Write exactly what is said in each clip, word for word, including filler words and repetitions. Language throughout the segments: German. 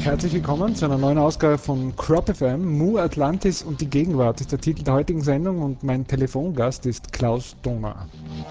Herzlich willkommen zu einer neuen Ausgabe von Crop F M. Mu, Atlantis und die Gegenwart ist der Titel der heutigen Sendung und mein Telefongast ist Klaus Dohner.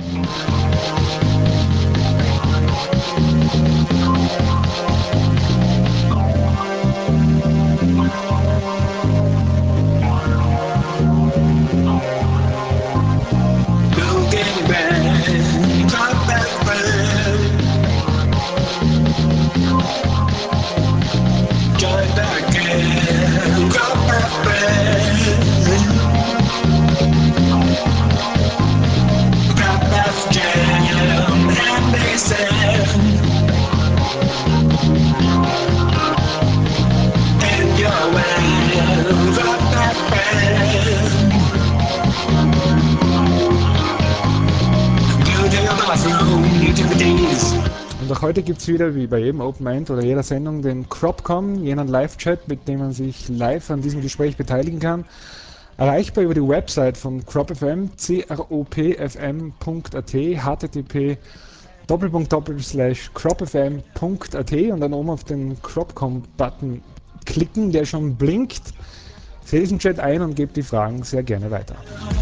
Und auch heute gibt es wieder, wie bei jedem Open End oder jeder Sendung, den CropCom, jenen Live-Chat, mit dem man sich live an diesem Gespräch beteiligen kann. Erreichbar über die Website von Crop F M, c r o p f m punkt a t, h t t p doppelpunkt doppelpunkt slash cropfm punkt a t und dann oben auf den CropCom-Button klicken, der schon blinkt. Seht diesen Chat ein und gebt die Fragen sehr gerne weiter.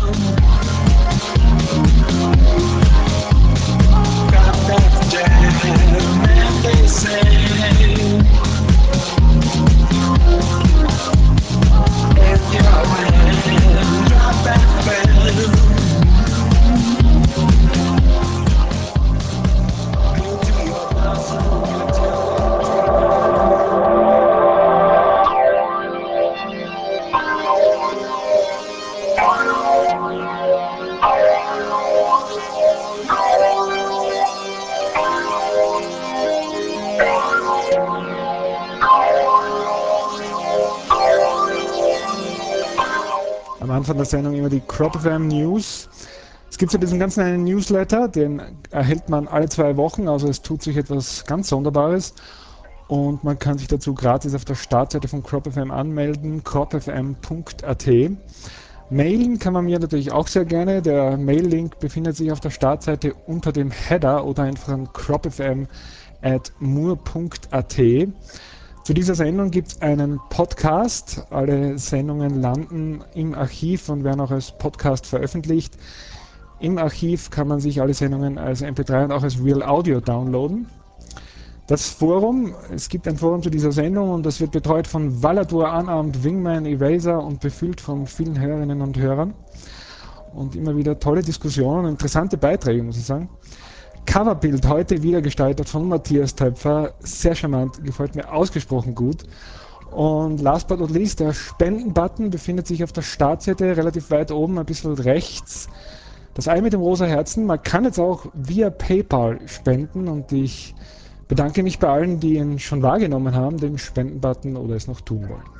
Am Anfang der Sendung immer die Crop F M News. Es gibt ja diesen ganzen einen Newsletter, den erhält man alle zwei Wochen, also es tut sich etwas ganz Sonderbares und man kann sich dazu gratis auf der Startseite von Crop F M anmelden, crop f m punkt a t. Mailen kann man mir natürlich auch sehr gerne. Der Mail-Link befindet sich auf der Startseite unter dem Header oder einfach an cropfm at mur punkt a t. Zu dieser Sendung gibt es einen Podcast. Alle Sendungen landen im Archiv und werden auch als Podcast veröffentlicht. Im Archiv kann man sich alle Sendungen als M P drei und auch als Real Audio downloaden. Das Forum, es gibt ein Forum zu dieser Sendung und das wird betreut von Valadur, Unarmed, Wingman, Eraser und befüllt von vielen Hörerinnen und Hörern. Und immer wieder tolle Diskussionen, interessante Beiträge, muss ich sagen. Coverbild heute wieder gestaltet von Matthias Töpfer, sehr charmant, gefällt mir ausgesprochen gut. Und last but not least, der Spenden-Button befindet sich auf der Startseite relativ weit oben, ein bisschen rechts. Das Ei mit dem rosa Herzen, man kann jetzt auch via PayPal spenden und ich bedanke mich bei allen, die ihn schon wahrgenommen haben, den Spenden-Button oder es noch tun wollen.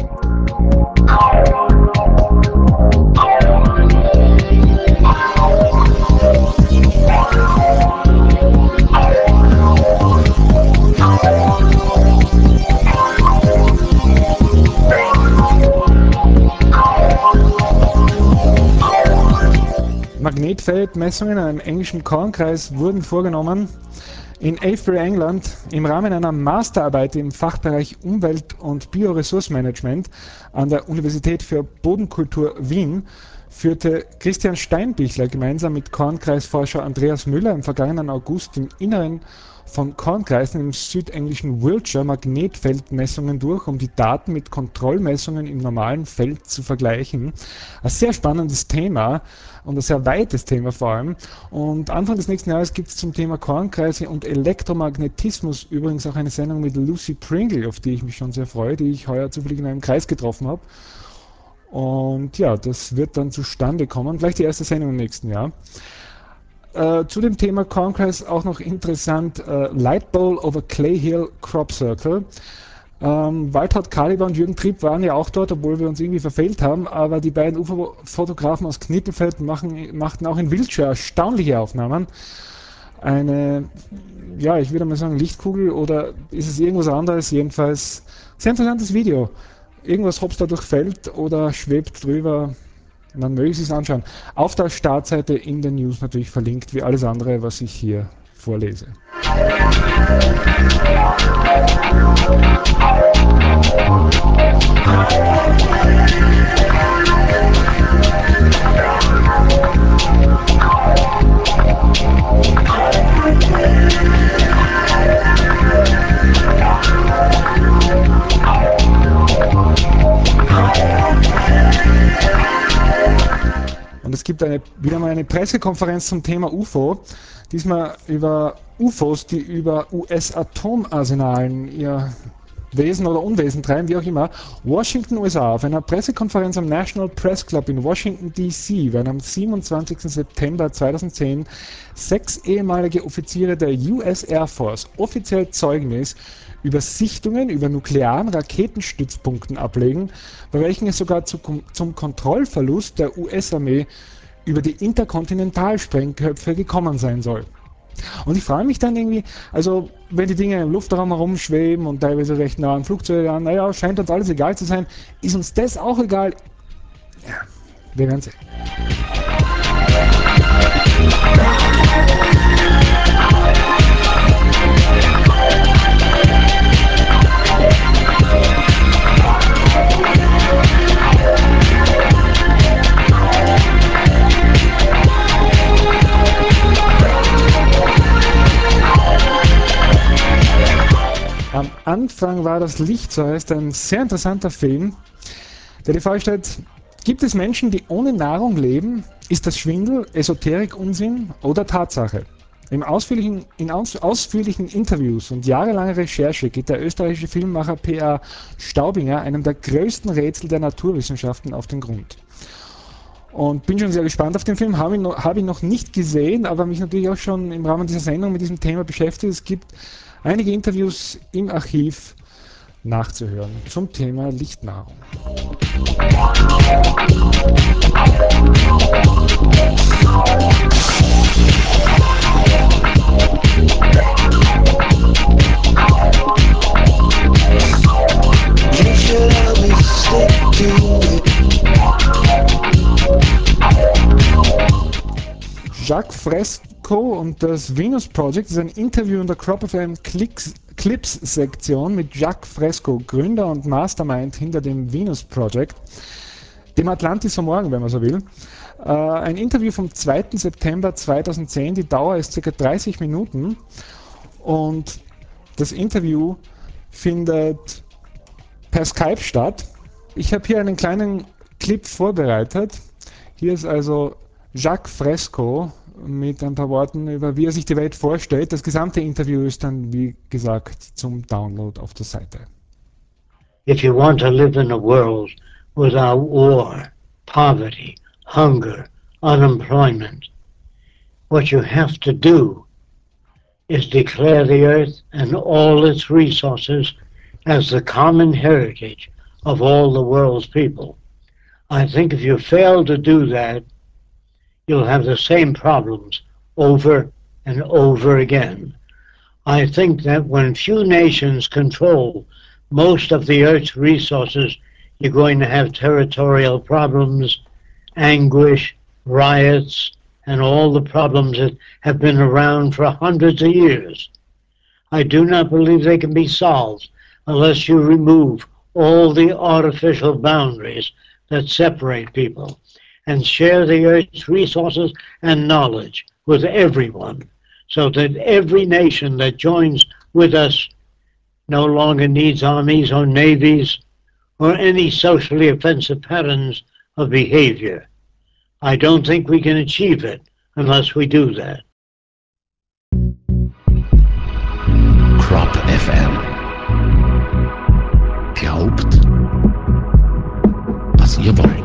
Magnetfeldmessungen in einem englischen Kornkreis wurden vorgenommen. In Avebury, England, im Rahmen einer Masterarbeit im Fachbereich Umwelt- und Bioressourcenmanagement an der Universität für Bodenkultur Wien führte Christian Steinbichler gemeinsam mit Kornkreisforscher Andreas Müller im vergangenen August im Inneren von Kornkreisen im südenglischen Wiltshire Magnetfeldmessungen durch, um die Daten mit Kontrollmessungen im normalen Feld zu vergleichen. Ein sehr spannendes Thema und ein sehr weites Thema vor allem. Und Anfang des nächsten Jahres gibt es zum Thema Kornkreise und Elektromagnetismus übrigens auch eine Sendung mit Lucy Pringle, auf die ich mich schon sehr freue, die ich heuer zufällig in einem Kreis getroffen habe. Und ja, das wird dann zustande kommen. Vielleicht die erste Sendung im nächsten Jahr. Äh, zu dem Thema Kornkreis auch noch interessant, äh, Light Bowl over Clay Hill Crop Circle. Ähm, Waltraud Kaliber und Jürgen Tripp waren ja auch dort, obwohl wir uns irgendwie verfehlt haben, aber die beiden U F O-Fotografen aus Knippelfeld machen, machten auch in Wiltshire erstaunliche Aufnahmen. Eine, ja, ich würde mal sagen, Lichtkugel oder ist es irgendwas anderes, jedenfalls sehr interessantes Video. Irgendwas hopst da durch Feld oder schwebt drüber. Man möge es sich anschauen. Auf der Startseite in den News natürlich verlinkt, wie alles andere, was ich hier vorlese. gibt eine, wieder mal eine Pressekonferenz zum Thema U F O. Diesmal über U F Os, die über U S-Atomarsenalen ihr Wesen oder Unwesen treiben, wie auch immer. Washington, U S A. Auf einer Pressekonferenz am National Press Club in Washington, D C werden am siebenundzwanzigsten September zweitausendzehn sechs ehemalige Offiziere der U S Air Force offiziell Zeugnis über Sichtungen über nuklearen Raketenstützpunkten ablegen, bei welchen es sogar zu, zum Kontrollverlust der U S-Armee über die Interkontinentalsprengköpfe gekommen sein soll. Und ich frage mich dann irgendwie, also wenn die Dinge im Luftraum herumschweben und teilweise recht nah an Flugzeuge an, naja, scheint uns alles egal zu sein. Ist uns das auch egal? Ja, wir werden sehen. Am Anfang war das Licht, so heißt ein sehr interessanter Film, der die Frage stellt, gibt es Menschen, die ohne Nahrung leben? Ist das Schwindel, Esoterik, Unsinn oder Tatsache? Im ausführlichen, in aus, ausführlichen Interviews und jahrelanger Recherche geht der österreichische Filmemacher P A Staubinger einem der größten Rätsel der Naturwissenschaften auf den Grund. Und bin schon sehr gespannt auf den Film, habe ihn, noch, hab ihn noch nicht gesehen, aber mich natürlich auch schon im Rahmen dieser Sendung mit diesem Thema beschäftigt. Es gibt einige Interviews im Archiv nachzuhören zum Thema Lichtnahrung. Jacques Fresco und das Venus Project ist ein Interview in der Crop F M Clips-Sektion mit Jacques Fresco, Gründer und Mastermind hinter dem Venus Project, dem Atlantis vom Morgen, wenn man so will. Äh, ein Interview vom zweiten September zweitausendzehn, die Dauer ist ca. dreißig Minuten und das Interview findet per Skype statt. Ich habe hier einen kleinen Clip vorbereitet. Hier ist also Jacques Fresco mit ein paar Worten über, wie er sich die Welt vorstellt. Das gesamte Interview ist dann, wie gesagt, zum Download auf der Seite. If you want to live in a world without war, poverty, hunger, unemployment, what you have to do is declare the earth and all its resources as the common heritage of all the world's people. I think if you fail to do that, you'll have the same problems over and over again. I think that when few nations control most of the Earth's resources, you're going to have territorial problems, anguish, riots, and all the problems that have been around for hundreds of years. I do not believe they can be solved unless you remove all the artificial boundaries that separate people and share the Earth's resources and knowledge with everyone, so that every nation that joins with us no longer needs armies or navies or any socially offensive patterns of behavior. I don't think we can achieve it unless we do that. Crop F M. Glaubt, was ihr wollt.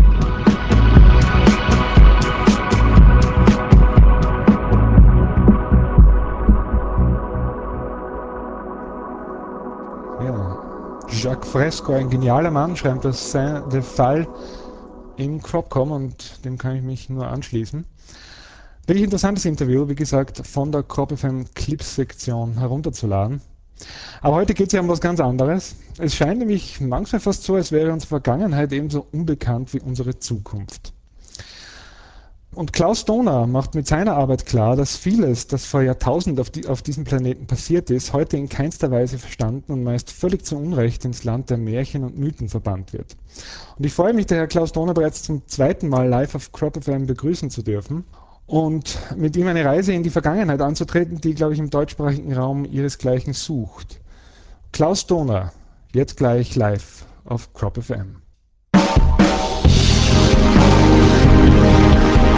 Jacques Fresco, ein genialer Mann, schreibt das sei der Fall im Cropcom und dem kann ich mich nur anschließen. Wirklich interessantes Interview, wie gesagt, von der Crop F M Clips-Sektion herunterzuladen. Aber heute geht es ja um was ganz anderes. Es scheint nämlich manchmal fast so, als wäre unsere Vergangenheit ebenso unbekannt wie unsere Zukunft. Und Klaus Dohner macht mit seiner Arbeit klar, dass vieles, das vor Jahrtausenden auf, die, auf diesem Planeten passiert ist, heute in keinster Weise verstanden und meist völlig zu Unrecht ins Land der Märchen und Mythen verbannt wird. Und ich freue mich, der Herr Klaus Dohner bereits zum zweiten Mal live auf Crop F M begrüßen zu dürfen und mit ihm eine Reise in die Vergangenheit anzutreten, die, glaube ich, im deutschsprachigen Raum ihresgleichen sucht. Klaus Dohner, jetzt gleich live auf Crop F M.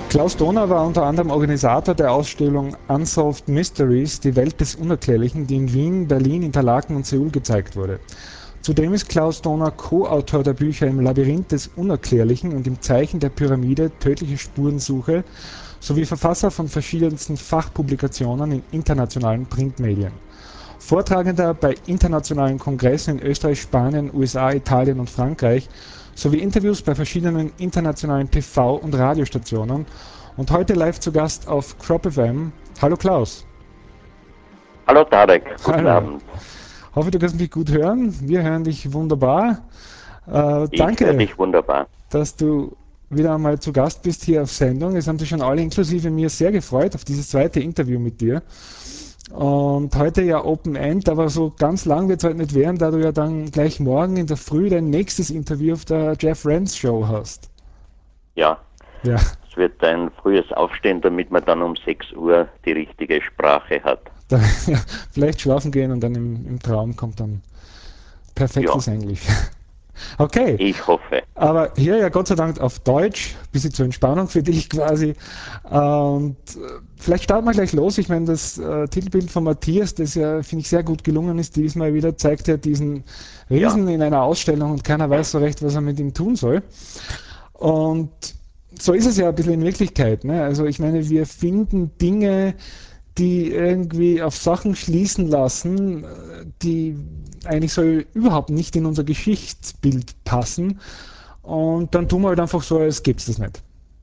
Klaus Dohner war unter anderem Organisator der Ausstellung Unsolved Mysteries, die Welt des Unerklärlichen, die in Wien, Berlin, Interlaken und Seoul gezeigt wurde. Zudem ist Klaus Dohner Co-Autor der Bücher Im Labyrinth des Unerklärlichen und Im Zeichen der Pyramide, tödliche Spurensuche sowie Verfasser von verschiedensten Fachpublikationen in internationalen Printmedien. Vortragender bei internationalen Kongressen in Österreich, Spanien, U S A, Italien und Frankreich sowie Interviews bei verschiedenen internationalen T V- und Radiostationen und heute live zu Gast auf Crop F M. Hallo Klaus. Hallo Tarek, guten Hallo. Abend. Hoffe, du kannst mich gut hören. Wir hören dich wunderbar. Äh, Ich danke, höre dich wunderbar. dass du wieder einmal zu Gast bist hier auf Sendung. Es haben sich schon alle, inklusive mir, sehr gefreut auf dieses zweite Interview mit dir. Und heute ja Open End, aber so ganz lang wird es halt nicht werden, da du ja dann gleich morgen in der Früh dein nächstes Interview auf der Jeff Renz Show hast. Ja, Ja, es wird ein frühes Aufstehen, damit man dann um sechs Uhr die richtige Sprache hat. da, ja, vielleicht schlafen gehen und dann im, im Traum kommt dann perfektes Ja. Englisch. Okay. Ich hoffe. Aber hier ja Gott sei Dank auf Deutsch, bisschen zur Entspannung für dich quasi. Und äh, vielleicht starten wir gleich los. Ich meine, das äh, Titelbild von Matthias, das ja, finde ich, sehr gut gelungen ist, diesmal wieder, zeigt ja diesen Riesen ja. in einer Ausstellung und keiner weiß so recht, was er mit ihm tun soll. Und so ist es ja ein bisschen in Wirklichkeit. Ne? Also ich meine, wir finden Dinge, die irgendwie auf Sachen schließen lassen, die eigentlich so überhaupt nicht in unser Geschichtsbild passen. Und dann tun wir halt einfach so, als gäbe es das nicht.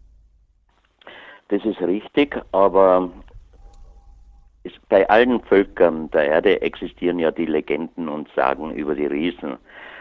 Das ist richtig, aber es, bei allen Völkern der Erde existieren ja die Legenden und Sagen über die Riesen.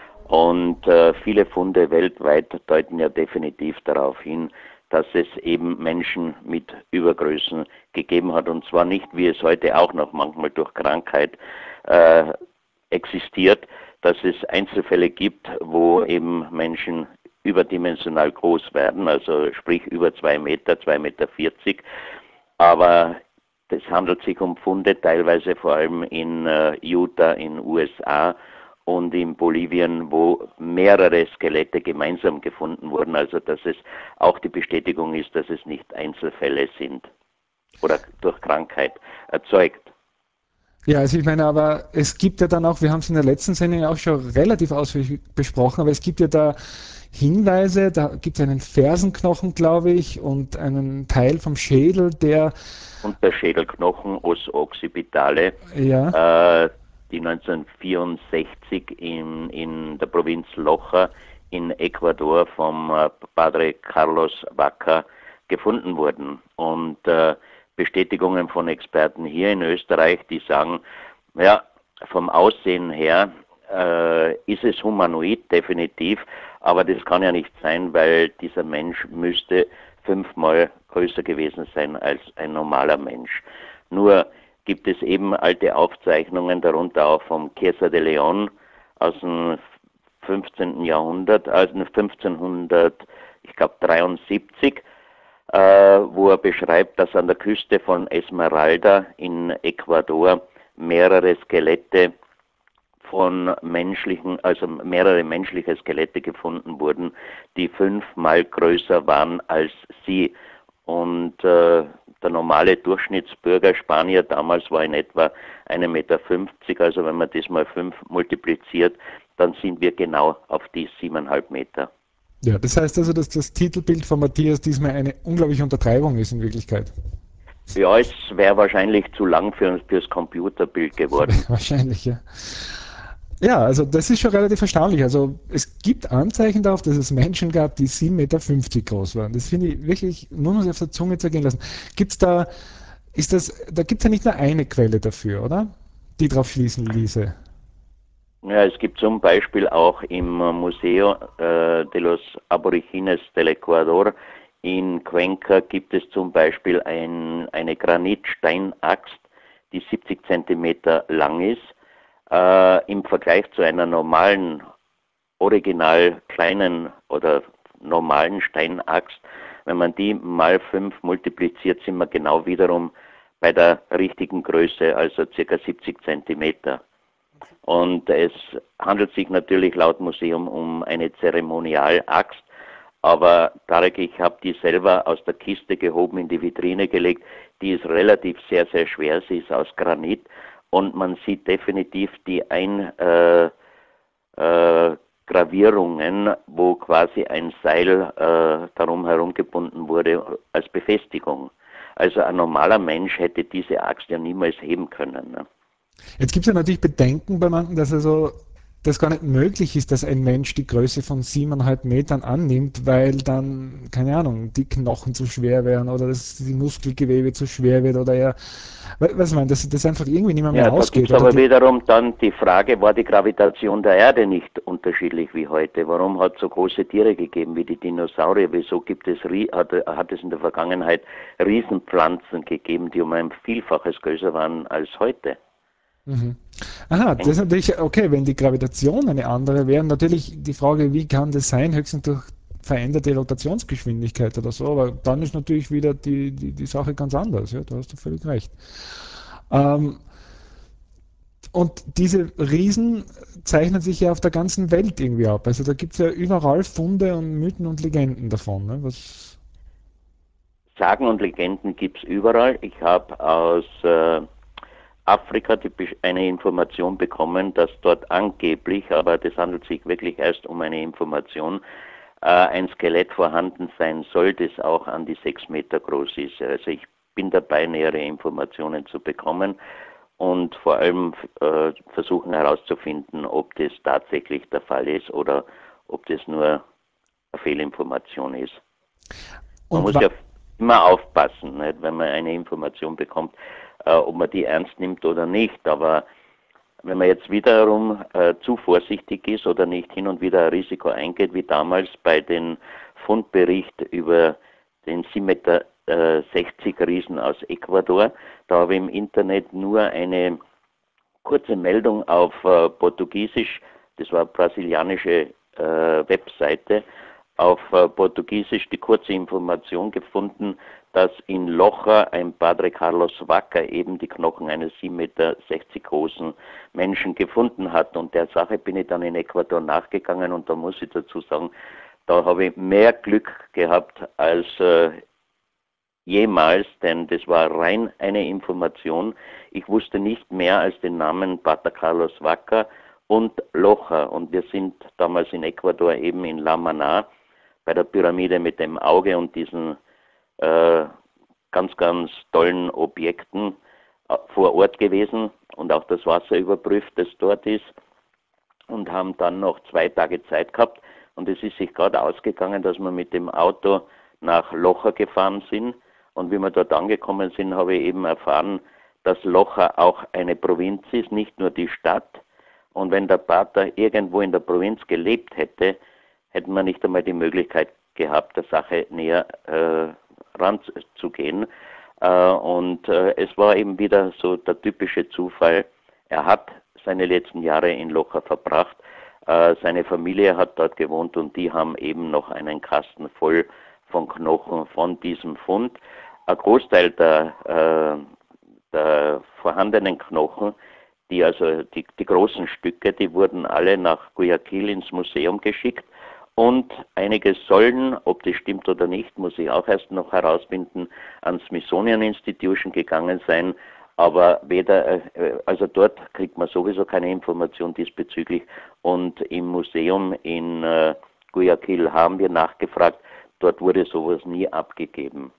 Und äh, viele Funde weltweit deuten ja definitiv darauf hin, dass es eben Menschen mit Übergrößen gegeben hat. Und zwar nicht, wie es heute auch noch manchmal durch Krankheit äh, existiert, dass es Einzelfälle gibt, wo eben Menschen überdimensional groß werden, also sprich über zwei Meter, zwei Meter vierzig. Aber es handelt sich um Funde, teilweise vor allem in äh, Utah, in U S A und in Bolivien, wo mehrere Skelette gemeinsam gefunden wurden, also dass es auch die Bestätigung ist, dass es nicht Einzelfälle sind oder durch Krankheit erzeugt. Ja, also ich meine, aber es gibt ja dann auch, wir haben es in der letzten Sendung auch schon relativ ausführlich besprochen, aber es gibt ja da Hinweise, da gibt es einen Fersenknochen, glaube ich, und einen Teil vom Schädel, der... Und der Schädelknochen, Os occipitale, ja. äh, die neunzehnhundertvierundsechzig in, in der Provinz Loja in Ecuador vom äh, Padre Carlos Vaca gefunden wurden. Und äh, Bestätigungen von Experten hier in Österreich, die sagen, ja, vom Aussehen her äh, ist es humanoid, definitiv, aber das kann ja nicht sein, weil dieser Mensch müsste fünfmal größer gewesen sein als ein normaler Mensch. Nur gibt es eben alte Aufzeichnungen, darunter auch vom Chiesa de León aus dem fünfzehnten Jahrhundert, also fünfzehnhundert, ich glaube dreiundsiebzig, äh, wo er beschreibt, dass an der Küste von Esmeralda in Ecuador mehrere Skelette von menschlichen, also mehrere menschliche Skelette gefunden wurden, die fünfmal größer waren als sie. Und äh, der normale Durchschnittsbürger, Spanier damals, war in etwa ein Meter fünfzig, also wenn man das mal fünf multipliziert, dann sind wir genau auf die siebeneinhalb Meter. Ja, das heißt also, dass das Titelbild von Matthias diesmal eine unglaubliche Untertreibung ist in Wirklichkeit. Ja, es wäre wahrscheinlich zu lang für, fürs Computerbild geworden. Wahrscheinlich, ja. Ja, also das ist schon relativ erstaunlich. Also es gibt Anzeichen darauf, dass es Menschen gab, die sieben Meter fünfzig groß waren. Das finde ich wirklich, muss man sich auf der Zunge zergehen lassen. Gibt's da, ist das, da gibt es ja nicht nur eine Quelle dafür, oder? Die drauf schließen ließe. Ja, es gibt zum Beispiel auch im Museo äh, de los Aborigines del Ecuador in Cuenca gibt es zum Beispiel ein, eine Granitsteinaxt, die siebzig Zentimeter lang ist. Äh, im Vergleich zu einer normalen, original kleinen oder normalen Steinaxt, wenn man die mal fünf multipliziert, sind wir genau wiederum bei der richtigen Größe, also circa siebzig Zentimeter. Und es handelt sich natürlich laut Museum um eine Zeremonialaxt, Aber Tarek, ich habe die selber aus der Kiste gehoben, in die Vitrine gelegt. Die ist relativ sehr, sehr schwer. Sie ist aus Granit und man sieht definitiv die ein äh, äh, Gravierungen, wo quasi ein Seil äh, darum herumgebunden wurde als Befestigung. Also ein normaler Mensch hätte diese Axt ja niemals heben können. Ne? Jetzt gibt es ja natürlich Bedenken bei manchen, dass also das gar nicht möglich ist, dass ein Mensch die Größe von siebeneinhalb Metern annimmt, weil dann, keine Ahnung, die Knochen zu schwer wären oder dass die Muskelgewebe zu schwer wird oder ja, was man, dass das einfach irgendwie nicht mehr, Ja, mehr da gibt ausgeht. es Oder aber die, wiederum dann die Frage, war die Gravitation der Erde nicht unterschiedlich wie heute? Warum hat es so große Tiere gegeben wie die Dinosaurier? Wieso gibt es, hat, hat es in der Vergangenheit Riesenpflanzen gegeben, die um ein Vielfaches größer waren als heute? mhm. Aha, das ist natürlich, okay, wenn die Gravitation eine andere wäre, natürlich die Frage, wie kann das sein, höchstens durch veränderte Rotationsgeschwindigkeit oder so, aber dann ist natürlich wieder die, die, die Sache ganz anders, ja, da hast du völlig recht. Ähm, und diese Riesen zeichnen sich ja auf der ganzen Welt irgendwie ab, also da gibt es ja überall Funde und Mythen und Legenden davon, ne? Was, Sagen und Legenden gibt es überall. Ich habe aus äh, Afrika die, eine Information bekommen, dass dort angeblich, aber das handelt sich wirklich erst um eine Information, äh, ein Skelett vorhanden sein soll, das auch an die sechs Meter groß ist. Also ich bin dabei, nähere Informationen zu bekommen und vor allem äh, versuchen herauszufinden, ob das tatsächlich der Fall ist oder ob das nur eine Fehlinformation ist. Man und muss wa ja immer aufpassen, nicht, wenn man eine Information bekommt, äh, ob man die ernst nimmt oder nicht. Aber wenn man jetzt wiederum äh, zu vorsichtig ist oder nicht hin und wieder ein Risiko eingeht, wie damals bei dem Fundbericht über den sieben Meter sechzig Riesen aus Ecuador, da habe ich im Internet nur eine kurze Meldung auf äh, Portugiesisch, das war eine brasilianische äh, Webseite, auf äh, Portugiesisch die kurze Information gefunden, dass in Loja ein Padre Carlos Vaca eben die Knochen eines sieben Meter sechzig großen Menschen gefunden hat. Und der Sache bin ich dann in Ecuador nachgegangen und da muss ich dazu sagen, da habe ich mehr Glück gehabt als äh, jemals, denn das war rein eine Information. Ich wusste nicht mehr als den Namen Pater Carlos Vaca und Loja. Und wir sind damals in Ecuador eben in La Maná bei der Pyramide mit dem Auge und diesen äh, ganz, ganz tollen Objekten äh, vor Ort gewesen und auch das Wasser überprüft, das dort ist, und haben dann noch zwei Tage Zeit gehabt. Und es ist sich gerade ausgegangen, dass wir mit dem Auto nach Loja gefahren sind. Und wie wir dort angekommen sind, habe ich eben erfahren, dass Loja auch eine Provinz ist, nicht nur die Stadt. Und wenn der Pater irgendwo in der Provinz gelebt hätte, hätten wir nicht einmal die Möglichkeit gehabt, der Sache näher äh, ranzugehen. Äh, und äh, es war eben wieder so der typische Zufall. Er hat seine letzten Jahre in Loja verbracht. Äh, seine Familie hat dort gewohnt und die haben eben noch einen Kasten voll von Knochen von diesem Fund. Ein Großteil der, äh, der vorhandenen Knochen, die also die, die großen Stücke, die wurden alle nach Guayaquil ins Museum geschickt. Und einige sollen, ob das stimmt oder nicht, muss ich auch erst noch herausfinden, ans Smithsonian Institution gegangen sein. Aber weder, also dort kriegt man sowieso keine Information diesbezüglich. Und im Museum in äh, Guayaquil haben wir nachgefragt, dort wurde sowas nie abgegeben.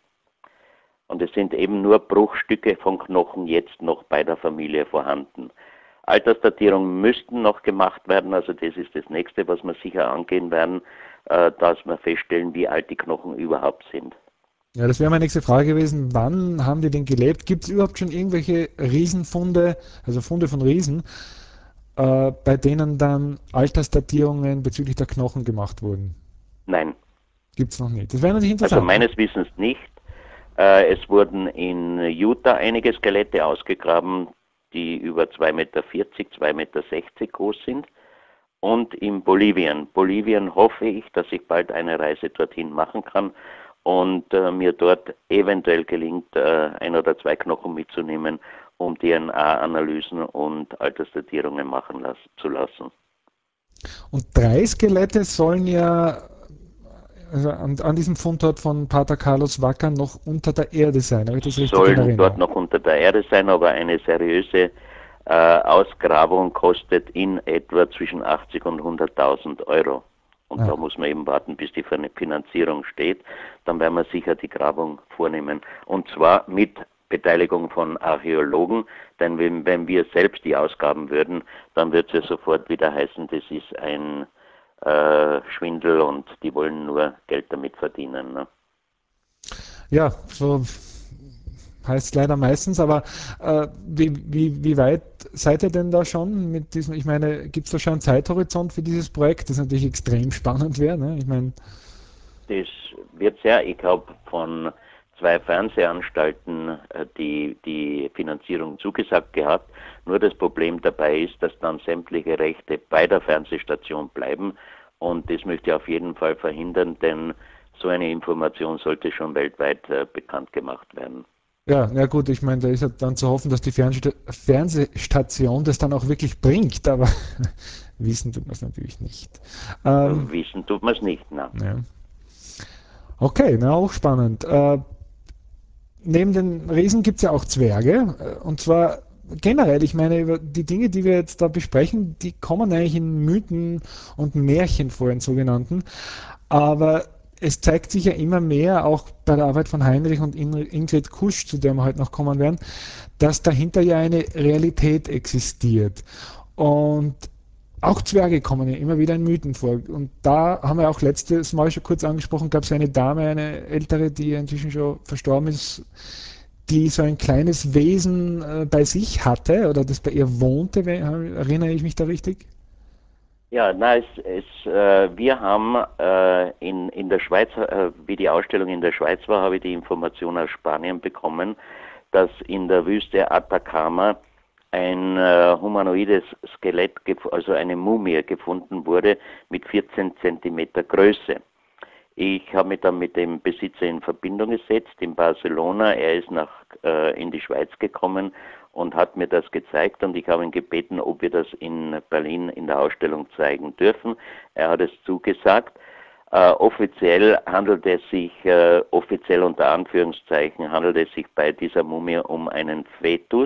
Und es sind eben nur Bruchstücke von Knochen jetzt noch bei der Familie vorhanden. Altersdatierungen müssten noch gemacht werden, also das ist das Nächste, was wir sicher angehen werden, äh, dass wir feststellen, wie alt die Knochen überhaupt sind. ja, das wäre meine nächste Frage gewesen. Wann haben die denn gelebt? Gibt es überhaupt schon irgendwelche Riesenfunde, also Funde von Riesen, äh, bei denen dann Altersdatierungen bezüglich der Knochen gemacht wurden? Nein, Gibt es noch nicht. Das wäre natürlich also interessant. Ne? meines Wissens nicht. Äh, es wurden in Utah einige Skelette ausgegraben, die über zwei Meter vierzig, zwei Meter sechzig groß sind. Und in Bolivien. Bolivien hoffe ich, dass ich bald eine Reise dorthin machen kann und äh, mir dort eventuell gelingt, äh, ein oder zwei Knochen mitzunehmen, um D N A-Analysen und Altersdatierungen machen las- zu lassen. Und drei Skelette sollen ja also an, an diesem Fundort von Pater Carlos Wacker noch unter der Erde sein. Habe ich das richtig in Sollen Erinnerung? dort noch unter der Erde sein, aber eine seriöse äh, Ausgrabung kostet in etwa zwischen achtzig und hunderttausend Euro. Und Ah. da muss man eben warten, bis die Finanzierung steht. Dann werden wir sicher die Grabung vornehmen. Und zwar mit Beteiligung von Archäologen, denn wenn, wenn wir selbst die ausgraben würden, dann wird es ja sofort wieder heißen, das ist ein äh, Schwindel und die wollen nur Geld damit verdienen. Ne? Ja, so heißt es leider meistens, aber äh, wie, wie, wie weit seid ihr denn da schon mit diesem, ich meine, gibt es da schon einen Zeithorizont für dieses Projekt, das natürlich extrem spannend wäre, ne? Ich meine, Das wird sehr, ich habe von zwei Fernsehanstalten äh, die, die Finanzierung zugesagt gehabt. Nur das Problem dabei ist, dass dann sämtliche Rechte bei der Fernsehstation bleiben und das möchte ich auf jeden Fall verhindern, denn so eine Information sollte schon weltweit äh, bekannt gemacht werden. ja, na gut, ich meine, da ist ja dann zu hoffen, dass die Fernsta- Fernsehstation das dann auch wirklich bringt, aber wissen tut man es natürlich nicht. Ähm, Wissen tut man es nicht. Ne? ja. Okay, na auch spannend. Äh, neben den Riesen gibt es ja auch Zwerge, äh, und zwar generell, ich meine, über die Dinge, die wir jetzt da besprechen, die kommen eigentlich in Mythen und Märchen vor, in sogenannten, aber es zeigt sich ja immer mehr, auch bei der Arbeit von Heinrich und Ingrid Kusch, zu der wir heute noch kommen werden, dass dahinter ja eine Realität existiert. Und auch Zwerge kommen ja immer wieder in Mythen vor. Und da haben wir auch letztes Mal schon kurz angesprochen, gab es eine Dame, eine ältere, die inzwischen schon verstorben ist, die so ein kleines Wesen äh, bei sich hatte oder das bei ihr wohnte, wenn- erinnere ich mich da richtig? Ja, na, es, es, äh, wir haben äh, in, in der Schweiz, äh, wie die Ausstellung in der Schweiz war, habe ich die Information aus Spanien bekommen, dass in der Wüste Atacama ein äh, humanoides Skelett, also eine Mumie gefunden wurde mit vierzehn Zentimeter Größe. Ich habe mich dann mit dem Besitzer in Verbindung gesetzt in Barcelona. Er ist nach, äh, in die Schweiz gekommen und hat mir das gezeigt und ich habe ihn gebeten, ob wir das in Berlin in der Ausstellung zeigen dürfen. Er hat es zugesagt. Äh, offiziell handelt es sich, äh, offiziell unter Anführungszeichen, handelt es sich bei dieser Mumie um einen Fetus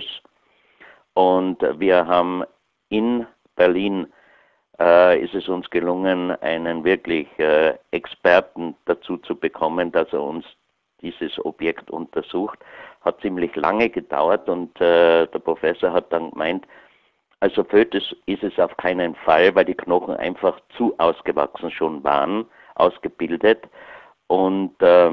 und wir haben in Berlin äh, ist es uns gelungen, einen wirklich äh, Experten dazu zu bekommen, dass er uns dieses Objekt untersucht. Hat ziemlich lange gedauert und äh, der Professor hat dann gemeint, also Fötus ist es auf keinen Fall, weil die Knochen einfach zu ausgewachsen schon waren, ausgebildet. Und äh,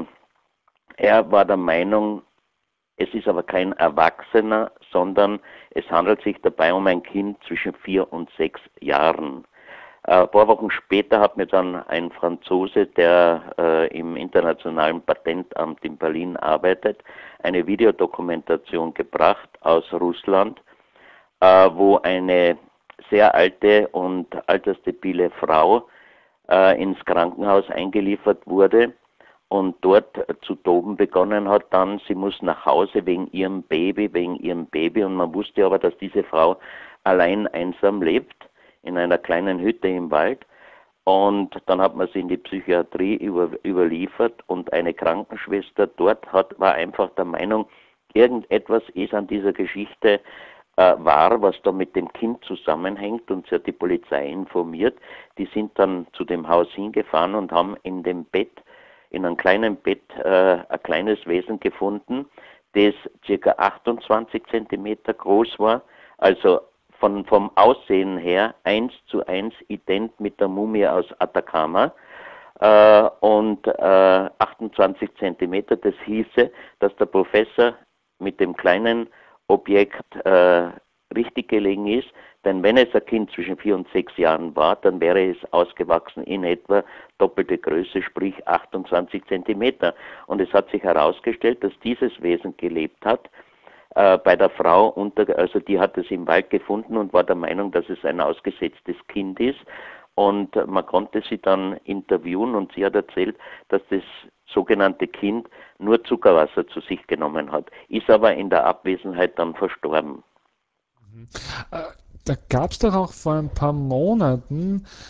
er war der Meinung, es ist aber kein Erwachsener, sondern es handelt sich dabei um ein Kind zwischen vier und sechs Jahren. Ein paar Wochen später hat mir dann ein Franzose, der äh, im internationalen Patentamt in Berlin arbeitet, eine Videodokumentation gebracht aus Russland, äh, wo eine sehr alte und altersdebile Frau äh, ins Krankenhaus eingeliefert wurde und dort äh, zu toben begonnen hat. Dann, sie muss nach Hause wegen ihrem Baby, wegen ihrem Baby und man wusste aber, dass diese Frau allein einsam lebt in einer kleinen Hütte im Wald und dann hat man sie in die Psychiatrie über, überliefert und eine Krankenschwester dort hat, war einfach der Meinung, irgendetwas ist an dieser Geschichte äh, wahr, was da mit dem Kind zusammenhängt und sie hat die Polizei informiert. Die sind dann zu dem Haus hingefahren und haben in dem Bett, in einem kleinen Bett äh, ein kleines Wesen gefunden, das ca. achtundzwanzig Zentimeter groß war, also Von, vom Aussehen her eins zu eins ident mit der Mumie aus Atacama äh, und äh, achtundzwanzig Zentimeter. Das hieße, dass der Professor mit dem kleinen Objekt äh, richtig gelegen ist, denn wenn es ein Kind zwischen vier und sechs Jahren war, dann wäre es ausgewachsen in etwa doppelte Größe, sprich achtundzwanzig Zentimeter. Und es hat sich herausgestellt, dass dieses Wesen gelebt hat, äh, bei der Frau, unter, also die hat es im Wald gefunden und war der Meinung, dass es ein ausgesetztes Kind ist. Und man konnte sie dann interviewen und sie hat erzählt, dass das sogenannte Kind nur Zuckerwasser zu sich genommen hat, ist aber in der Abwesenheit dann verstorben. Äh, Da gab es doch auch vor ein paar Monaten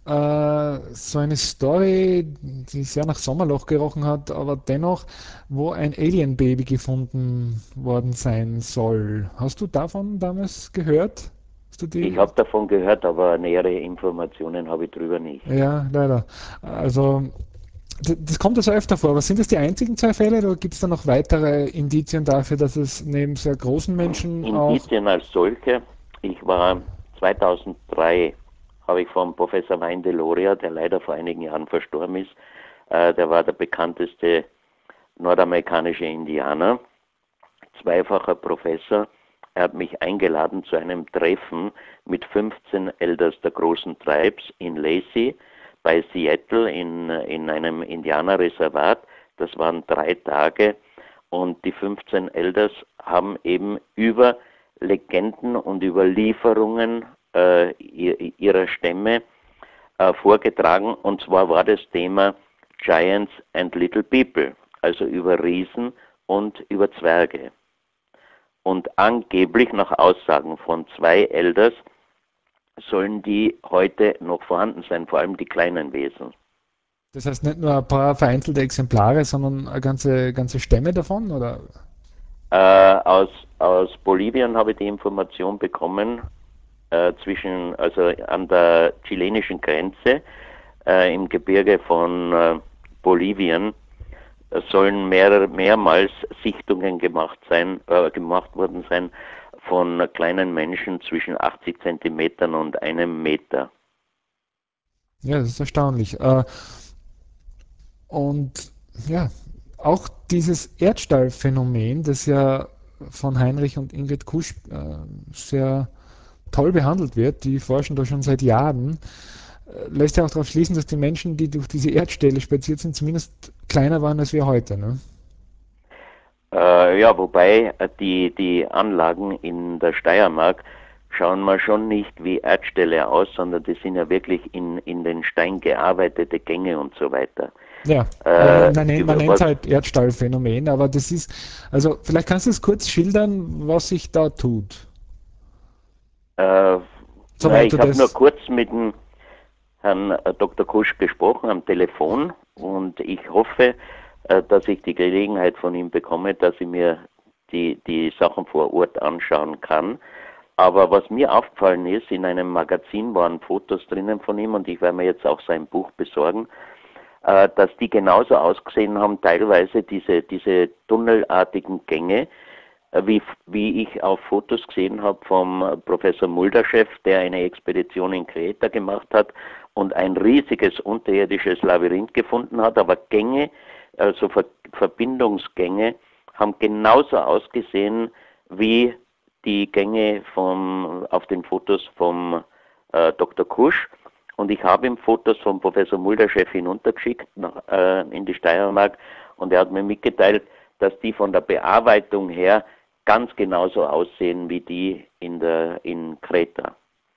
äh, so eine Story, die sehr nach Sommerloch gerochen hat, aber dennoch, wo ein Alien-Baby gefunden worden sein soll. Hast du davon damals gehört? Hast du Ich die? habe davon gehört, aber nähere Informationen habe ich drüber nicht. Ja, leider. Also, d- das kommt also öfter vor, aber sind das die einzigen zwei Fälle oder gibt es da noch weitere Indizien dafür, dass es neben sehr großen Menschen auch. Indizien als solche. Ich war zweitausenddrei, habe ich vom Professor Wayne Deloria, der leider vor einigen Jahren verstorben ist, äh, der war der bekannteste nordamerikanische Indianer, zweifacher Professor. Er hat mich eingeladen zu einem Treffen mit fünfzehn Elders der großen Tribes in Lacey bei Seattle in, in einem Indianerreservat. Das waren drei Tage und die fünfzehn Elders haben eben über Legenden und Überlieferungen äh, ihrer Stämme äh, vorgetragen, und zwar war das Thema Giants and Little People, also über Riesen und über Zwerge. Und angeblich nach Aussagen von zwei Elders sollen die heute noch vorhanden sein, vor allem die kleinen Wesen. Das heißt nicht nur ein paar vereinzelte Exemplare, sondern eine ganze, ganze Stämme davon, oder? Äh, aus, aus Bolivien habe ich die Information bekommen, äh, zwischen, also an der chilenischen Grenze, äh, im Gebirge von äh, Bolivien, äh, sollen mehr, mehrmals Sichtungen gemacht sein, äh, gemacht worden sein von kleinen Menschen zwischen achtzig Zentimetern und einem Meter. Ja, das ist erstaunlich. Äh, Und ja, auch dieses Erdstallphänomen, das ja von Heinrich und Ingrid Kusch äh, sehr toll behandelt wird, die forschen da schon seit Jahren, äh, lässt ja auch darauf schließen, dass die Menschen, die durch diese Erdställe spaziert sind, zumindest kleiner waren als wir heute. Ne? Äh, ja, wobei äh, die, die Anlagen in der Steiermark schauen mal schon nicht wie Erdställe aus, sondern die sind ja wirklich in, in den Stein gearbeitete Gänge und so weiter. Ja, aber Äh, man nennt, man über nennt es was, halt Erdstallphänomen, aber das ist, also vielleicht kannst du es kurz schildern, was sich da tut, äh, na, soweit ich du habe nur das. kurz mit dem Herrn äh, Doktor Kusch gesprochen am Telefon, und ich hoffe, äh, dass ich die Gelegenheit von ihm bekomme, dass ich mir die, die Sachen vor Ort anschauen kann. Aber was mir aufgefallen ist, in einem Magazin waren Fotos drinnen von ihm, und ich werde mir jetzt auch sein Buch besorgen, äh, dass die genauso ausgesehen haben, teilweise diese, diese tunnelartigen Gänge, äh, wie, wie ich auf Fotos gesehen habe vom äh, Professor Mulderchef, der eine Expedition in Kreta gemacht hat und ein riesiges unterirdisches Labyrinth gefunden hat, aber Gänge, also Ver Verbindungsgänge, haben genauso ausgesehen wie die Gänge vom, auf den Fotos vom äh, Doktor Kusch. Und ich habe ihm Fotos vom Professor Mulderchef hinuntergeschickt nach, äh, in die Steiermark, und er hat mir mitgeteilt, dass die von der Bearbeitung her ganz genauso aussehen wie die in, der, in Kreta.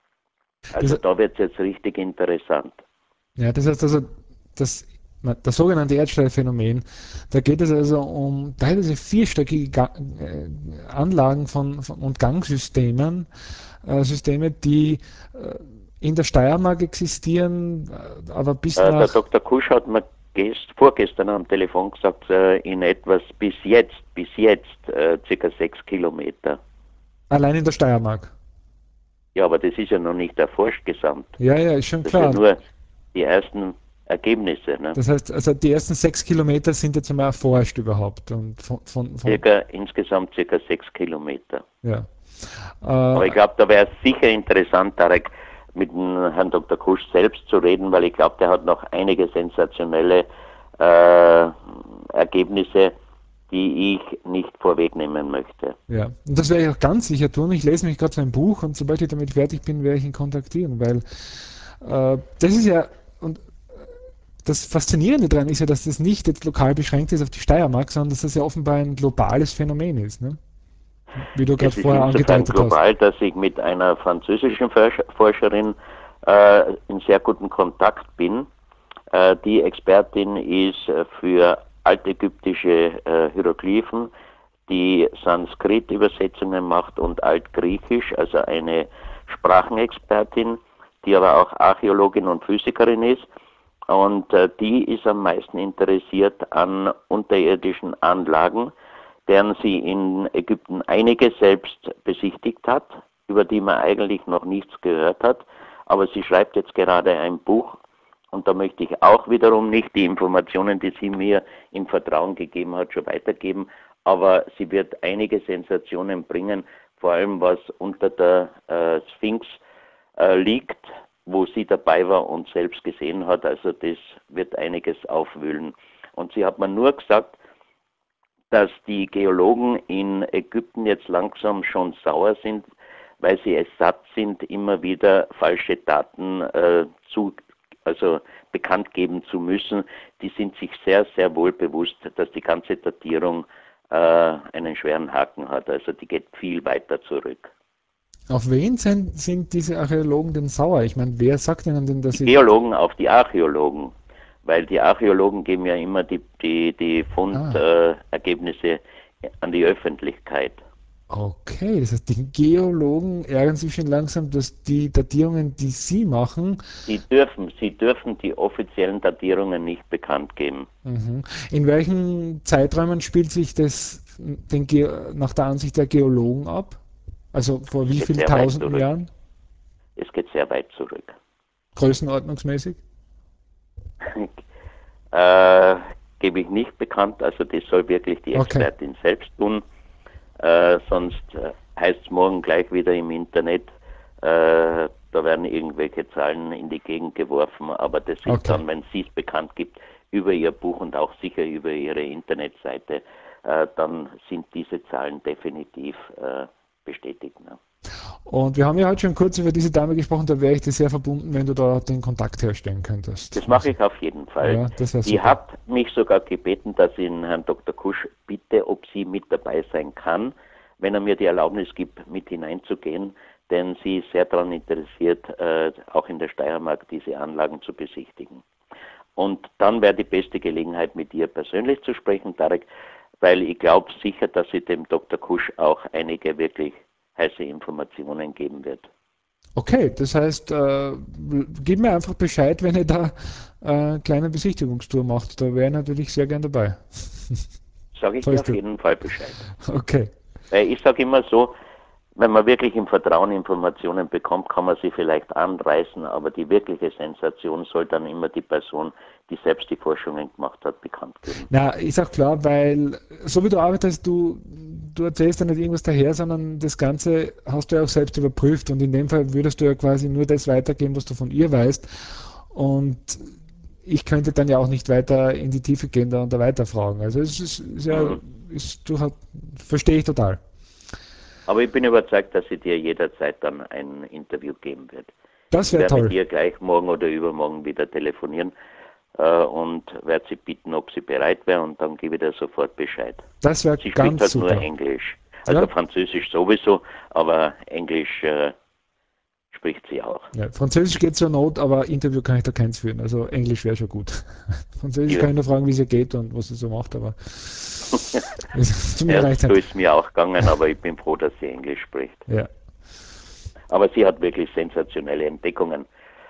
Also Das, da wird es jetzt richtig interessant. ja, das heißt also, das, das sogenannte Erdstallphänomen, da geht es also um teilweise vierstöckige Ga äh, Anlagen von, von, und Gangsystemen, äh, Systeme, die äh, in der Steiermark existieren, äh, aber bis Äh, der nach, Doktor Kusch hat mir gest, vorgestern am Telefon gesagt, äh, in etwas bis jetzt, bis jetzt äh, circa sechs Kilometer. allein in der Steiermark. Ja, aber das ist ja noch nicht erforscht gesamt. Ja, ja, ist schon Das sind ja klar. nur die ersten Ergebnisse. Ne? Das heißt, also die ersten sechs Kilometer sind jetzt einmal erforscht überhaupt und von, von, von Circa, insgesamt circa sechs Kilometer. ja. Aber ich Äh, glaube, da wäre es sicher interessant, Tarek, mit dem Herrn Doktor Kusch selbst zu reden, weil ich glaube, der hat noch einige sensationelle äh, Ergebnisse, die ich nicht vorwegnehmen möchte. Ja, und das werde ich auch ganz sicher tun. Ich lese mich gerade so ein Buch und sobald ich damit fertig bin, werde ich ihn kontaktieren, weil äh, das ist ja, und das Faszinierende daran ist ja, dass das nicht jetzt lokal beschränkt ist auf die Steiermark, sondern dass das ja offenbar ein globales Phänomen ist, ne? Wie du gerade Es ist vorher insofern angedeutet hast. global, dass ich mit einer französischen Forscherin äh, in sehr guten Kontakt bin. Äh, die Expertin ist äh, für altägyptische äh, Hieroglyphen, die Sanskrit-Übersetzungen macht und Altgriechisch, also eine Sprachenexpertin. die aber auch Archäologin und Physikerin ist. Und äh, die ist am meisten interessiert an unterirdischen Anlagen, deren sie in Ägypten einige selbst besichtigt hat, über die man eigentlich noch nichts gehört hat. Aber sie schreibt jetzt gerade ein Buch und da möchte ich auch wiederum nicht die Informationen, die sie mir im Vertrauen gegeben hat, schon weitergeben. Aber sie wird einige Sensationen bringen, vor allem was unter der äh, Sphinx äh, liegt, wo sie dabei war und selbst gesehen hat. Also das wird einiges aufwühlen. Und sie hat mir nur gesagt, dass die Geologen in Ägypten jetzt langsam schon sauer sind, weil sie es satt sind, immer wieder falsche Daten äh, zu, also bekannt geben zu müssen. Die sind sich sehr, sehr wohl bewusst, dass die ganze Datierung äh, einen schweren Haken hat. Also die geht viel weiter zurück. Auf wen sind, sind diese Archäologen denn sauer? Ich meine, wer sagt ihnen denn, dass Die sie... Geologen auf die Archäologen, weil die Archäologen geben ja immer die, die, die Fundergebnisse Ah. äh, an die Öffentlichkeit. Okay, das heißt, die Geologen ärgern sich schon langsam, dass die Datierungen, die sie machen, Sie dürfen, sie dürfen die offiziellen Datierungen nicht bekannt geben. mhm. In welchen Zeiträumen spielt sich das den Ge nach der Ansicht der Geologen ab? Also vor Es wie geht vielen sehr weit tausenden zurück. Jahren? Es geht sehr weit zurück. Größenordnungsmäßig? äh, Gebe ich nicht bekannt, also das soll wirklich die Okay. Expertin selbst tun. Äh, sonst äh, heißt es morgen gleich wieder im Internet, äh, da werden irgendwelche Zahlen in die Gegend geworfen, aber das ist Okay. dann, wenn sie es bekannt gibt, über ihr Buch und auch sicher über ihre Internetseite, äh, dann sind diese Zahlen definitiv äh, bestätigt. Ne? Und wir haben ja heute schon kurz über diese Dame gesprochen, da wäre ich dir sehr verbunden, wenn du da den Kontakt herstellen könntest. Das mache ich auf jeden Fall. Ja, das wäre Die super. hat mich sogar gebeten, dass ich den Herrn Doktor Kusch bitte, ob sie mit dabei sein kann, wenn er mir die Erlaubnis gibt, mit hineinzugehen, denn sie ist sehr daran interessiert, äh, auch in der Steiermark diese Anlagen zu besichtigen. Und dann wäre die beste Gelegenheit, mit ihr persönlich zu sprechen, Tarek, weil ich glaube sicher, dass sie dem Doktor Kusch auch einige wirklich heiße Informationen geben wird. Okay, das heißt, äh, gib mir einfach Bescheid, wenn ihr da äh, eine kleine Besichtigungstour macht. Da wäre ich natürlich sehr gern dabei. Sage ich dir Falls auf du. jeden Fall Bescheid. Okay. Weil ich sage immer so, wenn man wirklich im Vertrauen Informationen bekommt, kann man sie vielleicht anreißen, aber die wirkliche Sensation soll dann immer die Person, die selbst die Forschungen gemacht hat, bekannt geben. Na, ist auch klar, weil so wie du arbeitest, du, du erzählst ja nicht irgendwas daher, sondern das Ganze hast du ja auch selbst überprüft und in dem Fall würdest du ja quasi nur das weitergeben, was du von ihr weißt und ich könnte dann ja auch nicht weiter in die Tiefe gehen da und da weiterfragen. Also es ist, ist ja, Mhm. ist, du hast, verstehe ich total. Aber ich bin überzeugt, dass sie dir jederzeit dann ein Interview geben wird. Das Ich wäre werde mit toll. ihr gleich morgen oder übermorgen wieder telefonieren äh, und werde sie bitten, ob sie bereit wäre und dann gebe ich dir sofort Bescheid. Das wäre Sie spricht ganz halt nur super. Englisch, also Ja, Französisch sowieso, aber Englisch äh, spricht sie auch. ja, Französisch geht zur Not, aber Interview kann ich da keins führen. Also Englisch wäre schon gut. Französisch Ja. kann ich nur fragen, wie sie geht und was sie so macht, aber es, zu mir Ja, reicht so nicht. ist mir auch gegangen, aber ich bin froh, dass sie Englisch spricht. Ja. Aber sie hat wirklich sensationelle Entdeckungen.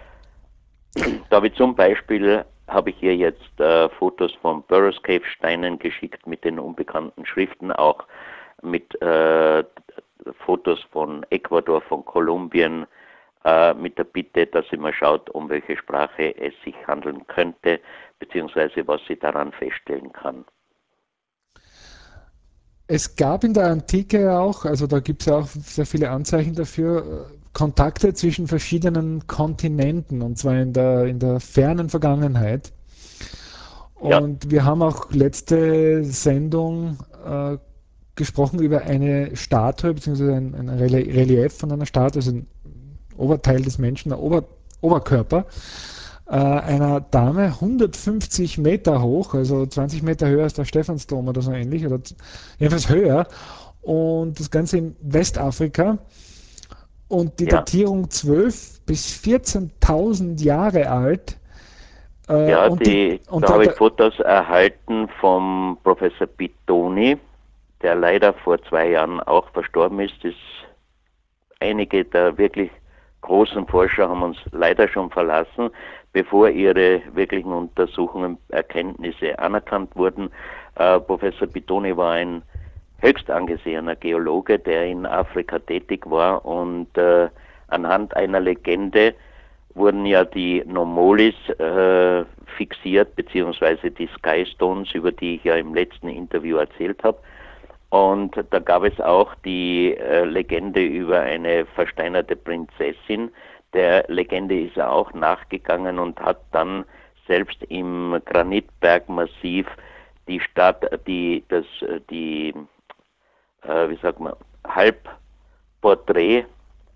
Da habe ich zum Beispiel, habe ich ihr jetzt äh, Fotos von Burroughs Cave Steinen geschickt mit den unbekannten Schriften, auch mit äh, Fotos von Ecuador, von Kolumbien, äh, mit der Bitte, dass sie mal schaut, um welche Sprache es sich handeln könnte, beziehungsweise was sie daran feststellen kann. Es gab in der Antike ja auch, also da gibt es ja auch sehr viele Anzeichen dafür, äh, Kontakte zwischen verschiedenen Kontinenten und zwar in der, in der fernen Vergangenheit. Ja, Und wir haben auch letzte Sendung äh, gesprochen über eine Statue, beziehungsweise ein, ein Reli- Relief von einer Statue, also ein Oberteil des Menschen, der Ober, Oberkörper, äh, einer Dame, hundertfünfzig Meter hoch, also zwanzig Meter höher als der Stephansdom oder so ähnlich, oder z- jedenfalls höher. Und das Ganze in Westafrika. Und die ja, Datierung zwölf bis vierzehntausend Jahre alt. Äh, ja, und die, die, und da da, habe da, ich Fotos erhalten vom Professor Pittoni, der leider vor zwei Jahren auch verstorben ist. Das ist einige der wirklich großen Forscher haben uns leider schon verlassen, bevor ihre wirklichen Untersuchungen, Erkenntnisse anerkannt wurden. Äh, Professor Pittoni war ein höchst angesehener Geologe, der in Afrika tätig war, und äh, anhand einer Legende wurden ja die Nomolis äh, fixiert, beziehungsweise die Skystones, über die ich ja im letzten Interview erzählt habe. Und da gab es auch die äh, Legende über eine versteinerte Prinzessin. Der Legende ist er auch nachgegangen und hat dann selbst im Granitbergmassiv die Stadt, die, das, die, äh, wie sagt man, Halbporträt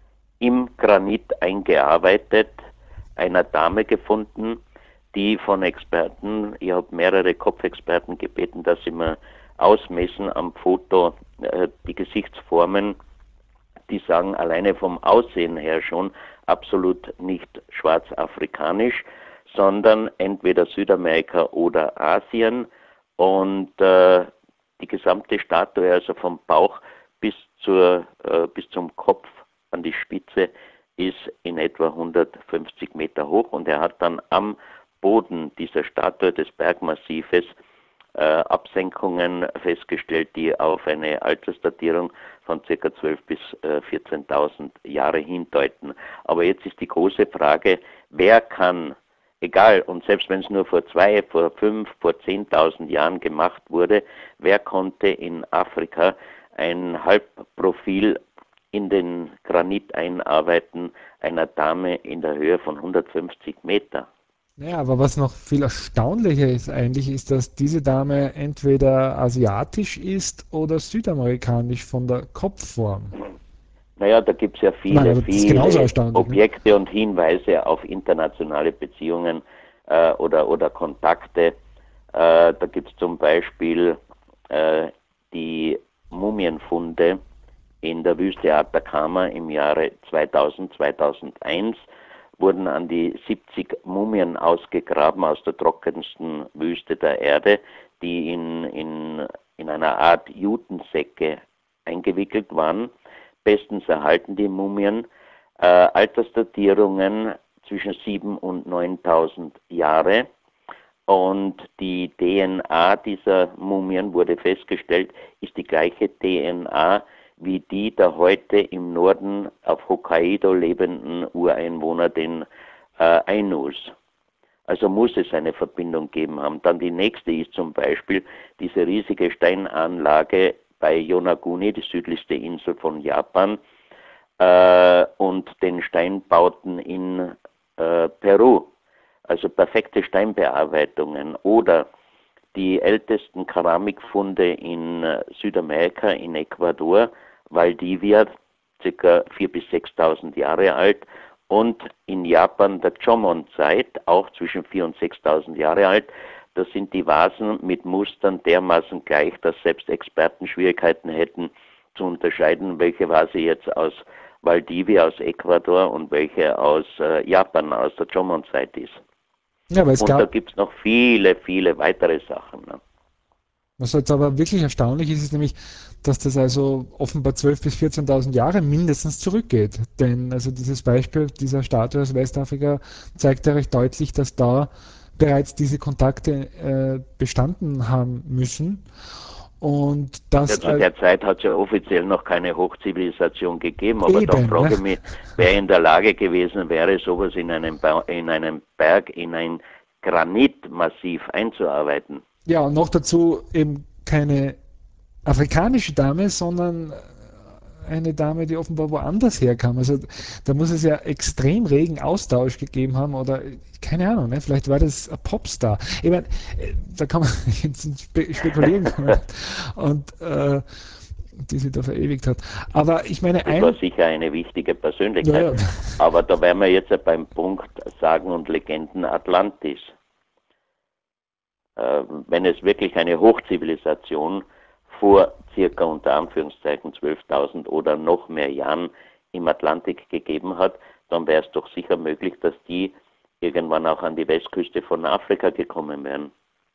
im Granit eingearbeitet, einer Dame gefunden, die von Experten, ich habe mehrere Kopfexperten gebeten, dass sie mir ausmessen am Foto äh, die Gesichtsformen, die sagen alleine vom Aussehen her schon absolut nicht schwarzafrikanisch, sondern entweder Südamerika oder Asien, und äh, die gesamte Statue, also vom Bauch bis, zur, äh, bis zum Kopf an die Spitze, ist in etwa hundertfünfzig Meter hoch, und er hat dann am Boden dieser Statue des Bergmassives äh, Absenkungen festgestellt, die auf eine Altersdatierung von ca. zwölftausend bis äh, vierzehntausend Jahre hindeuten. Aber jetzt ist die große Frage, wer kann, egal, und selbst wenn es nur vor zwei, vor fünf, vor zehntausend Jahren gemacht wurde, wer konnte in Afrika ein Halbprofil in den Granit einarbeiten einer Dame in der Höhe von hundertfünfzig Meter? Naja, aber was noch viel erstaunlicher ist eigentlich, ist, dass diese Dame entweder asiatisch ist oder südamerikanisch von der Kopfform. Naja, da gibt es ja Ich meine, viele, aber das ist genauso viele erstaunlich, ne? Objekte und Hinweise auf internationale Beziehungen äh, oder, oder Kontakte. Äh, da gibt es zum Beispiel äh, die Mumienfunde in der Wüste Atacama im Jahre zweitausend, zweitausendeins, wurden an die siebzig Mumien ausgegraben aus der trockensten Wüste der Erde, die in, in, in einer Art Jutensäcke eingewickelt waren. Bestens erhalten die Mumien, äh, Altersdatierungen zwischen siebentausend und neuntausend Jahre, und die D N A dieser Mumien, wurde festgestellt, ist die gleiche D N A wie die der heute im Norden auf Hokkaido lebenden Ureinwohner, den äh, Ainus. Also muss es eine Verbindung geben haben. Dann die nächste ist zum Beispiel diese riesige Steinanlage bei Yonaguni, die südlichste Insel von Japan, äh, und den Steinbauten in äh, Peru. Also perfekte Steinbearbeitungen. Oder die ältesten Keramikfunde in äh, Südamerika, in Ecuador, Valdivia, ca. viertausend bis sechstausend Jahre alt, und in Japan der Jomon-Zeit, auch zwischen viertausend und sechstausend Jahre alt. Das sind die Vasen mit Mustern dermaßen gleich, dass selbst Experten Schwierigkeiten hätten zu unterscheiden, welche Vase jetzt aus Valdivia, aus Ecuador, und welche aus äh, Japan, aus der Jomon-Zeit ist. Ja, aber es Und da gab, gibt es noch viele, viele weitere Sachen. Ne? was jetzt aber wirklich erstaunlich ist, ist nämlich, dass das also offenbar zwölftausend bis vierzehntausend Jahre mindestens zurückgeht. Denn also dieses Beispiel dieser Statue aus Westafrika zeigt ja recht deutlich, dass da bereits diese Kontakte äh, bestanden haben müssen. Und Ja, das zu als der Zeit hat es ja offiziell noch keine Hochzivilisation gegeben, aber dann eben, ne? frage ich mich, wer in der Lage gewesen wäre, sowas in einem, ba in einem Berg, in ein Granitmassiv einzuarbeiten. Ja, und noch dazu eben keine afrikanische Dame, sondern eine Dame, die offenbar woanders herkam. Also da muss es ja extrem regen Austausch gegeben haben oder keine Ahnung, ne? Vielleicht war das ein Popstar. Ich meine, äh, da kann man jetzt spe spekulieren kann man nicht. Und äh, die sie da verewigt hat. Aber ich meine, Das war ein, sicher eine wichtige Persönlichkeit. naja, Aber da wären wir jetzt ja beim Punkt Sagen und Legenden Atlantis. Äh, wenn es wirklich eine Hochzivilisation vor circa unter Anführungszeichen zwölftausend oder noch mehr Jahren im Atlantik gegeben hat, dann wäre es doch sicher möglich, dass die irgendwann auch an die Westküste von Afrika gekommen wären.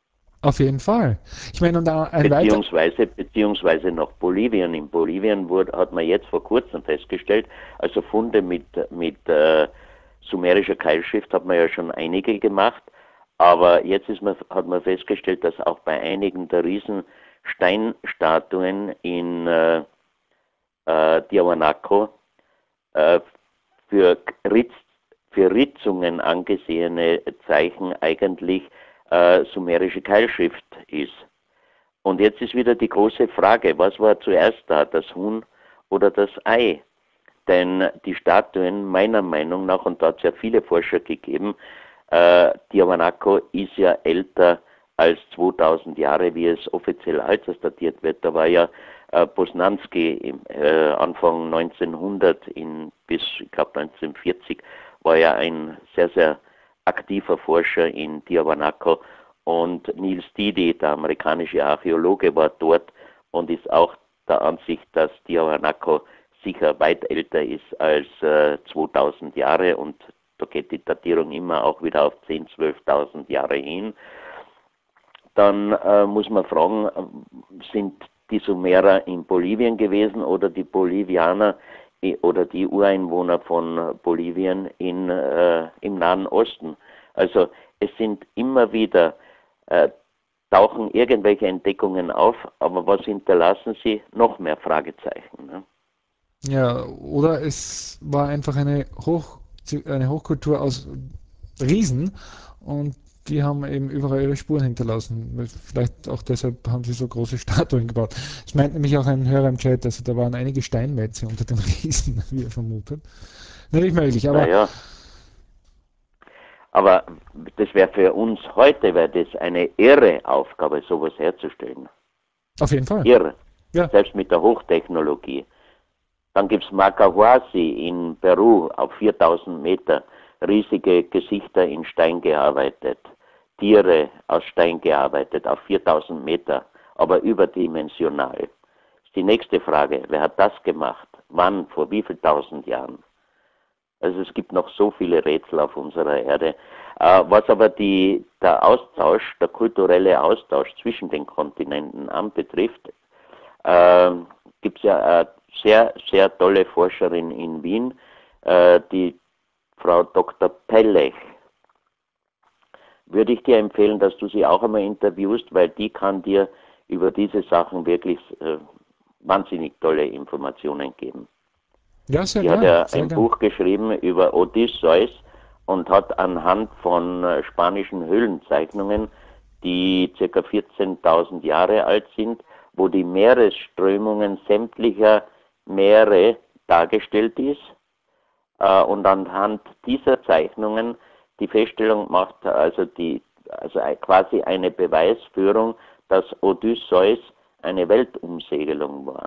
Auf jeden Fall. Ich meine, und ein weiter... Beziehungsweise, beziehungsweise nach Bolivien. In Bolivien wurde, hat man jetzt vor kurzem festgestellt, also Funde mit, mit äh, sumerischer Keilschrift hat man ja schon einige gemacht, aber jetzt ist man, hat man festgestellt, dass auch bei einigen der riesen Steinstatuen in äh, äh, Tiahuanaco äh, für, Ritz, für Ritzungen angesehene Zeichen eigentlich äh, sumerische Keilschrift ist. Und jetzt ist wieder die große Frage, was war zuerst da, das Huhn oder das Ei? Denn die Statuen, meiner Meinung nach, und da hat es ja viele Forscher gegeben, äh, Tiahuanaco ist ja älter als zweitausend Jahre, wie es offiziell altersdatiert wird. Da war ja äh, Posnanski im, äh, Anfang neunzehnhundert in, bis, ich glaube, neunzehnhundertvierzig, war ja ein sehr, sehr aktiver Forscher in Tiahuanaco. Und Niels Didi, der amerikanische Archäologe, war dort und ist auch der Ansicht, dass Tiahuanaco sicher weit älter ist als äh, zweitausend Jahre, und da geht die Datierung immer auch wieder auf zehntausend, zwölftausend Jahre hin. Dann äh, muss man fragen, sind die Sumerer in Bolivien gewesen oder die Bolivianer oder die Ureinwohner von Bolivien in, äh, im Nahen Osten? Also es sind immer wieder, äh, tauchen irgendwelche Entdeckungen auf, aber was hinterlassen sie? Noch mehr Fragezeichen. Ne? Ja, oder es war einfach eine, Hoch, eine Hochkultur aus Riesen und die haben eben überall ihre Spuren hinterlassen. Vielleicht auch deshalb haben sie so große Statuen gebaut. Es meint nämlich auch ein Hörer im Chat, also da waren einige Steinmetze unter den Riesen, wie er vermutet. Nicht möglich, aber Naja, aber das wäre für uns heute wäre das eine irre Aufgabe, sowas herzustellen. auf jeden Fall. Irre. Ja, Selbst mit der Hochtechnologie. Dann gibt es Macahuasi in Peru auf viertausend Meter, riesige Gesichter in Stein gearbeitet, Tiere aus Stein gearbeitet auf viertausend Meter, aber überdimensional. Ist die nächste Frage, wer hat das gemacht? Wann? Vor wie viel tausend Jahren? Also es gibt noch so viele Rätsel auf unserer Erde. Äh, was aber die, der Austausch, der kulturelle Austausch zwischen den Kontinenten anbetrifft, äh, gibt es ja eine sehr, sehr tolle Forscherin in Wien, äh, die Frau Doktor Pellech. Würde ich dir empfehlen, dass du sie auch einmal interviewst, weil die kann dir über diese Sachen wirklich äh, wahnsinnig tolle Informationen geben. ja, sehr Die hat gern, ja sehr ein gern. Buch geschrieben über Odysseus und hat anhand von äh, spanischen Höhlenzeichnungen, die ca. vierzehntausend Jahre alt sind, wo die Meeresströmungen sämtlicher Meere dargestellt ist, äh, und anhand dieser Zeichnungen die Feststellung macht, also, die, also quasi eine Beweisführung, dass Odysseus eine Weltumsegelung war.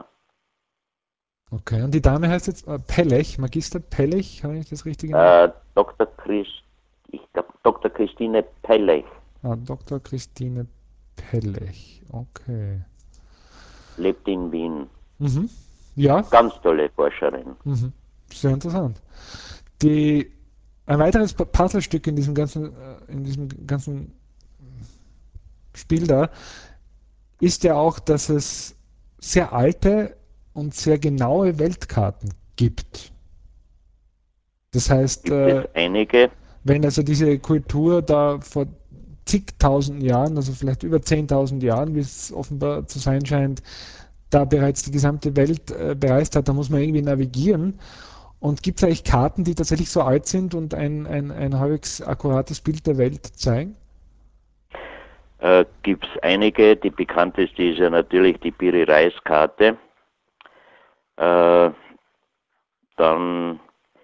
Okay, und die Dame heißt jetzt äh, Pellech, Magister Pellech, habe ich das richtig in... Äh, Doktor Christ, ich glaube Doktor Christine Pellech Ah, Doktor Christine Pellech, okay. lebt in Wien. Mhm. Ja, Ganz tolle Forscherin. mhm. Sehr interessant. Die, ein weiteres Pu- Puzzlestück in diesem ganzen, äh, in diesem ganzen Spiel da ist ja auch, dass es sehr alte und sehr genaue Weltkarten gibt. Das heißt, Gibt es äh, einige, wenn also diese Kultur da vor zigtausend Jahren, also vielleicht über zehntausend Jahren, wie es offenbar zu sein scheint, da bereits die gesamte Welt äh, bereist hat, da muss man irgendwie navigieren. Und gibt es eigentlich Karten, die tatsächlich so alt sind und ein, ein, ein halbwegs akkurates Bild der Welt zeigen? äh, gibt es einige. Die bekannteste ist ja natürlich die Piri-Reis-Karte. Äh, dann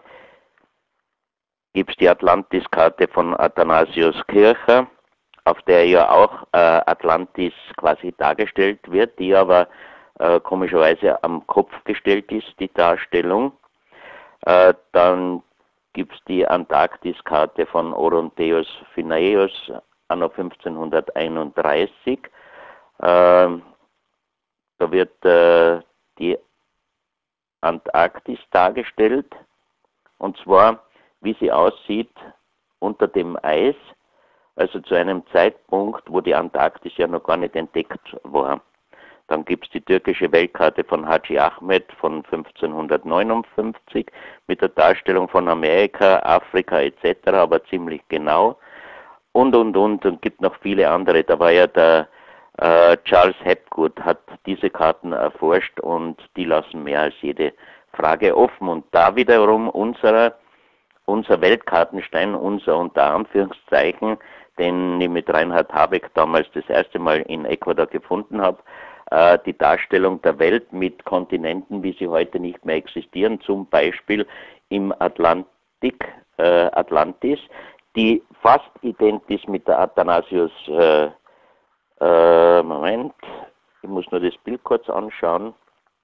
gibt es die Atlantis-Karte von Athanasius Kircher, auf der ja auch äh, Atlantis quasi dargestellt wird, die aber äh, komischerweise am Kopf gestellt ist, die Darstellung. Äh, dann gibt es die Antarktis-Karte von Orontheus Phineus anno fünfzehnhunderteinunddreißig. Äh, da wird äh, die Antarktis dargestellt, und zwar, wie sie aussieht unter dem Eis, Also zu einem Zeitpunkt, wo die Antarktis ja noch gar nicht entdeckt war. Dann gibt es die türkische Weltkarte von Hacı Ahmed von fünfzehnhundertneunundfünfzig mit der Darstellung von Amerika, Afrika et cetera, aber ziemlich genau. Und, und, und, und gibt noch viele andere. Da war ja der äh, Charles Hapgood, hat diese Karten erforscht und die lassen mehr als jede Frage offen. Und da wiederum unserer, unser Weltkartenstein, unser unter Anführungszeichen, den ich mit Reinhard Habeck damals das erste Mal in Ecuador gefunden habe, äh, die Darstellung der Welt mit Kontinenten, wie sie heute nicht mehr existieren, zum Beispiel im Atlantik, äh, Atlantis, die fast identisch mit der Athanasius, äh, äh, Moment, ich muss nur das Bild kurz anschauen,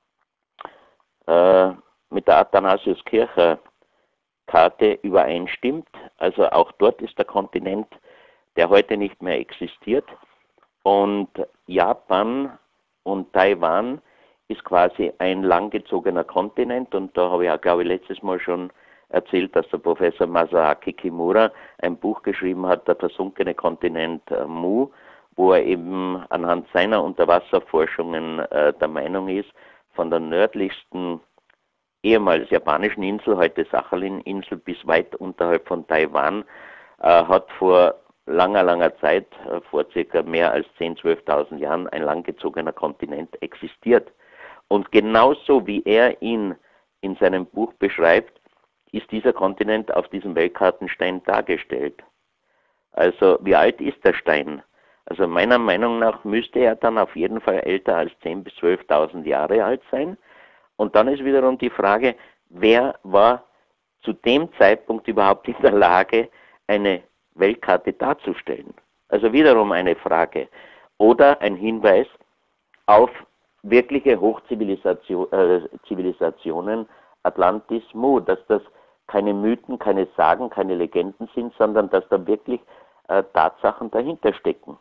äh, mit der Athanasius-Kircher Karte übereinstimmt. Also auch dort ist der Kontinent, der heute nicht mehr existiert. Und Japan und Taiwan ist quasi ein langgezogener Kontinent. Und da habe ich auch, glaube ich, letztes Mal schon erzählt, dass der Professor Masaaki Kimura ein Buch geschrieben hat, der versunkene Kontinent äh, Mu, wo er eben anhand seiner Unterwasserforschungen äh, der Meinung ist, von der nördlichsten ehemals japanischen Insel, heute Sachalin-Insel, bis weit unterhalb von Taiwan, äh, hat vor langer, langer Zeit, äh, vor circa mehr als zehntausend, zwölftausend Jahren, ein langgezogener Kontinent existiert. Und genauso wie er ihn in seinem Buch beschreibt, ist dieser Kontinent auf diesem Weltkartenstein dargestellt. Also wie alt ist der Stein? Also meiner Meinung nach müsste er dann auf jeden Fall älter als zehntausend bis zwölftausend Jahre alt sein. Und dann ist wiederum die Frage, wer war zu dem Zeitpunkt überhaupt in der Lage, eine Weltkarte darzustellen? Also wiederum eine Frage. Oder ein Hinweis auf wirkliche Hochzivilisationen, äh, Zivilisationen, Atlantis, Mu, dass das keine Mythen, keine Sagen, keine Legenden sind, sondern dass da wirklich äh, Tatsachen dahinter stecken.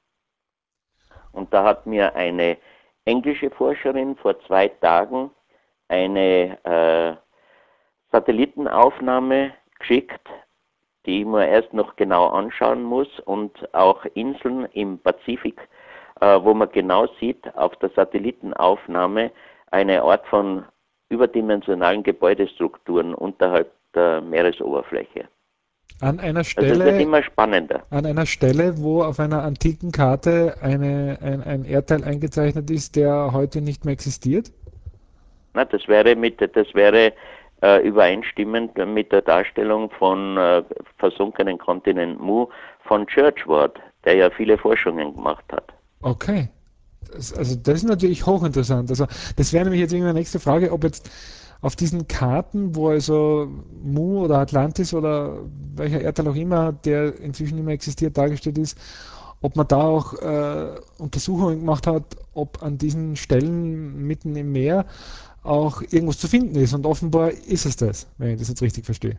Und da hat mir eine englische Forscherin vor zwei Tagen eine äh, Satellitenaufnahme geschickt, die ich mir erst noch genau anschauen muss, und auch Inseln im Pazifik, äh, wo man genau sieht, auf der Satellitenaufnahme eine Art von überdimensionalen Gebäudestrukturen unterhalb der Meeresoberfläche. An einer Also es wird Stelle, immer spannender. an einer Stelle, wo auf einer antiken Karte eine, ein, ein Erdteil eingezeichnet ist, der heute nicht mehr existiert? Na, das wäre mit, das wäre äh, übereinstimmend mit der Darstellung von äh, versunkenen Kontinent Mu von Churchward, der ja viele Forschungen gemacht hat. Okay. Das, also das ist natürlich hochinteressant. Also das wäre nämlich jetzt irgendwie meine nächste Frage, ob jetzt auf diesen Karten, wo also Mu oder Atlantis oder welcher Erdteil auch immer, der inzwischen nicht mehr existiert, dargestellt ist, ob man da auch äh, Untersuchungen gemacht hat, ob an diesen Stellen mitten im Meer auch irgendwas zu finden ist. Und offenbar ist es das, wenn ich das jetzt richtig verstehe.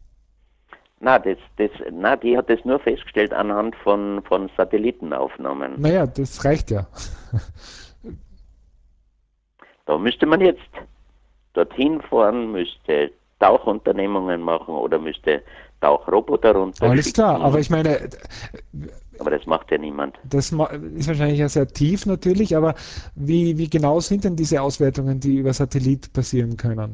Na, das, das, na, die hat das nur festgestellt anhand von, von Satellitenaufnahmen. Naja, das reicht ja. Da müsste man jetzt dorthin fahren, müsste Tauchunternehmungen machen oder müsste Tauchroboter Alles klar, runterschicken. aber ich meine, Aber das macht ja niemand. das ma- ist wahrscheinlich ja sehr tief natürlich, aber wie, wie genau sind denn diese Auswertungen, die über Satellit passieren können?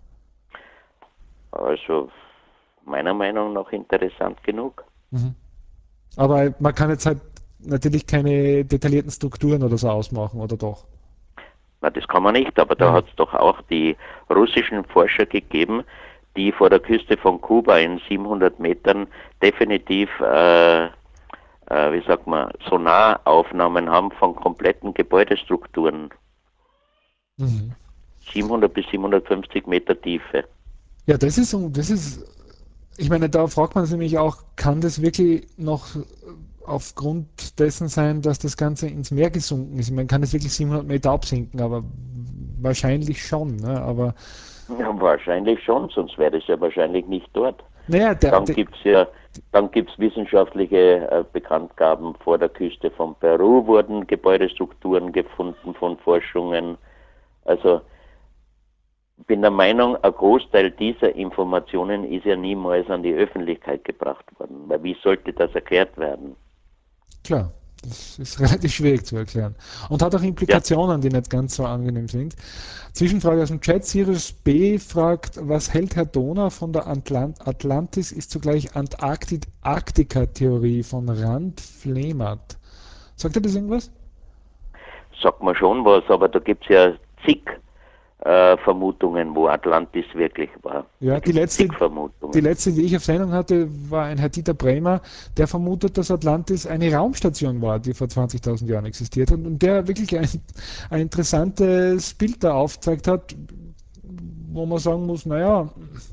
Also meiner Meinung nach interessant genug. Mhm. Aber man kann jetzt halt natürlich keine detaillierten Strukturen oder so ausmachen, oder doch? Na, das kann man nicht, aber da Ja. hat es doch auch die russischen Forscher gegeben, die vor der Küste von Kuba in siebenhundert Metern definitiv, äh, äh, wie sagt man, Sonaraufnahmen haben von kompletten Gebäudestrukturen. Mhm. siebenhundert bis siebenhundertfünfzig Meter Tiefe. Ja, das ist, so- das ist, ich meine, da fragt man sich nämlich auch, kann das wirklich noch aufgrund dessen sein, dass das Ganze ins Meer gesunken ist? Ich meine, kann das wirklich siebenhundert Meter absinken, aber wahrscheinlich schon, ne? Aber Ja, wahrscheinlich schon, sonst wäre es ja wahrscheinlich nicht dort. naja, der, Dann der, gibt es ja, dann gibt's wissenschaftliche äh, Bekanntgaben. Vor der Küste von Peru wurden Gebäudestrukturen gefunden von Forschungen. Also Ich bin der Meinung, ein Großteil dieser Informationen ist ja niemals an die Öffentlichkeit gebracht worden, weil wie sollte das erklärt werden? Klar, das ist relativ schwierig zu erklären. Und hat auch Ja, Implikationen, die nicht ganz so angenehm sind. Zwischenfrage aus dem Chat. Sirius B fragt, was hält Herr Donau von der Atlant Atlantis ist zugleich Antarktika-Theorie von Rand Flehmat. Sagt er das irgendwas? sagt man schon was, aber da gibt es ja zig äh, Vermutungen, wo Atlantis wirklich war. Ja, Da die gibt es letzte, zig Vermutungen. die letzte, die ich auf Sendung hatte, war ein Herr Dieter Bremer, der vermutet, dass Atlantis eine Raumstation war, die vor zwanzigtausend Jahren existiert hat und der wirklich ein, ein interessantes Bild da aufgezeigt hat, wo man sagen muss, naja,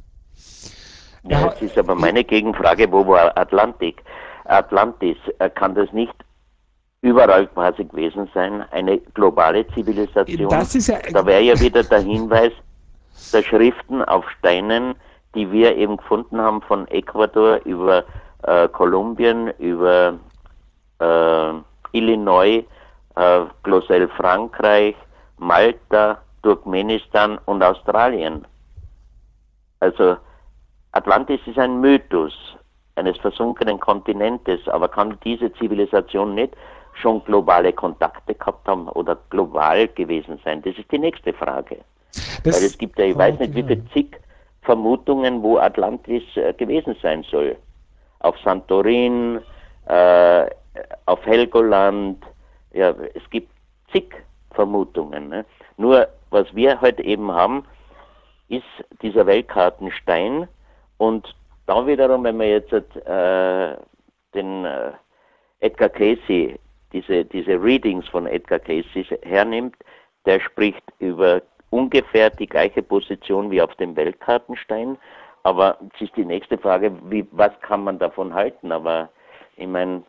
er Ja, hat, jetzt ist aber meine Gegenfrage, wo war Atlantik? Atlantis, äh, kann das nicht überall quasi gewesen sein, eine globale Zivilisation? das ist ja, Da wäre ja wieder der Hinweis der Schriften auf Steinen, die wir eben gefunden haben von Ecuador über äh, Kolumbien, über äh, Illinois, äh, Clausel Frankreich, Malta, Turkmenistan und Australien. Also Atlantis ist ein Mythos eines versunkenen Kontinentes, aber kann diese Zivilisation nicht schon globale Kontakte gehabt haben oder global gewesen sein? Das ist die nächste Frage. das, Weil es gibt ja, ich weiß nicht, wie okay. viele zig Vermutungen, wo Atlantis äh, gewesen sein soll. Auf Santorin, äh, auf Helgoland, ja, es gibt zig Vermutungen. Ne? Nur, was wir heute eben haben, ist dieser Weltkartenstein und da wiederum, wenn man jetzt äh, den äh, Edgar Cayce, diese, diese Readings von Edgar Cayce hernimmt, der spricht über ungefähr die gleiche Position wie auf dem Weltkartenstein, aber es ist die nächste Frage, wie, was kann man davon halten, aber ich meine,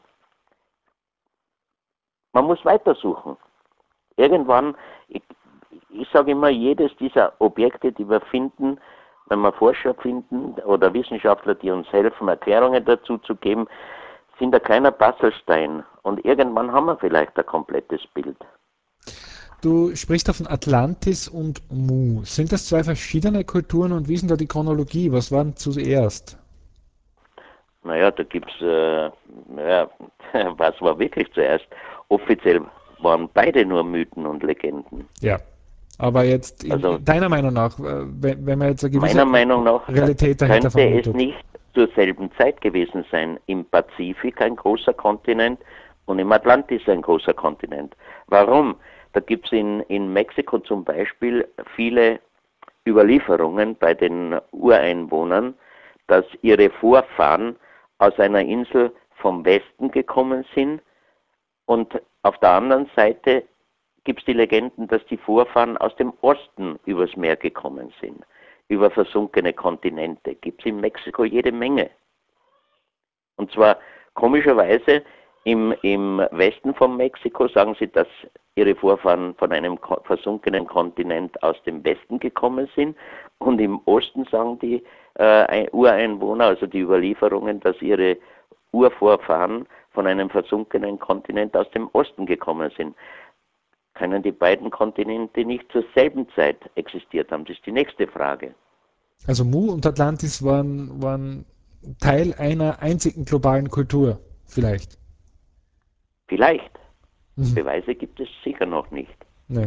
man muss weitersuchen. Irgendwann, ich, ich sage immer, jedes dieser Objekte, die wir finden, wenn wir Forscher finden oder Wissenschaftler, die uns helfen, Erklärungen dazu zu geben, sind ein kleiner Puzzlestein und irgendwann haben wir vielleicht ein komplettes Bild. Du sprichst da von Atlantis und Mu. Sind das zwei verschiedene Kulturen und wie ist denn da die Chronologie? Was war denn zuerst? Naja, da gibt es, äh, ja, was war wirklich zuerst? Offiziell waren beide nur Mythen und Legenden. Ja. Aber jetzt in, Also in deiner Meinung nach, äh, wenn, wenn man jetzt eine gewisse meiner Meinung nach Realität dahinter könnte es vermutet. nicht zur selben Zeit gewesen sein. Im Pazifik ein großer Kontinent und im Atlantis ein großer Kontinent. Warum? Da gibt es in, in Mexiko zum Beispiel viele Überlieferungen bei den Ureinwohnern, dass ihre Vorfahren aus einer Insel vom Westen gekommen sind und auf der anderen Seite gibt es die Legenden, dass die Vorfahren aus dem Osten übers Meer gekommen sind, über versunkene Kontinente. Gibt es in Mexiko jede Menge. Und zwar komischerweise im, im Westen von Mexiko sagen sie, dass ihre Vorfahren von einem versunkenen Kontinent aus dem Westen gekommen sind und im Osten sagen die äh, Ureinwohner, also die Überlieferungen, dass ihre Urvorfahren von einem versunkenen Kontinent aus dem Osten gekommen sind. Können die beiden Kontinente nicht zur selben Zeit existiert haben? Das ist die nächste Frage. Also Mu und Atlantis waren, waren Teil einer einzigen globalen Kultur, vielleicht. Vielleicht. Mhm. Beweise gibt es sicher noch nicht. Nee.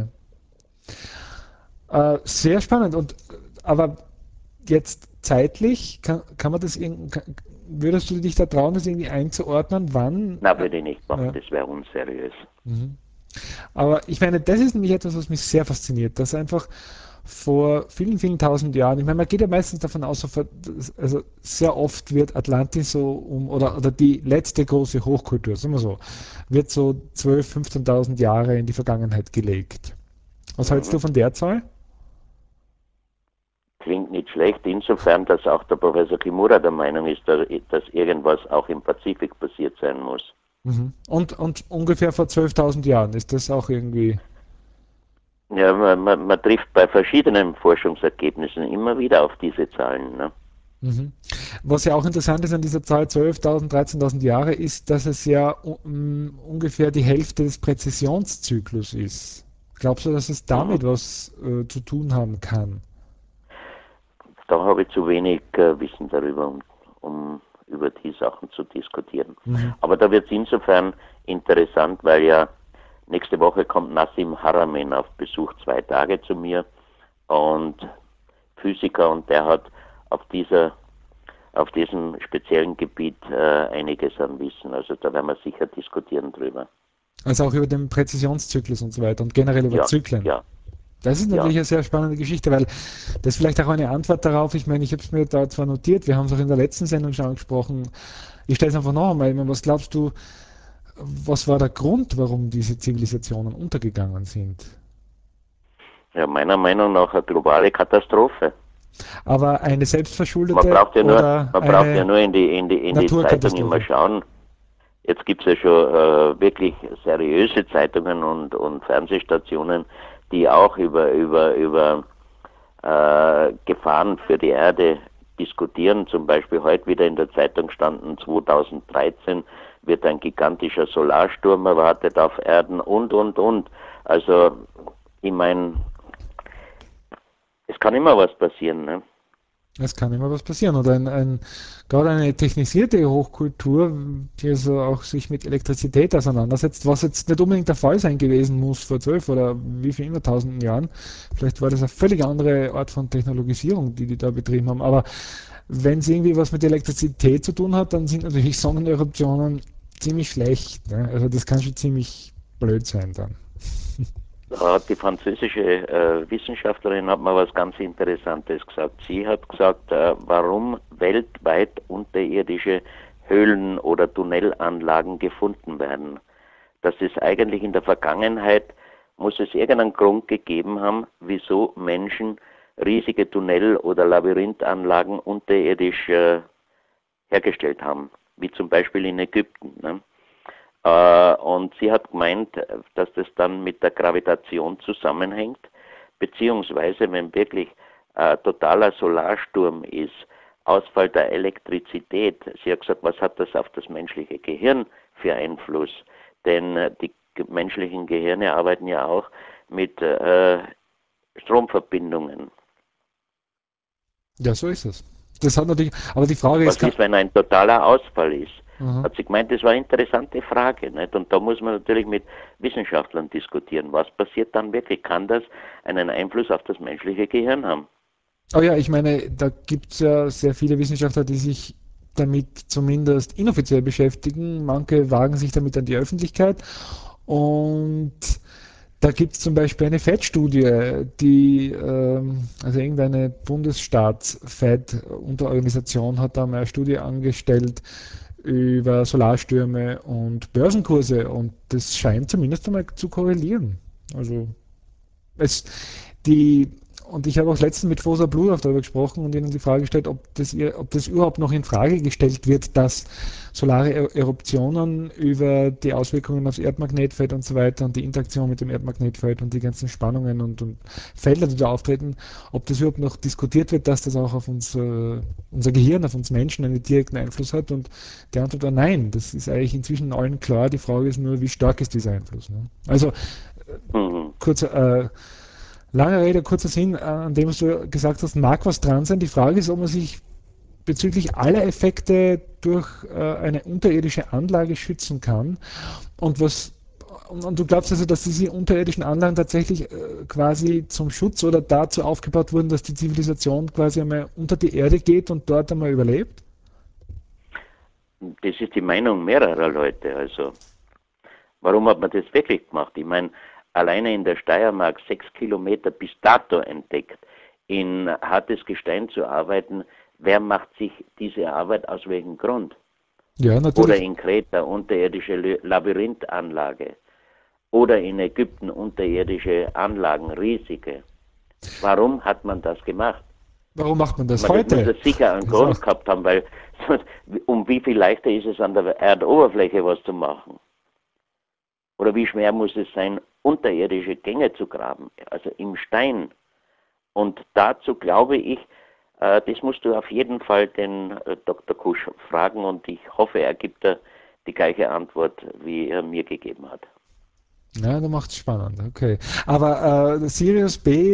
Äh, sehr spannend. Und aber jetzt zeitlich, kann, kann man das irgendwie, kann, würdest du dich da trauen, das irgendwie einzuordnen, wann? Na, würde ich nicht machen, Ja. das wäre unseriös. Mhm. Aber ich meine, das ist nämlich etwas, was mich sehr fasziniert, dass einfach vor vielen, vielen tausend Jahren, ich meine, man geht ja meistens davon aus, also sehr oft wird Atlantis so um, oder, oder die letzte große Hochkultur, sagen wir so, wird so zwölftausend, fünfzehntausend Jahre in die Vergangenheit gelegt. Was hältst du Mhm. von der Zahl? Klingt nicht schlecht, insofern, dass auch der Professor Kimura der Meinung ist, dass irgendwas auch im Pazifik passiert sein muss. Mhm. Und, und ungefähr vor zwölftausend Jahren, ist das auch irgendwie... Ja, man, man, man trifft bei verschiedenen Forschungsergebnissen immer wieder auf diese Zahlen. Ne? Mhm. Was ja auch interessant ist an dieser Zahl zwölftausend, dreizehntausend Jahre, ist, dass es ja um, ungefähr die Hälfte des Präzisionszyklus ist. Glaubst du, dass es Mhm. damit was äh, zu tun haben kann? da habe ich zu wenig äh, Wissen darüber, um, um über die Sachen zu diskutieren. Mhm. Aber da wird es insofern interessant, weil ja nächste Woche kommt Nassim Haramein auf Besuch zwei Tage zu mir und Physiker, und der hat auf dieser auf diesem speziellen Gebiet äh, einiges an Wissen. Also da werden wir sicher diskutieren drüber. Also auch über den Präzisionszyklus und so weiter und generell über ja, Zyklen. Ja. Das ist natürlich ja. eine sehr spannende Geschichte, weil das ist vielleicht auch eine Antwort darauf. Ich meine, ich habe es mir da zwar notiert, wir haben es auch in der letzten Sendung schon angesprochen. Ich stelle es einfach noch einmal. Ich meine, was glaubst du, was war der Grund, warum diese Zivilisationen untergegangen sind? Ja, meiner Meinung nach eine globale Katastrophe. Aber eine Man selbstverschuldete braucht ja nur, oder man eine braucht ja nur in die, in die, in die Zeitung immer schauen. Jetzt gibt es ja schon äh, wirklich seriöse Zeitungen und, und Fernsehstationen, die auch über, über, über äh, Gefahren für die Erde diskutieren. Zum Beispiel heute wieder in der Zeitung standen, zweitausenddreizehn wird ein gigantischer Solarsturm erwartet auf Erden und, und, und. Also, ich meine, es kann immer was passieren, ne? Es kann immer was passieren. Oder ein, ein, gerade eine technisierte Hochkultur, die also auch sich mit Elektrizität auseinandersetzt, was jetzt nicht unbedingt der Fall sein gewesen muss vor zwölf oder wie vielen hunderttausenden Jahren. Vielleicht war das eine völlig andere Art von Technologisierung, die die da betrieben haben. Aber wenn es irgendwie was mit Elektrizität zu tun hat, dann sind natürlich Sonneneruptionen ziemlich schlecht. Ne? Also das kann schon ziemlich blöd sein dann. Die französische äh, Wissenschaftlerin hat mal was ganz Interessantes gesagt. Sie hat gesagt, äh, warum weltweit unterirdische Höhlen oder Tunnelanlagen gefunden werden. Das ist eigentlich in der Vergangenheit, muss es irgendeinen Grund gegeben haben, wieso Menschen riesige Tunnel- oder Labyrinthanlagen unterirdisch äh, hergestellt haben, wie zum Beispiel in Ägypten. Ne? Und sie hat gemeint, dass das dann mit der Gravitation zusammenhängt, beziehungsweise wenn wirklich äh, totaler Solarsturm ist, Ausfall der Elektrizität. Sie hat gesagt, was hat das auf das menschliche Gehirn für Einfluss? Denn äh, die menschlichen Gehirne arbeiten ja auch mit äh, Stromverbindungen. Ja, so ist es. Das hat natürlich, aber die Frage was ist... Was ist, wenn ein totaler Ausfall ist? Mhm. Hat sie gemeint, das war eine interessante Frage. Nicht? Und da muss man natürlich mit Wissenschaftlern diskutieren. Was passiert dann wirklich? Kann das einen Einfluss auf das menschliche Gehirn haben? Oh ja, ich meine, da gibt es ja sehr viele Wissenschaftler, die sich damit zumindest inoffiziell beschäftigen. Manche wagen sich damit an die Öffentlichkeit. Und da gibt es zum Beispiel eine Fettstudie, die, ähm, also irgendeine Bundesstaats-Fed-Unterorganisation hat da mal eine Studie angestellt über Solarstürme und Börsenkurse, und das scheint zumindest einmal zu korrelieren. Also es, die, und ich habe auch letztens mit Fosa Bludorf darüber gesprochen und ihnen die Frage gestellt, ob das, ihr, ob das überhaupt noch in Frage gestellt wird, dass solare Eruptionen über die Auswirkungen aufs Erdmagnetfeld und so weiter und die Interaktion mit dem Erdmagnetfeld und die ganzen Spannungen und, und Felder, die da auftreten, ob das überhaupt noch diskutiert wird, dass das auch auf uns, äh, unser Gehirn, auf uns Menschen einen direkten Einfluss hat. Und die Antwort war nein. Das ist eigentlich inzwischen allen klar. Die Frage ist nur, wie stark ist dieser Einfluss. Ne? Also, Mhm. kurz, äh, lange Rede, kurzer Sinn, äh, an dem, was du gesagt hast, mag was dran sein. Die Frage ist, ob man sich bezüglich aller Effekte durch äh, eine unterirdische Anlage schützen kann. Und was und, und du glaubst also, dass diese unterirdischen Anlagen tatsächlich äh, quasi zum Schutz oder dazu aufgebaut wurden, dass die Zivilisation quasi einmal unter die Erde geht und dort einmal überlebt? Das ist die Meinung mehrerer Leute. Also, warum hat man das wirklich gemacht? Ich meine, alleine in der Steiermark sechs Kilometer bis dato entdeckt, in hartes Gestein zu arbeiten. Wer macht sich diese Arbeit aus welchem Grund? Ja, natürlich. Oder in Kreta unterirdische Labyrinthanlage. Oder in Ägypten unterirdische Anlagen, riesige. Warum hat man das gemacht? Warum macht man das Man, das heute? muss das sicher einen Das Grund auch. gehabt haben, weil um wie viel leichter ist es an der Erdoberfläche was zu machen? Oder wie schwer muss es sein, unterirdische Gänge zu graben, also im Stein? Und dazu glaube ich, äh, das musst du auf jeden Fall den äh, Doktor Kusch fragen, und ich hoffe, er gibt da die gleiche Antwort, wie er mir gegeben hat. Ja, da macht es spannend, okay. Aber äh, Sirius B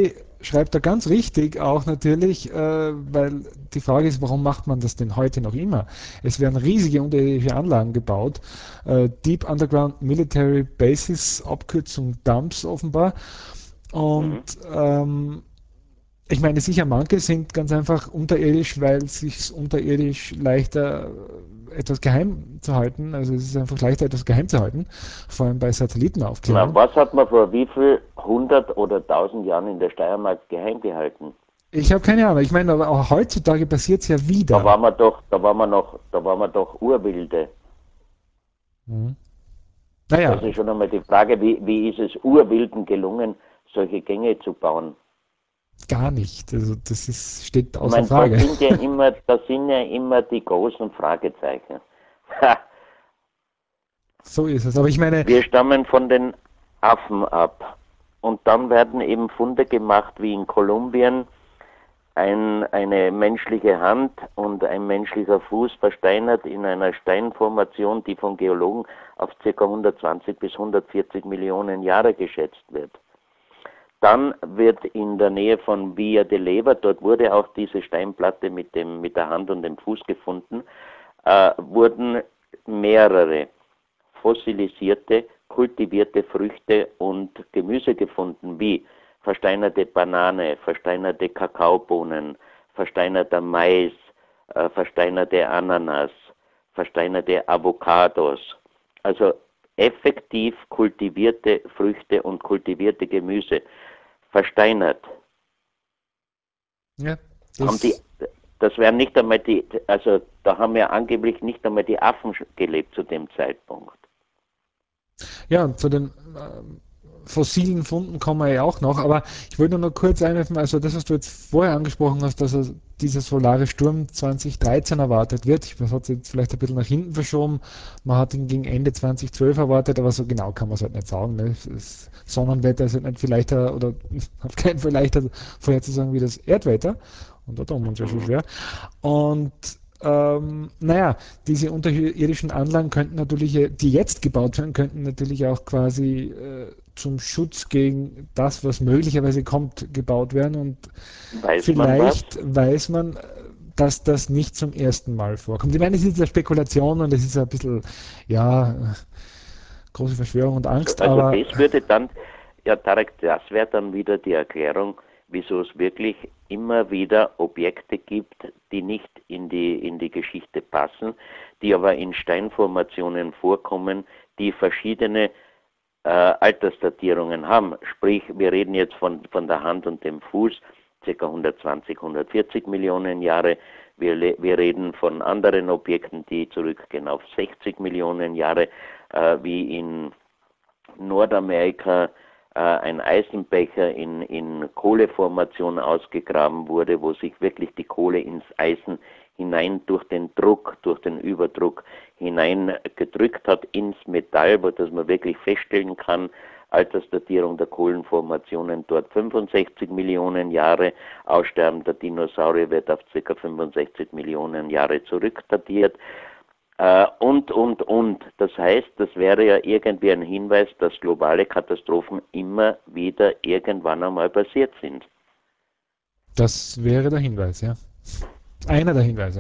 schreibt er ganz richtig auch natürlich, äh, weil die Frage ist, warum macht man das denn heute noch immer? Es werden riesige unterirdische Anlagen gebaut, äh, Deep Underground Military Bases, Abkürzung DUMBs offenbar. Und Mhm. ähm, ich meine, sicher, manche sind ganz einfach unterirdisch, weil es sich unterirdisch leichter äh, etwas geheim zu halten. Also es ist einfach leichter, etwas geheim zu halten, vor allem bei Na, Satellitenaufklärung. was hat man vor wie viel hundert oder tausend Jahren in der Steiermark geheim gehalten? Ich habe keine Ahnung. Ich meine, aber auch heutzutage passiert es ja Da wieder. waren wir doch, da waren wir noch, da waren wir doch Urwilde. Mhm. Das Naja, ist schon einmal die Frage, wie, wie ist es Urwilden gelungen, solche Gänge zu bauen? gar nicht. Also das ist, steht Ich außer meine, da Frage. sind ja immer, da sind ja immer die großen Fragezeichen. Ha, So ist es. Aber ich meine, wir stammen von den Affen ab. Und dann werden eben Funde gemacht, wie in Kolumbien, ein, eine menschliche Hand und ein menschlicher Fuß versteinert in einer Steinformation, die von Geologen auf ca. hundertzwanzig bis hundertvierzig Millionen Jahre geschätzt wird. Dann wird in der Nähe von Villa de Leyva, dort wurde auch diese Steinplatte mit, dem, mit der Hand und dem Fuß gefunden, äh, wurden mehrere fossilisierte, kultivierte Früchte und Gemüse gefunden, wie versteinerte Banane, versteinerte Kakaobohnen, versteinerter Mais, äh, versteinerte Ananas, versteinerte Avocados. Also effektiv kultivierte Früchte und kultivierte Gemüse. Versteinert. ja, Haben die, das, das wären nicht einmal die, also da haben ja angeblich nicht einmal die Affen gelebt zu dem Zeitpunkt. ja, zu den ähm, fossilen Funden kommen wir ja auch noch. Aber ich wollte nur kurz einwerfen, also das, was du jetzt vorher angesprochen hast, dass er, dieser solare Sturm zwanzig dreizehn erwartet wird. Das hat sich jetzt vielleicht ein bisschen nach hinten verschoben. Man hat ihn gegen Ende zwanzig zwölf erwartet, aber so genau kann man es halt nicht sagen. Ne? Das Sonnenwetter ist halt nicht viel leichter oder auf keinen Fall leichter vorherzusagen wie das Erdwetter. Und da tun wir uns ja schon Mhm. schwer. Und ähm, naja, diese unterirdischen Anlagen könnten natürlich, äh, die jetzt gebaut werden, könnten natürlich auch quasi äh, zum Schutz gegen das, was möglicherweise kommt, gebaut werden. Und Weiß man was? vielleicht weiß man, äh, dass das nicht zum ersten Mal vorkommt. Ich meine, es ist eine Spekulation und es ist ein bisschen, ja, äh, große Verschwörung und Also, Angst, also aber das würde dann, ja Tarek, das wäre dann wieder die Erklärung, wieso es wirklich immer wieder Objekte gibt, die nicht in die, in die Geschichte passen, die aber in Steinformationen vorkommen, die verschiedene äh, Altersdatierungen haben. Sprich, wir reden jetzt von, von der Hand und dem Fuß, ca. hundertzwanzig, hundertvierzig Millionen Jahre. Wir, wir reden von anderen Objekten, die zurückgehen auf sechzig Millionen Jahre, äh, wie in Nordamerika äh, ein Eisenbecher in, in Kohleformation ausgegraben wurde, wo sich wirklich die Kohle ins Eisen hinein durch den Druck, durch den Überdruck hinein gedrückt hat ins Metall, wo das man wirklich feststellen kann, Altersdatierung der Kohlenformationen dort fünfundsechzig Millionen Jahre, Aussterben der Dinosaurier wird auf ca. fünfundsechzig Millionen Jahre zurückdatiert. Äh, und, und, und. Das heißt, das wäre ja irgendwie ein Hinweis, dass globale Katastrophen immer wieder irgendwann einmal passiert sind. das wäre der Hinweis, ja. Einer der Hinweise.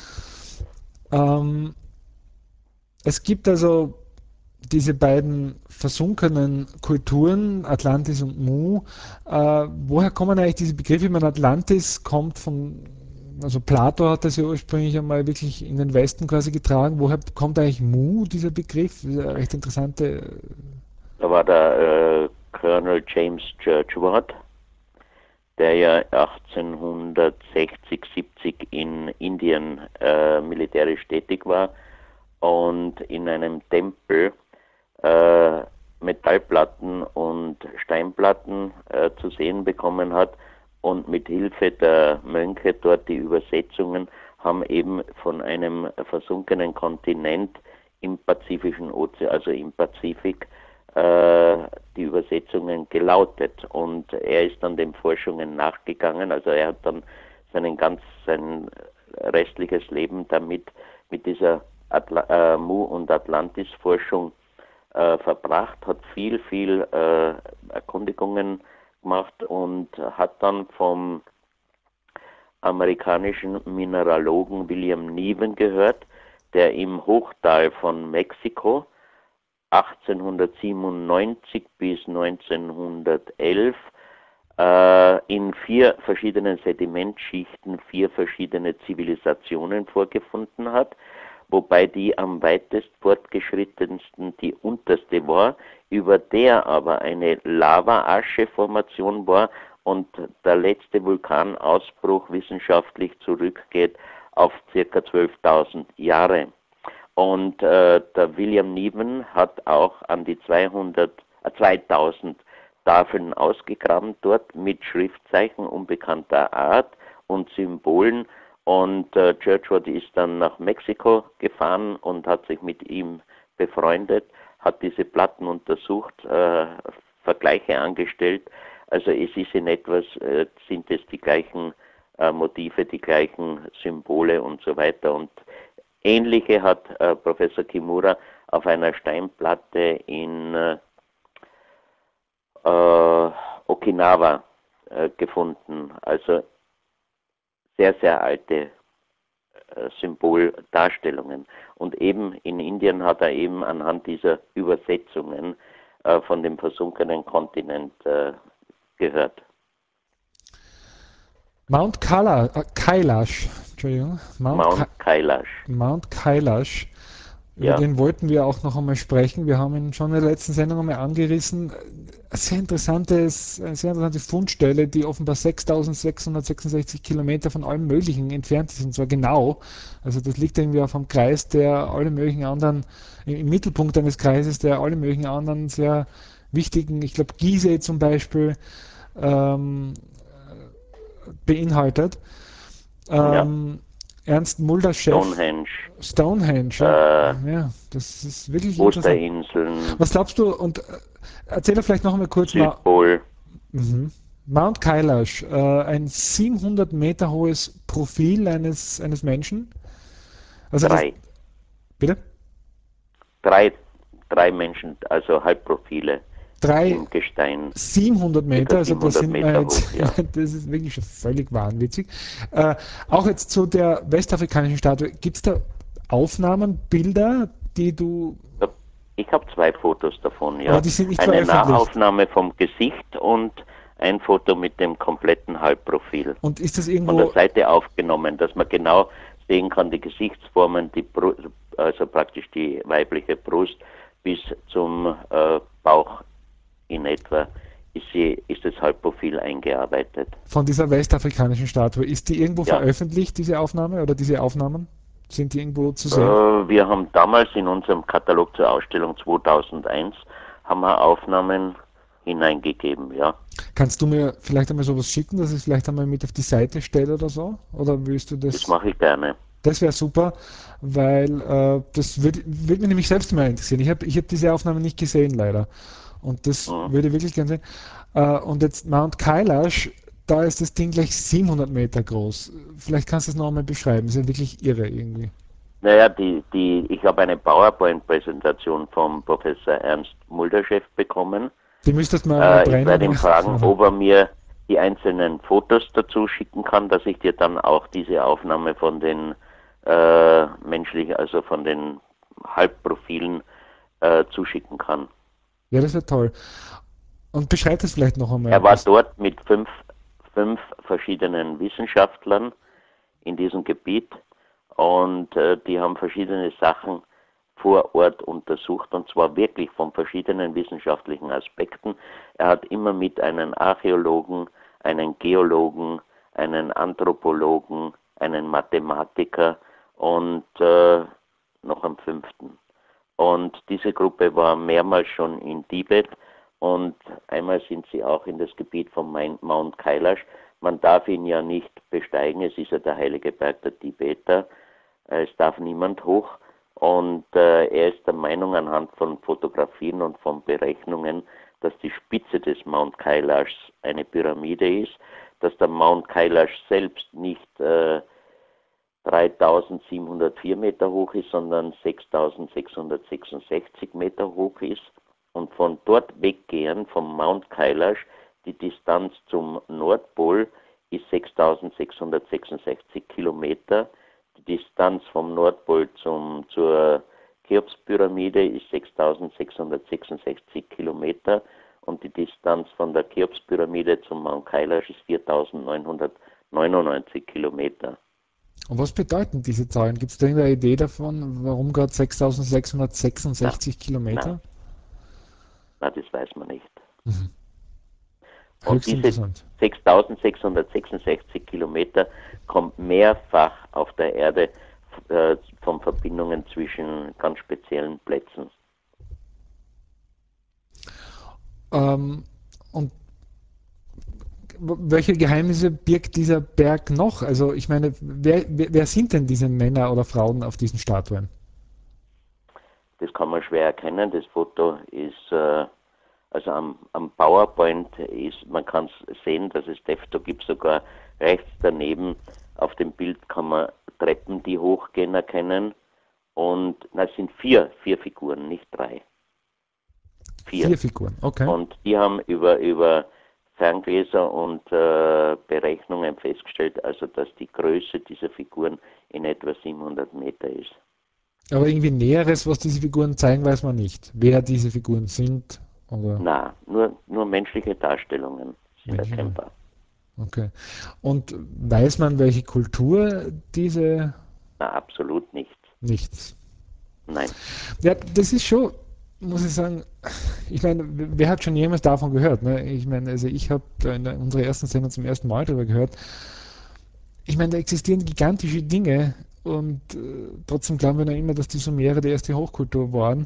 Ähm, Es gibt also diese beiden versunkenen Kulturen, Atlantis und Mu. Äh, woher kommen eigentlich diese Begriffe? Ich meine, Atlantis kommt von, also Plato hat das ja ursprünglich einmal wirklich in den Westen quasi getragen. Woher kommt eigentlich Mu, dieser Begriff? Das ist eine recht interessante. Da war der äh, Colonel James Churchward, der ja achtzehnhundertsechzig, siebzig in Indien äh, militärisch tätig war und in einem Tempel äh, Metallplatten und Steinplatten äh, zu sehen bekommen hat und mit Hilfe der Mönche dort die Übersetzungen haben eben von einem versunkenen Kontinent im Pazifischen Ozean, also im Pazifik, äh, die Übersetzungen gelautet und er ist dann den Forschungen nachgegangen, also er hat dann seinen ganz sein restliches Leben damit mit dieser Atla äh, Mu- und Atlantis-Forschung äh, verbracht, hat viel, viel äh, Erkundigungen gemacht und hat dann vom amerikanischen Mineralogen William Niven gehört, der im Hochtal von Mexiko achtzehnhundertsiebenundneunzig bis neunzehnhundertelf äh, in vier verschiedenen Sedimentschichten vier verschiedene Zivilisationen vorgefunden hat, wobei die am weitest fortgeschrittensten die unterste war, über der aber eine Lava-Asche-Formation war und der letzte Vulkanausbruch wissenschaftlich zurückgeht auf ca. zwölftausend Jahre. Und äh, der William Niven hat auch an die zweihundert, äh, zweitausend Tafeln ausgegraben dort mit Schriftzeichen unbekannter Art und Symbolen. Und äh, Churchward ist dann nach Mexiko gefahren und hat sich mit ihm befreundet, hat diese Platten untersucht, äh, Vergleiche angestellt. Also es ist in etwas, äh, sind es die gleichen äh, Motive, die gleichen Symbole und so weiter. Und ähnliche hat äh, Professor Kimura auf einer Steinplatte in äh, äh, Okinawa äh, gefunden. Also sehr, sehr alte äh, Symboldarstellungen. Und eben in Indien hat er eben anhand dieser Übersetzungen äh, von dem versunkenen Kontinent äh, gehört. Mount Kala, äh, Kailash, Entschuldigung, Mount, Mount Ka Kailash. Mount Kailash, über Ja. den wollten wir auch noch einmal sprechen. Wir haben ihn schon in der letzten Sendung einmal angerissen. Eine sehr, interessantes, eine sehr interessante Fundstelle, die offenbar sechstausendsechshundertsechsundsechzig Kilometer von allem Möglichen entfernt ist, und zwar genau. Also das liegt irgendwie auf einem Kreis, der alle möglichen anderen, im Mittelpunkt eines Kreises, der alle möglichen anderen sehr wichtigen, ich glaube Gizeh zum Beispiel, ähm, beinhaltet. Ähm, ja. Ernst Mulder, Chef. Stonehenge. Stonehenge, ja. Äh, ja, das ist wirklich interessant. Osterinseln. Was glaubst du, und äh, erzähl doch vielleicht noch einmal kurz mal. Südpol. Mhm. Mount Kailash, äh, ein siebenhundert Meter hohes Profil eines, eines Menschen. Also Drei. Das, bitte? Drei, drei Menschen, also Halbprofile Drei im Gestein. siebenhundert Circa Meter, also das siebenhundert sind wir Meter jetzt, hoch, ja. das ist wirklich schon völlig wahnwitzig. Äh, auch jetzt zu der westafrikanischen Statue, gibt es da Aufnahmen, Bilder, die du, Ich habe zwei Fotos davon, ja. aber die sind nicht Eine veröffentlicht. Nahaufnahme vom Gesicht und ein Foto mit dem kompletten Halbprofil. Und ist das Von der irgendwo, Seite aufgenommen, dass man genau sehen kann, die Gesichtsformen, die Bru also praktisch die weibliche Brust bis zum äh, Bauch in etwa, ist, sie, ist das Halbprofil eingearbeitet. von dieser westafrikanischen Statue, ist die irgendwo Ja. veröffentlicht, diese Aufnahme, oder diese Aufnahmen? Sind die irgendwo zu Äh, sehen? wir haben damals in unserem Katalog zur Ausstellung zweitausendeins haben wir Aufnahmen hineingegeben, ja. Kannst du mir vielleicht einmal sowas schicken, dass ich es vielleicht einmal mit auf die Seite stelle oder so? Oder willst du Das das? mache ich gerne. Das wäre super, weil äh, das würde würd mich nämlich selbst mal interessieren. Ich habe ich hab diese Aufnahme nicht gesehen, leider. Und das Mhm. würde ich wirklich gerne sehen. Äh, und jetzt Mount Kailash, da ist das Ding gleich siebenhundert Meter groß. Vielleicht kannst du es noch einmal beschreiben. Das ist ja wirklich irre irgendwie. Naja, die, die, ich habe eine PowerPoint-Präsentation vom Professor Ernst Mulderchef bekommen. Die müsstest du mal, mal Äh, ich brennen. werde ihn fragen, ob er mir die einzelnen Fotos dazu schicken kann, dass ich dir dann auch diese Aufnahme von den äh, menschlichen, also von den Halbprofilen äh, zuschicken kann. Ja, das wäre toll. Und beschreib das vielleicht noch einmal. Er war dort mit fünf, fünf verschiedenen Wissenschaftlern in diesem Gebiet und äh, die haben verschiedene Sachen vor Ort untersucht und zwar wirklich von verschiedenen wissenschaftlichen Aspekten. Er hat immer mit einem Archäologen, einen Geologen, einen Anthropologen, einen Mathematiker und äh, noch einen fünften. Und diese Gruppe war mehrmals schon in Tibet und einmal sind sie auch in das Gebiet von Mount Kailash. Man darf ihn ja nicht besteigen, es ist ja der heilige Berg der Tibeter, es darf niemand hoch. Und äh, er ist der Meinung anhand von Fotografien und von Berechnungen, dass die Spitze des Mount Kailash eine Pyramide ist, dass der Mount Kailash selbst nicht äh, dreitausendsiebenhundertvier Meter hoch ist, sondern sechstausendsechshundertsechsundsechzig Meter hoch ist. Und von dort weggehen, vom Mount Kailash, die Distanz zum Nordpol ist sechstausendsechshundertsechsundsechzig Kilometer. Die Distanz vom Nordpol zum, zur Cheops-Pyramide ist sechstausendsechshundertsechsundsechzig Kilometer und die Distanz von der Cheops-Pyramide zum Mount Kailash ist viertausendneunhundertneunundneunzig Kilometer. Und was bedeuten diese Zahlen? Gibt es da irgendeine Idee davon, warum gerade sechstausendsechshundertsechsundsechzig Kilometer? Nein. Nein, das weiß man nicht. Mhm. Und Höchst diese interessant. sechstausendsechshundertsechsundsechzig Kilometer kommt mehrfach auf der Erde äh, von Verbindungen zwischen ganz speziellen Plätzen. Ähm, und welche Geheimnisse birgt dieser Berg noch? Also ich meine, wer, wer, wer sind denn diese Männer oder Frauen auf diesen Statuen? Das kann man schwer erkennen. Das Foto ist, äh, also am, am PowerPoint ist, man kann es sehen, dass es da gibt sogar rechts daneben auf dem Bild kann man Treppen, die hochgehen, erkennen. Und na, es sind vier, vier Figuren, nicht drei. Vier. Vier Figuren, okay. Und die haben über, über Ferngläser und äh, Berechnungen festgestellt, also dass die Größe dieser Figuren in etwa siebenhundert Meter ist. Aber irgendwie Näheres, was diese Figuren zeigen, weiß man nicht. Wer diese Figuren sind? Oder Na, nur, nur menschliche Darstellungen sind Menschliche? erkennbar. Okay. Und weiß man, welche Kultur diese? Na, absolut nicht. Nichts. Nein. Ja, das ist schon, muss ich sagen, ich meine, wer hat schon jemals davon gehört? Ne? Ich meine, also ich habe in der, unserer ersten Sendung zum ersten Mal darüber gehört. Ich meine, da existieren gigantische Dinge und äh, trotzdem glauben wir noch immer, dass die Sumerer die erste Hochkultur waren.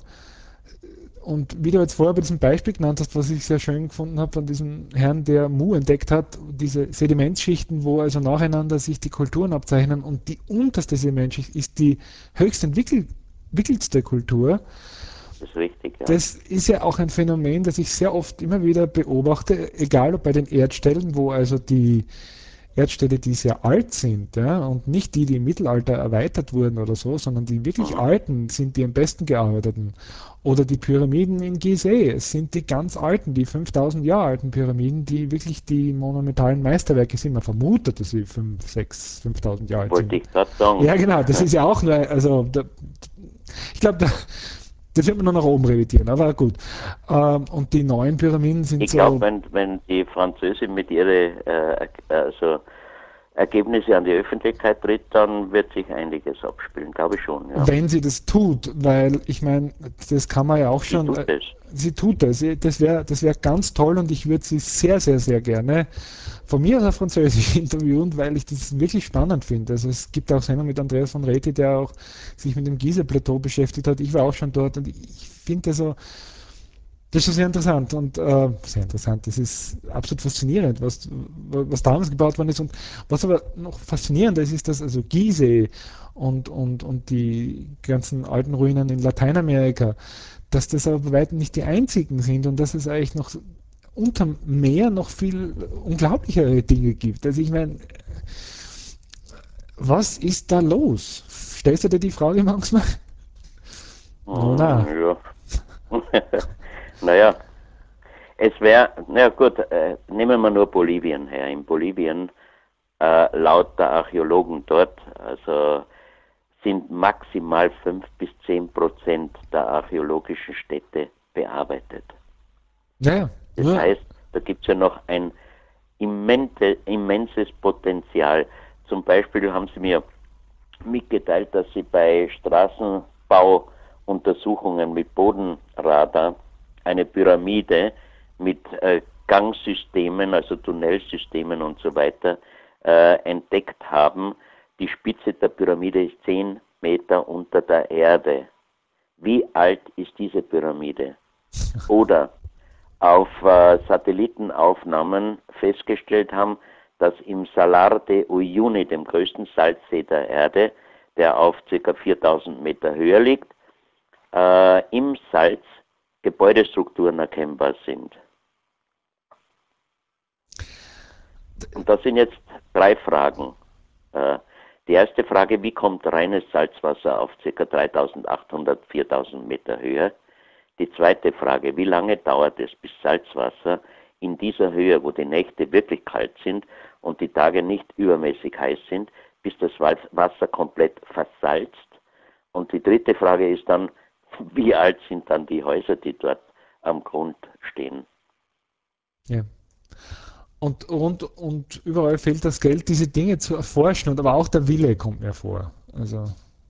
Und wie du jetzt vorher bei diesem Beispiel genannt hast, was ich sehr schön gefunden habe von diesem Herrn, der Mu entdeckt hat, diese Sedimentschichten, wo also nacheinander sich die Kulturen abzeichnen und die unterste Sedimentschicht ist die höchst entwickelt, entwickeltste Kultur. Das ist richtig, ja. Das ist ja auch ein Phänomen, das ich sehr oft immer wieder beobachte, egal ob bei den Erdstellen, wo also die Erdstädte, die sehr alt sind, ja, und nicht die, die im Mittelalter erweitert wurden oder so, sondern die wirklich Mhm. alten sind die am besten gearbeiteten. Oder die Pyramiden in Gizeh, es sind die ganz alten, die fünftausend Jahre alten Pyramiden, die wirklich die monumentalen Meisterwerke sind. Man vermutet, dass sie fünf, sechs, fünftausend Jahre alt Wollte sind. ich gerade sagen. Ja, genau, das ist ja auch nur, also da, ich glaube, da, das wird man nur nach oben revidieren, aber gut. Ähm, und die neuen Pyramiden sind Ich so. glaube, wenn, wenn die Französin mit ihren äh, also Ergebnisse an die Öffentlichkeit tritt, dann wird sich einiges abspielen, glaube ich schon. Ja. Wenn sie das tut, weil ich meine, das kann man ja auch Sie schon. tut Äh, es. sie tut das. Das wäre das wär ganz toll und ich würde sie sehr, sehr, sehr gerne von mir aus auf Französisch interviewen, weil ich das wirklich spannend finde. Also es gibt auch Sendungen mit Andreas von Reti, der auch sich mit dem Gizeh-Plateau beschäftigt hat. Ich war auch schon dort und ich finde also, das ist schon sehr interessant und äh, sehr interessant. Das ist absolut faszinierend, was, was damals gebaut worden ist. Und was aber noch faszinierender ist, ist, dass also Gizeh und, und, und die ganzen alten Ruinen in Lateinamerika, dass das aber bei weitem nicht die einzigen sind und dass es eigentlich noch unterm Meer noch viel unglaublichere Dinge gibt. Also ich meine, was ist da los? Stellst du dir die Frage manchmal? No, na. Hm, ja. Naja, es wäre, na gut, äh, nehmen wir nur Bolivien her. In Bolivien, äh, laut der Archäologen dort, also sind maximal fünf bis zehn Prozent der archäologischen Städte bearbeitet. Naja, Das nur, heißt, da gibt es ja noch ein immente, immenses Potenzial. Zum Beispiel haben sie mir mitgeteilt, dass sie bei Straßenbauuntersuchungen mit Bodenradar eine Pyramide mit äh, Gangsystemen, also Tunnelsystemen und so weiter, äh, entdeckt haben. Die Spitze der Pyramide ist zehn Meter unter der Erde. Wie alt ist diese Pyramide? Oder auf äh, Satellitenaufnahmen festgestellt haben, dass im Salar de Uyuni, dem größten Salzsee der Erde, der auf ca. viertausend Meter Höhe liegt, äh, im Salz Gebäudestrukturen erkennbar sind. Und das sind jetzt drei Fragen. Äh, die erste Frage, wie kommt reines Salzwasser auf ca. dreitausendachthundert, viertausend Meter Höhe? Die zweite Frage, wie lange dauert es, bis Salzwasser in dieser Höhe, wo die Nächte wirklich kalt sind und die Tage nicht übermäßig heiß sind, bis das Wasser komplett versalzt. Und die dritte Frage ist dann, wie alt sind dann die Häuser, die dort am Grund stehen? Ja. Und, und, und überall fehlt das Geld, diese Dinge zu erforschen, und aber auch der Wille kommt mir vor. Also,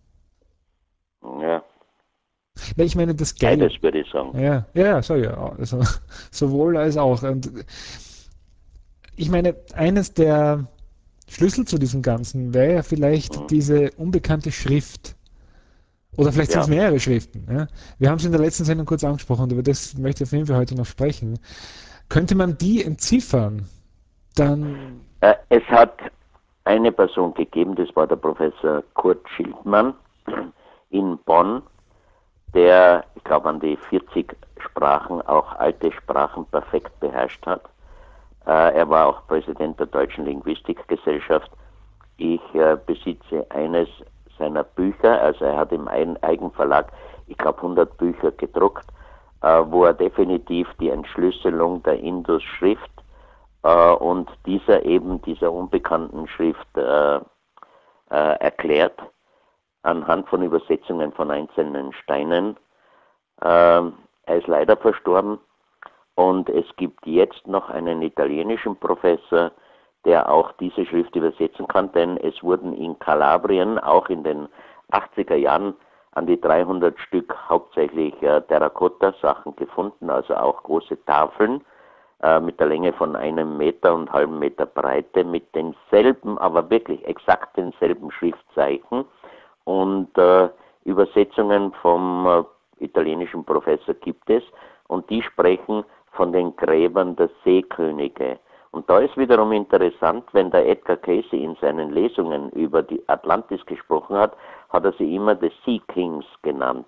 Ja, weil ich meine, das Geld. beides würde ich sagen. Ja, ja, so ja. Also, sowohl als auch. Und ich meine, eines der Schlüssel zu diesem Ganzen wäre ja vielleicht Mhm. diese unbekannte Schrift. Oder vielleicht sind es Ja. mehrere Schriften. Ja? Wir haben es in der letzten Sendung kurz angesprochen und über das möchte ich auf jeden Fall heute noch sprechen. Könnte man die entziffern, dann. Äh, es hat eine Person gegeben, das war der Professor Kurt Schildmann in Bonn, der, ich glaube, an die vierzig Sprachen, auch alte Sprachen perfekt beherrscht hat. Äh, er war auch Präsident der Deutschen Linguistikgesellschaft. Ich äh, besitze eines seiner Bücher, also er hat im Eigenverlag, ich glaube, hundert Bücher gedruckt, äh, wo er definitiv die Entschlüsselung der Indus-Schrift äh, und dieser eben, dieser unbekannten Schrift äh, äh, erklärt, anhand von Übersetzungen von einzelnen Steinen. Äh, er ist leider verstorben und es gibt jetzt noch einen italienischen Professor, der auch diese Schrift übersetzen kann, denn es wurden in Kalabrien auch in den achtziger Jahren an die dreihundert Stück hauptsächlich äh, Terrakotta-Sachen gefunden, also auch große Tafeln äh, mit der Länge von einem Meter und halben Meter Breite, mit denselben, aber wirklich exakt denselben Schriftzeichen, und äh, Übersetzungen vom äh, italienischen Professor gibt es, und die sprechen von den Gräbern der Seekönige. Und da ist wiederum interessant, wenn der Edgar Casey in seinen Lesungen über die Atlantis gesprochen hat, hat er sie immer the Sea Kings genannt.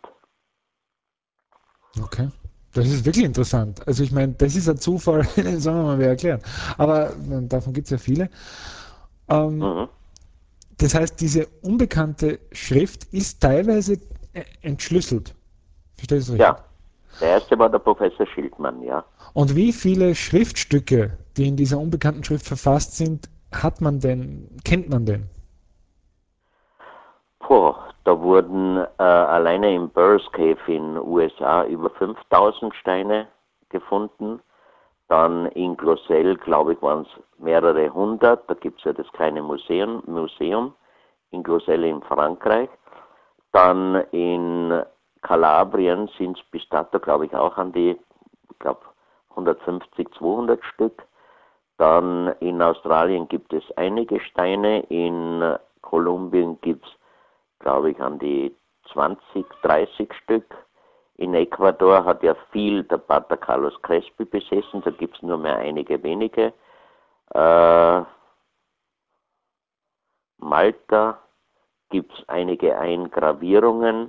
Okay. Das ist wirklich interessant. Also ich meine, das ist ein Zufall, den soll man mal wer erklären. Aber äh, davon gibt es ja viele. Ähm, Mhm. das heißt, diese unbekannte Schrift ist teilweise äh, entschlüsselt. Verstehe ich das richtig? Ja, der erste war der Professor Schildmann, ja. Und wie viele Schriftstücke, die in dieser unbekannten Schrift verfasst sind, hat man denn, kennt man denn? Puh, da wurden äh, alleine im Burroughs Cave in U S A über fünftausend Steine gefunden. Dann in Glossel, glaube ich, waren es mehrere hundert. Da gibt es ja das kleine Museum, Museum in Glossel in Frankreich. Dann in Kalabrien sind es bis dato, glaube ich, auch an die, ich glaube, hundertfünfzig, zweihundert Stück. Dann in Australien gibt es einige Steine. In Kolumbien gibt es, glaube ich, an die zwanzig, dreißig Stück. In Ecuador hat ja viel der Pater Carlos Crespi besessen, da gibt es nur mehr einige wenige. Äh, Malta gibt es einige Eingravierungen.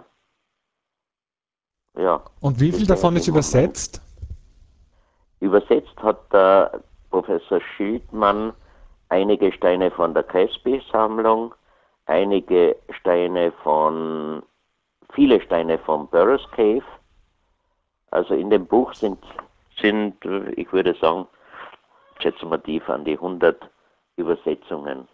Ja, Und wie viel das wäre davon es ist im Moment. übersetzt? Übersetzt hat der Professor Schildmann einige Steine von der Crespi-Sammlung, einige Steine von, viele Steine vom Burroughs Cave. Also in dem Buch sind, sind ich würde sagen, schätzen wir tief an die hundert Übersetzungen.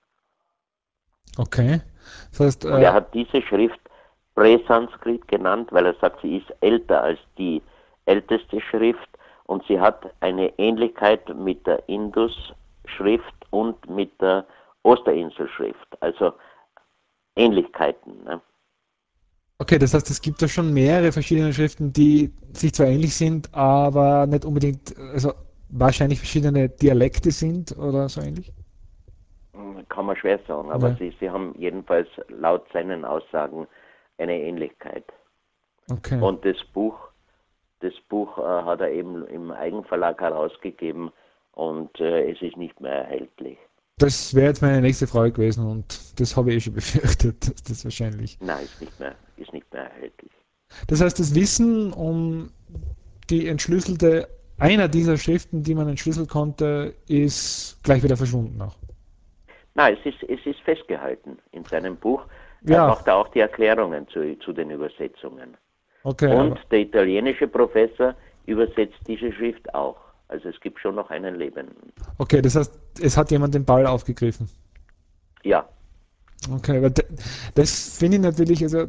Okay. Das heißt, Und er äh, hat diese Schrift Präsanskrit genannt, weil er sagt, sie ist älter als die älteste Schrift und sie hat eine Ähnlichkeit mit der Indus-Schrift und mit der Osterinselschrift. Also Ähnlichkeiten. Ne? okay, das heißt, es gibt da schon mehrere verschiedene Schriften, die sich zwar ähnlich sind, aber nicht unbedingt, also wahrscheinlich verschiedene Dialekte sind oder so ähnlich? Kann man schwer sagen, aber Ja, sie, sie haben jedenfalls laut seinen Aussagen eine Ähnlichkeit. okay. Und das Buch, das Buch äh, hat er eben im Eigenverlag herausgegeben und äh, es ist nicht mehr erhältlich. Das wäre jetzt meine nächste Frage gewesen und das habe ich eh schon befürchtet, dass das wahrscheinlich. Nein, ist nicht mehr, ist nicht mehr erhältlich. Das heißt, das Wissen um die entschlüsselte, einer dieser Schriften, die man entschlüsseln konnte, ist gleich wieder verschwunden auch. Nein, es ist, es ist festgehalten in seinem Buch. Er Ja, macht da auch die Erklärungen zu, zu den Übersetzungen. okay, Und aber der italienische Professor übersetzt diese Schrift auch. Also es gibt schon noch einen Lebenden. Okay, das heißt, es hat jemand den Ball aufgegriffen. Ja, Okay, aber d- das finde ich natürlich also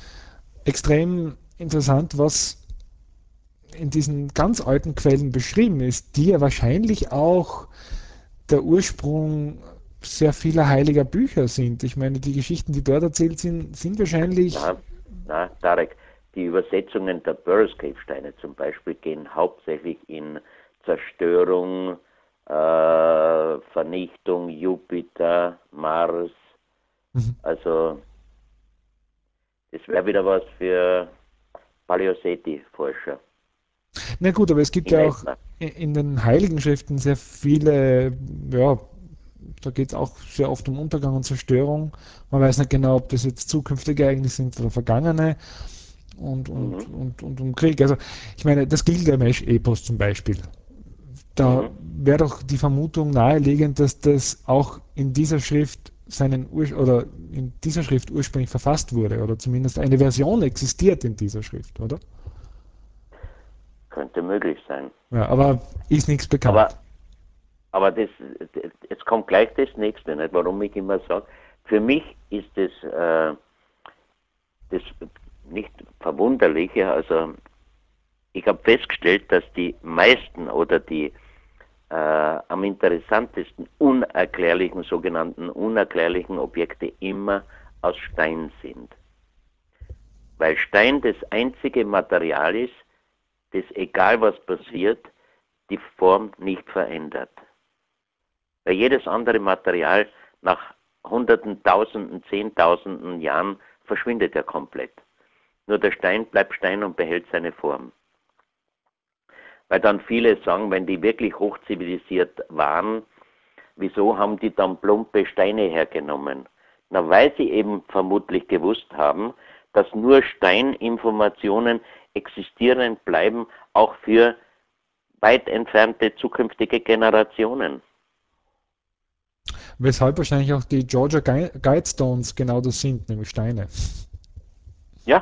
extrem interessant, was in diesen ganz alten Quellen beschrieben ist, die ja wahrscheinlich auch der Ursprung sehr vieler heiliger Bücher sind. Ich meine, die Geschichten, die dort erzählt sind, sind wahrscheinlich. na, na, Tarek, die Übersetzungen der Burroughs-Cave-Steine zum Beispiel gehen hauptsächlich in Zerstörung, äh, Vernichtung, Jupiter, Mars. Mhm. Also das wäre wieder was für Paleoseti-Forscher Na gut, aber es gibt in ja auch etwa. i- in den Heiligen Schriften sehr viele, ja, da geht es auch sehr oft um Untergang und Zerstörung. Man weiß nicht genau, ob das jetzt zukünftige Ereignisse sind oder vergangene und, und, Mhm. und, und um Krieg. Also ich meine, das Gilgamesch-Epos zum Beispiel. Da Mhm. wäre doch die Vermutung naheliegend, dass das auch in dieser Schrift seinen Ur oder in dieser Schrift ursprünglich verfasst wurde oder zumindest eine Version existiert in dieser Schrift, oder? Könnte möglich sein. Ja, aber ist nichts bekannt. Aber, aber das, jetzt kommt gleich das nächste, nicht? Warum ich immer sage, für mich ist das, äh, das nicht Verwunderliche, also ich habe festgestellt, dass die meisten oder die äh, am interessantesten unerklärlichen, sogenannten unerklärlichen Objekte immer aus Stein sind. Weil Stein das einzige Material ist, das egal was passiert, die Form nicht verändert. Weil jedes andere Material nach Hunderten, Tausenden, Zehntausenden Jahren verschwindet ja komplett. Nur der Stein bleibt Stein und behält seine Form. Weil dann viele sagen, wenn die wirklich hochzivilisiert waren, wieso haben die dann plumpe Steine hergenommen? Na, weil sie eben vermutlich gewusst haben, dass nur Steininformationen existieren bleiben, auch für weit entfernte zukünftige Generationen. Weshalb wahrscheinlich auch die Georgia Guidestones genau das sind, nämlich Steine. Ja,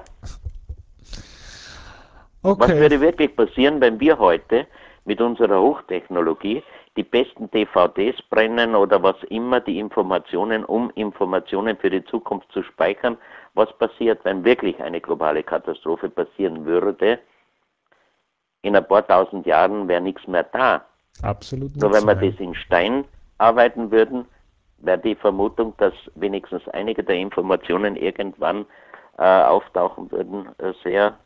was Okay, würde wirklich passieren, wenn wir heute mit unserer Hochtechnologie die besten D V Ds brennen oder was immer, die Informationen, um Informationen für die Zukunft zu speichern? Was passiert, wenn wirklich eine globale Katastrophe passieren würde? In ein paar tausend Jahren wäre nichts mehr da. absolut Nur nichts, wenn wir nein. das in Stein arbeiten würden, wäre die Vermutung, dass wenigstens einige der Informationen irgendwann äh, auftauchen würden, äh, sehr,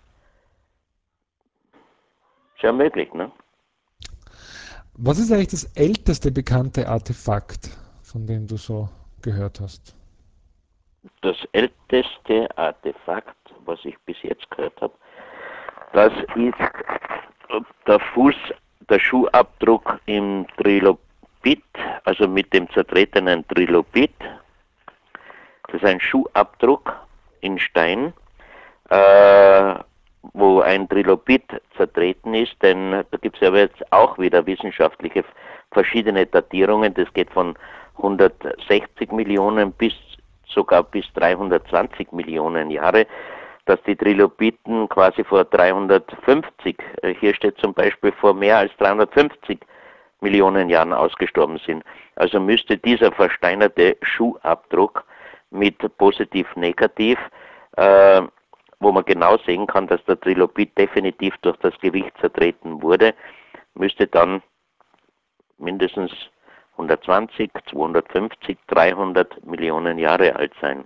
sehr möglich. Ne? Was ist eigentlich das älteste bekannte Artefakt, von dem du so gehört hast? Das älteste Artefakt, was ich bis jetzt gehört habe, das ist der Fuß, der Schuhabdruck im Trilobit, also mit dem zertretenen Trilobit. Das ist ein Schuhabdruck in Stein, äh, wo ein Trilobit zertreten ist, denn da gibt es ja jetzt auch wieder wissenschaftliche verschiedene Datierungen. Das geht von hundertsechzig Millionen bis sogar bis dreihundertzwanzig Millionen Jahre, dass die Trilobiten quasi vor dreihundertfünfzig, hier steht zum Beispiel vor mehr als dreihundertfünfzig Millionen Jahren ausgestorben sind. Also müsste dieser versteinerte Schuhabdruck mit positiv-negativ, äh, wo man genau sehen kann, dass der Trilobit definitiv durch das Gewicht zertreten wurde, müsste dann mindestens hundertzwanzig, zweihundertfünfzig, dreihundert Millionen Jahre alt sein.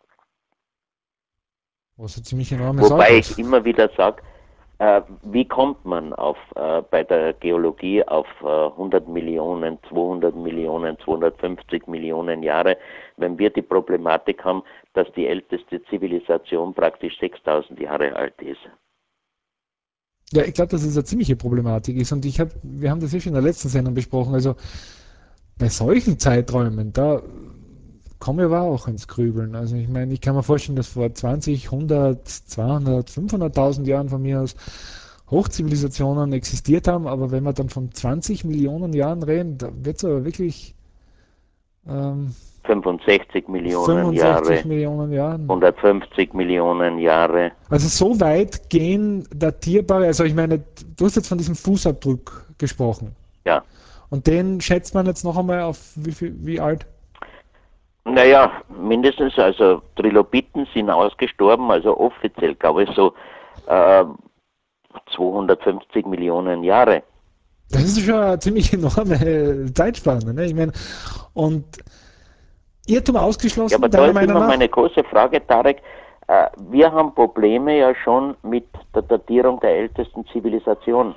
Was ein ziemlich enormes Wobei Alter ich ist. immer wieder sage, äh, wie kommt man auf, äh, bei der Geologie auf äh, hundert Millionen, zweihundert Millionen, zweihundertfünfzig Millionen Jahre, wenn wir die Problematik haben, dass die älteste Zivilisation praktisch sechstausend Jahre alt ist. Ja, ich glaube, dass es eine ziemliche Problematik ist und ich hab, wir haben das ja schon in der letzten Sendung besprochen. Also bei solchen Zeiträumen, da komme ich aber auch ins Grübeln. Also ich meine, ich kann mir vorstellen, dass vor zwanzig, hundert, zweihundert, fünfhunderttausend Jahren von mir aus Hochzivilisationen existiert haben, aber wenn wir dann von zwanzig Millionen Jahren reden, da wird es aber wirklich Ähm, fünfundsechzig Millionen fünfundsechzig Jahre, Millionen Jahren. hundertfünfzig Millionen Jahre. Also so weit gehen datierbare, also ich meine, du hast jetzt von diesem Fußabdruck gesprochen. Ja. Und den schätzt man jetzt noch einmal auf wie viel, wie alt? Naja, mindestens, also Trilobiten sind ausgestorben, also offiziell glaube ich so äh, zweihundertfünfzig Millionen Jahre. Das ist schon eine ziemlich enorme Zeitspanne, ne? Ich meine, und Irrtum Ja, aber ausgeschlossen, da deiner ist Meinung immer nach? meine große Frage, Tarek. Äh, wir haben Probleme ja schon mit der Datierung der ältesten Zivilisation.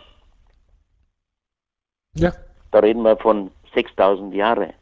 Ja. Da reden wir von sechstausend Jahre.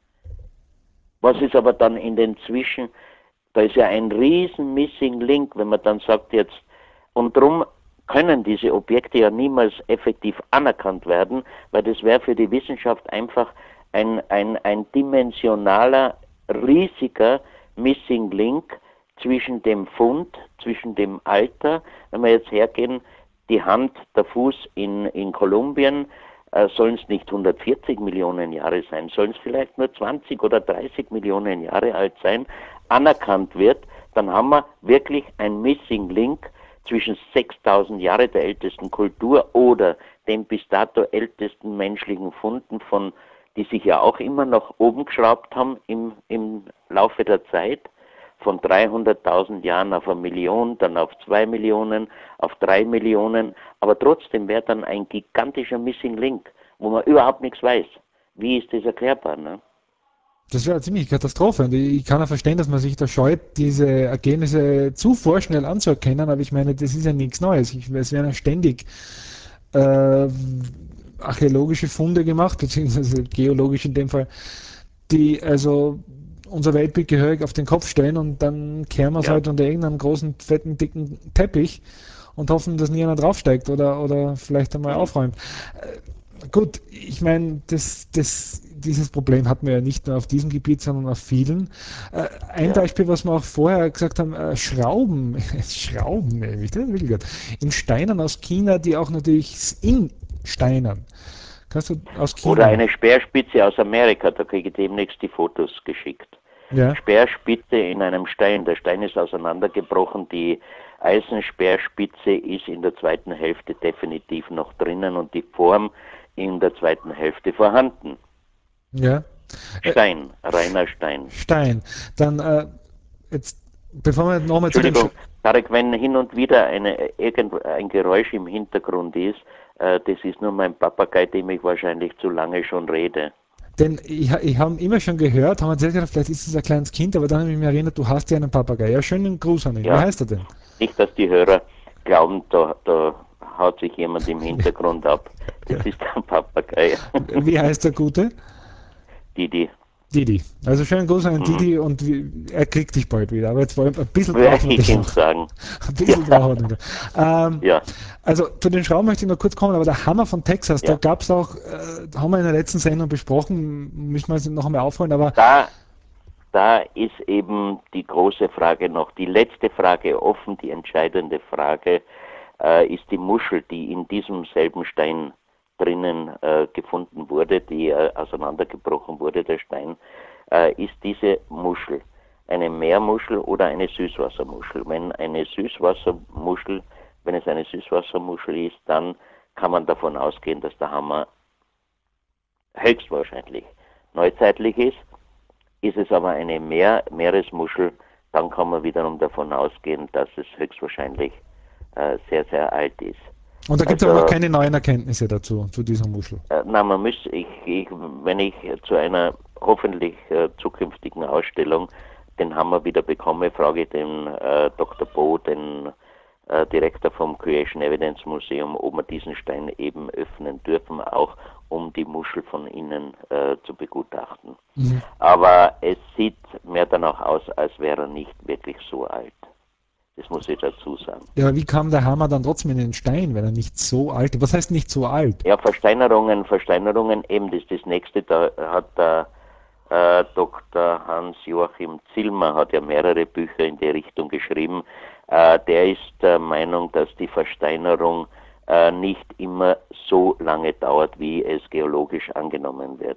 Was ist aber dann in den Zwischen? Da ist ja ein riesen Missing Link, wenn man dann sagt jetzt, und darum können diese Objekte ja niemals effektiv anerkannt werden, weil das wäre für die Wissenschaft einfach ein, ein, ein dimensionaler, riesiger Missing Link zwischen dem Fund, zwischen dem Alter, wenn wir jetzt hergehen, die Hand, der Fuß in, in Kolumbien, äh, sollen es nicht hundertvierzig Millionen Jahre sein, sollen es vielleicht nur zwanzig oder dreißig Millionen Jahre alt sein, anerkannt wird, dann haben wir wirklich ein Missing Link zwischen sechstausend Jahre der ältesten Kultur oder den bis dato ältesten menschlichen Funden, von, die sich ja auch immer nach oben geschraubt haben im, im Laufe der Zeit, von dreihunderttausend Jahren auf eine Million, dann auf zwei Millionen, auf drei Millionen, aber trotzdem wäre dann ein gigantischer Missing Link, wo man überhaupt nichts weiß. Wie ist das erklärbar? Ne? Das wäre eine ziemliche Katastrophe. Und ich kann ja verstehen, dass man sich da scheut, diese Ergebnisse zu vorschnell anzuerkennen, aber ich meine, das ist ja nichts Neues. Ich, es werden ja ständig äh, archäologische Funde gemacht, beziehungsweise geologisch in dem Fall, die also unser Weltbild gehörig auf den Kopf stellen und dann kehren wir es Ja. halt unter irgendeinem großen, fetten, dicken Teppich und hoffen, dass nie einer draufsteigt oder, oder vielleicht einmal Mhm. aufräumt. Äh, gut, ich meine, das, das, dieses Problem hatten wir ja nicht nur auf diesem Gebiet, sondern auf vielen. Äh, ein Ja. Beispiel, was wir auch vorher gesagt haben, äh, Schrauben, Schrauben nämlich, das ist wirklich gut, in Steinen aus China, die auch natürlich in Steinen. Kannst du aus Oder China? eine Speerspitze aus Amerika, da kriege ich demnächst die Fotos geschickt. Ja. Speerspitze in einem Stein, der Stein ist auseinandergebrochen, die Eisenspeerspitze ist in der zweiten Hälfte definitiv noch drinnen und die Form in der zweiten Hälfte vorhanden. Ja. Äh, Stein, reiner Stein. Stein. Dann, äh, jetzt, bevor wir nochmal zu den Sch Entschuldigung, Tarek, wenn hin und wieder eine, irgend, ein Geräusch im Hintergrund ist, äh, das ist nur mein Papagei, dem ich wahrscheinlich zu lange schon rede. Denn ich, ich habe immer schon gehört, haben wir erzählt, gedacht, vielleicht ist es ein kleines Kind, aber dann habe ich mich erinnert, du hast ja einen Papagei. Ja, schönen Gruß an ihn. Wie Ja, heißt er denn? nicht, dass die Hörer glauben, da, da haut sich jemand im Hintergrund ab. Das ist ein Papagei. Wie heißt der Gute? Didi. Didi. Also schönen Gruß an den Mhm. Didi und wie, er kriegt dich bald wieder. Aber jetzt wollen, ein bisschen Werde brauchen wir ich dich ihm noch. sagen. Ein Ja, bisschen brauchen wir dich noch. Ähm, ja, also zu den Schrauben möchte ich noch kurz kommen, aber der Hammer von Texas, da ja. gab es auch, äh, haben wir in der letzten Sendung besprochen, müssen wir es noch einmal aufholen, aber Da, da ist eben die große Frage noch, die letzte Frage offen, die entscheidende Frage, äh, ist die Muschel, die in diesem selben Stein drinnen äh, gefunden wurde, die äh, auseinandergebrochen wurde, der Stein, äh, ist diese Muschel eine Meermuschel oder eine Süßwassermuschel. Wenn eine Süßwassermuschel, wenn es eine Süßwassermuschel ist, dann kann man davon ausgehen, dass der Hammer höchstwahrscheinlich neuzeitlich ist. Ist es aber eine Meer, Meeresmuschel, dann kann man wiederum davon ausgehen, dass es höchstwahrscheinlich äh, sehr, sehr alt ist. und da gibt es aber noch Also, keine neuen Erkenntnisse dazu, zu dieser Muschel. äh, na, man muss, ich, ich, wenn ich zu einer hoffentlich äh, zukünftigen Ausstellung den Hammer wieder bekomme, frage ich den äh, Doktor Bo, den äh, Direktor vom Creation Evidence Museum, ob wir diesen Stein eben öffnen dürfen, auch um die Muschel von innen äh, zu begutachten. Mhm. Aber es sieht mehr danach aus, als wäre er nicht wirklich so alt. Das muss ich dazu sagen. Ja, aber wie kam der Hammer dann trotzdem in den Stein, wenn er nicht so alt ist? Was heißt nicht so alt? Ja, Versteinerungen, Versteinerungen, eben das ist das nächste, da hat der äh, Doktor Hans-Joachim Zillmer hat ja mehrere Bücher in die Richtung geschrieben. Äh, der ist der Meinung, dass die Versteinerung äh, nicht immer so lange dauert, wie es geologisch angenommen wird.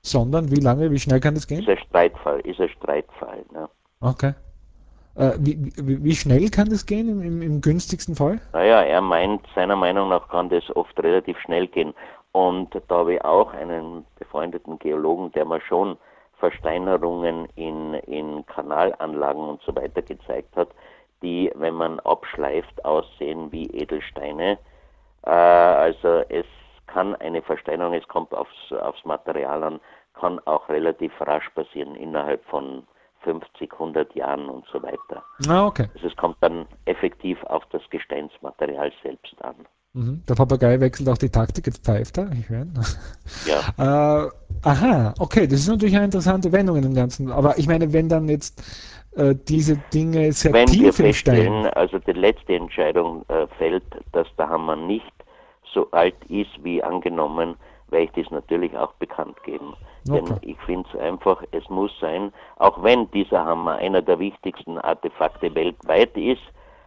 Sondern wie lange, wie schnell kann das Ist gehen? ein Streitfall, ist ein Streitfall. Ne? Okay. Äh, wie, wie, wie schnell kann das gehen im, im, im günstigsten Fall? Naja, er meint, seiner Meinung nach kann das oft relativ schnell gehen. Und da habe ich auch einen befreundeten Geologen, der mir schon Versteinerungen in, in Kanalanlagen und so weiter gezeigt hat, die, wenn man abschleift, aussehen wie Edelsteine. Äh, also es kann eine Versteinerung, es kommt aufs, aufs Material an, kann auch relativ rasch passieren, innerhalb von fünfzig, hundert Jahren und so weiter. Ah, okay. Also es kommt dann effektiv auf das Gesteinsmaterial selbst an. Mhm. Der Papagei wechselt auch die Taktik, jetzt pfeift er. Ich meine. Ja. Äh, aha, okay, das ist natürlich eine interessante Wendung in dem Ganzen. Aber ich meine, wenn dann jetzt äh, diese Dinge sehr Wenn wir tief im Stein. feststellen, also die letzte Entscheidung äh, fällt, dass der Hammer nicht so alt ist wie angenommen, werde ich das natürlich auch bekannt geben. Okay. Denn ich finde es einfach, es muss sein, auch wenn dieser Hammer einer der wichtigsten Artefakte weltweit ist,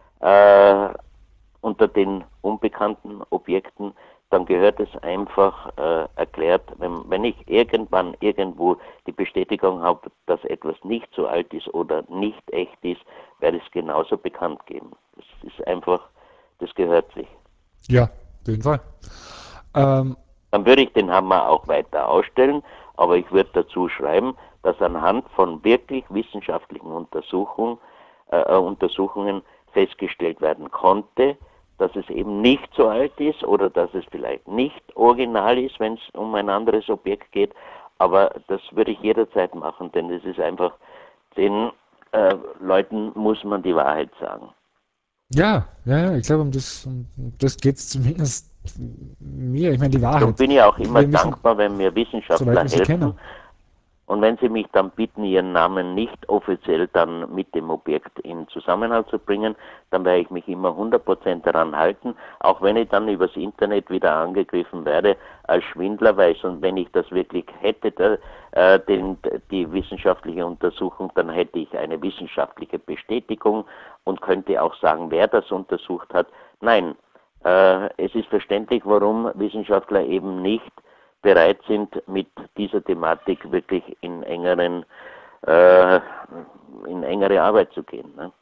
äh, unter den unbekannten Objekten, dann gehört es einfach äh, erklärt, wenn, wenn ich irgendwann irgendwo die Bestätigung habe, dass etwas nicht so alt ist oder nicht echt ist, werde ich es genauso bekannt geben. Das ist einfach, das gehört sich. Ja, auf jeden Fall. Ähm, Dann würde ich den Hammer auch weiter ausstellen, aber ich würde dazu schreiben, dass anhand von wirklich wissenschaftlichen Untersuchungen, äh, Untersuchungen festgestellt werden konnte, dass es eben nicht so alt ist oder dass es vielleicht nicht original ist, wenn es um ein anderes Objekt geht, aber das würde ich jederzeit machen, denn es ist einfach, den äh, Leuten muss man die Wahrheit sagen. ja, ja, ja, ich glaube, um das, um das geht es zumindest mir. Ich meine, die Darum Wahrheit. bin ich auch immer Wir müssen, dankbar, wenn mir soweit Wissenschaftler wir sie helfen. kennen. Und wenn Sie mich dann bitten, Ihren Namen nicht offiziell dann mit dem Objekt in Zusammenhang zu bringen, dann werde ich mich immer hundert Prozent daran halten, auch wenn ich dann übers Internet wieder angegriffen werde als Schwindler, weil und wenn ich das wirklich hätte, der, äh, den, die wissenschaftliche Untersuchung, dann hätte ich eine wissenschaftliche Bestätigung und könnte auch sagen, wer das untersucht hat. Nein, äh, es ist verständlich, warum Wissenschaftler eben nicht bereit sind, mit dieser Thematik wirklich in engeren, äh, in engere Arbeit zu gehen. Ne?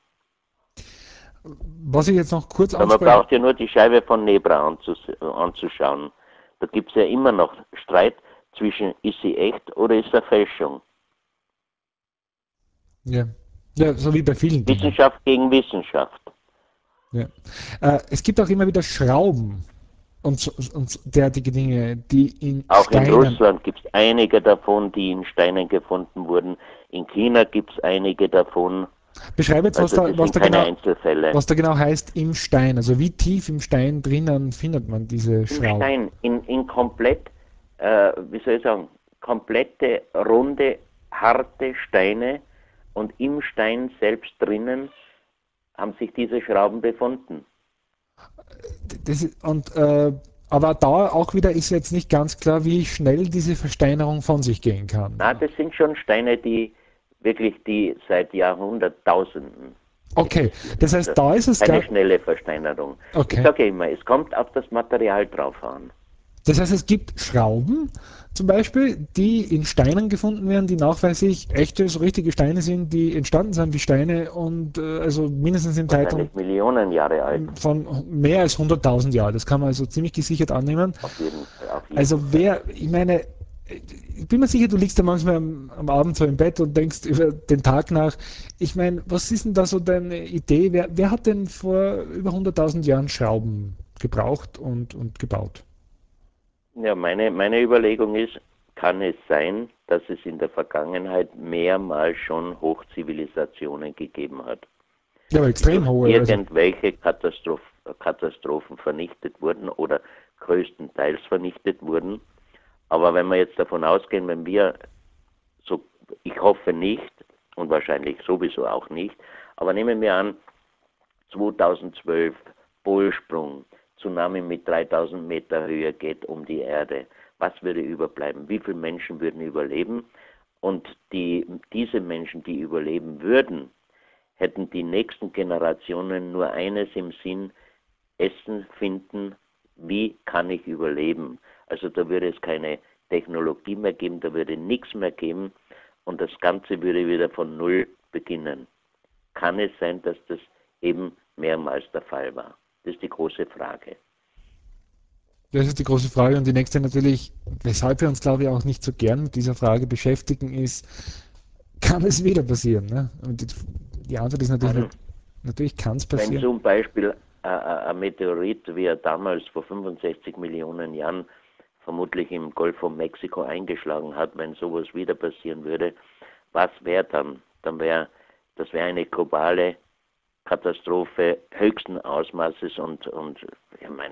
Was ich jetzt noch kurz Weil man ansprechen. braucht ja nur die Scheibe von Nebra anzus anzuschauen. Da gibt es ja immer noch Streit zwischen, ist sie echt oder ist sie Fälschung? Ja. Ja, so wie bei vielen Dingen. Wissenschaft gegen Wissenschaft. Ja. Äh, es gibt auch immer wieder Schrauben und, so- und derartige Dinge, die in Auch in Steinen. Russland gibt es einige davon, die in Steinen gefunden wurden. In China gibt es einige davon. Beschreibe jetzt, was Also da, das was sind da keine genau, Einzelfälle. was da genau heißt im Stein. Also wie tief im Stein drinnen findet man diese Im Schrauben? Stein, in, in komplett, äh, wie soll ich sagen, komplette, runde, harte Steine und im Stein selbst drinnen haben sich diese Schrauben befunden. Das ist, und, äh, aber da auch wieder ist jetzt nicht ganz klar, wie schnell diese Versteinerung von sich gehen kann. Na, das sind schon Steine, die wirklich, die seit Jahrhunderttausenden Okay, existieren. das Also heißt, da ist es keine gar. schnelle Versteinerung. Ich Okay. sage ja immer, es kommt auf das Material drauf an. Das heißt, es gibt Schrauben zum Beispiel, die in Steinen gefunden werden, die nachweislich echte, so richtige Steine sind, die entstanden sind wie Steine und äh, also mindestens im Zeitraum Wahrscheinlich Millionen Jahre alt. von mehr als hunderttausend Jahren. Das kann man also ziemlich gesichert annehmen. Auf jeden Fall, auf jeden Also Fall. wer, ich meine, ich bin mir sicher, du liegst da manchmal am, am Abend so im Bett und denkst über den Tag nach. Ich meine, was ist denn da so deine Idee? Wer, wer hat denn vor über hunderttausend Jahren Schrauben gebraucht und, und gebaut? Ja, meine, meine Überlegung ist, kann es sein, dass es in der Vergangenheit mehrmals schon Hochzivilisationen gegeben hat, Ja, aber die durch extrem hohe. Also, irgendwelche Katastroph Katastrophen vernichtet wurden oder größtenteils vernichtet wurden. Aber wenn wir jetzt davon ausgehen, wenn wir, so, ich hoffe nicht und wahrscheinlich sowieso auch nicht, aber nehmen wir an, zweitausendzwölf, Polsprung, Tsunami mit dreitausend Meter Höhe geht um die Erde. Was würde überbleiben? Wie viele Menschen würden überleben? Und die, diese Menschen, die überleben würden, hätten die nächsten Generationen nur eines im Sinn: Essen finden, wie kann ich überleben? Also da würde es keine Technologie mehr geben, da würde nichts mehr geben und das Ganze würde wieder von Null beginnen. Kann es sein, dass das eben mehrmals der Fall war? Das ist die große Frage. Das ist die große Frage. Und die nächste natürlich, weshalb wir uns, glaube ich, auch nicht so gern mit dieser Frage beschäftigen, ist, kann es wieder passieren? Ne? Und die, die Antwort ist natürlich, Kann, natürlich kann es wenn passieren. zum Beispiel äh, ein Meteorit, wie er damals vor fünfundsechzig Millionen Jahren vermutlich im Golf von Mexiko eingeschlagen hat, wenn sowas wieder passieren würde, was wäre dann? Dann wäre, das wäre eine globale Katastrophe höchsten Ausmaßes und, und ich meine,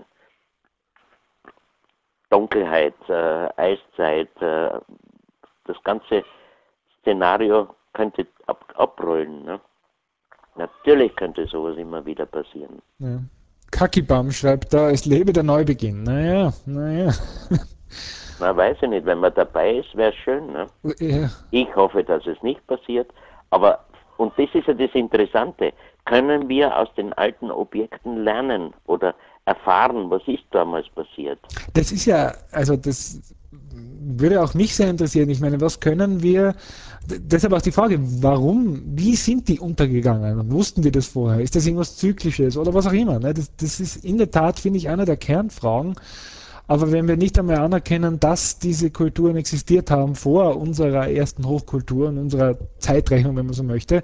Dunkelheit, äh, Eiszeit, äh, das ganze Szenario könnte ab, abrollen. Ne? Natürlich könnte sowas immer wieder passieren. Ja. Kakibam schreibt da, es lebe der Neubeginn. Naja, naja. Na, weiß ich nicht, wenn man dabei ist, wäre es schön. Ne? Ja. Ich hoffe, dass es nicht passiert, aber, und das ist ja das Interessante, können wir aus den alten Objekten lernen oder erfahren, was ist damals passiert? Das ist ja, also das würde auch mich sehr interessieren. Ich meine, was können wir, d- deshalb auch die Frage, warum, wie sind die untergegangen? Wussten die das vorher? Ist das irgendwas Zyklisches oder was auch immer? Ne? Das, das ist in der Tat, finde ich, einer der Kernfragen. Aber wenn wir nicht einmal anerkennen, dass diese Kulturen existiert haben vor unserer ersten Hochkultur und unserer Zeitrechnung, wenn man so möchte,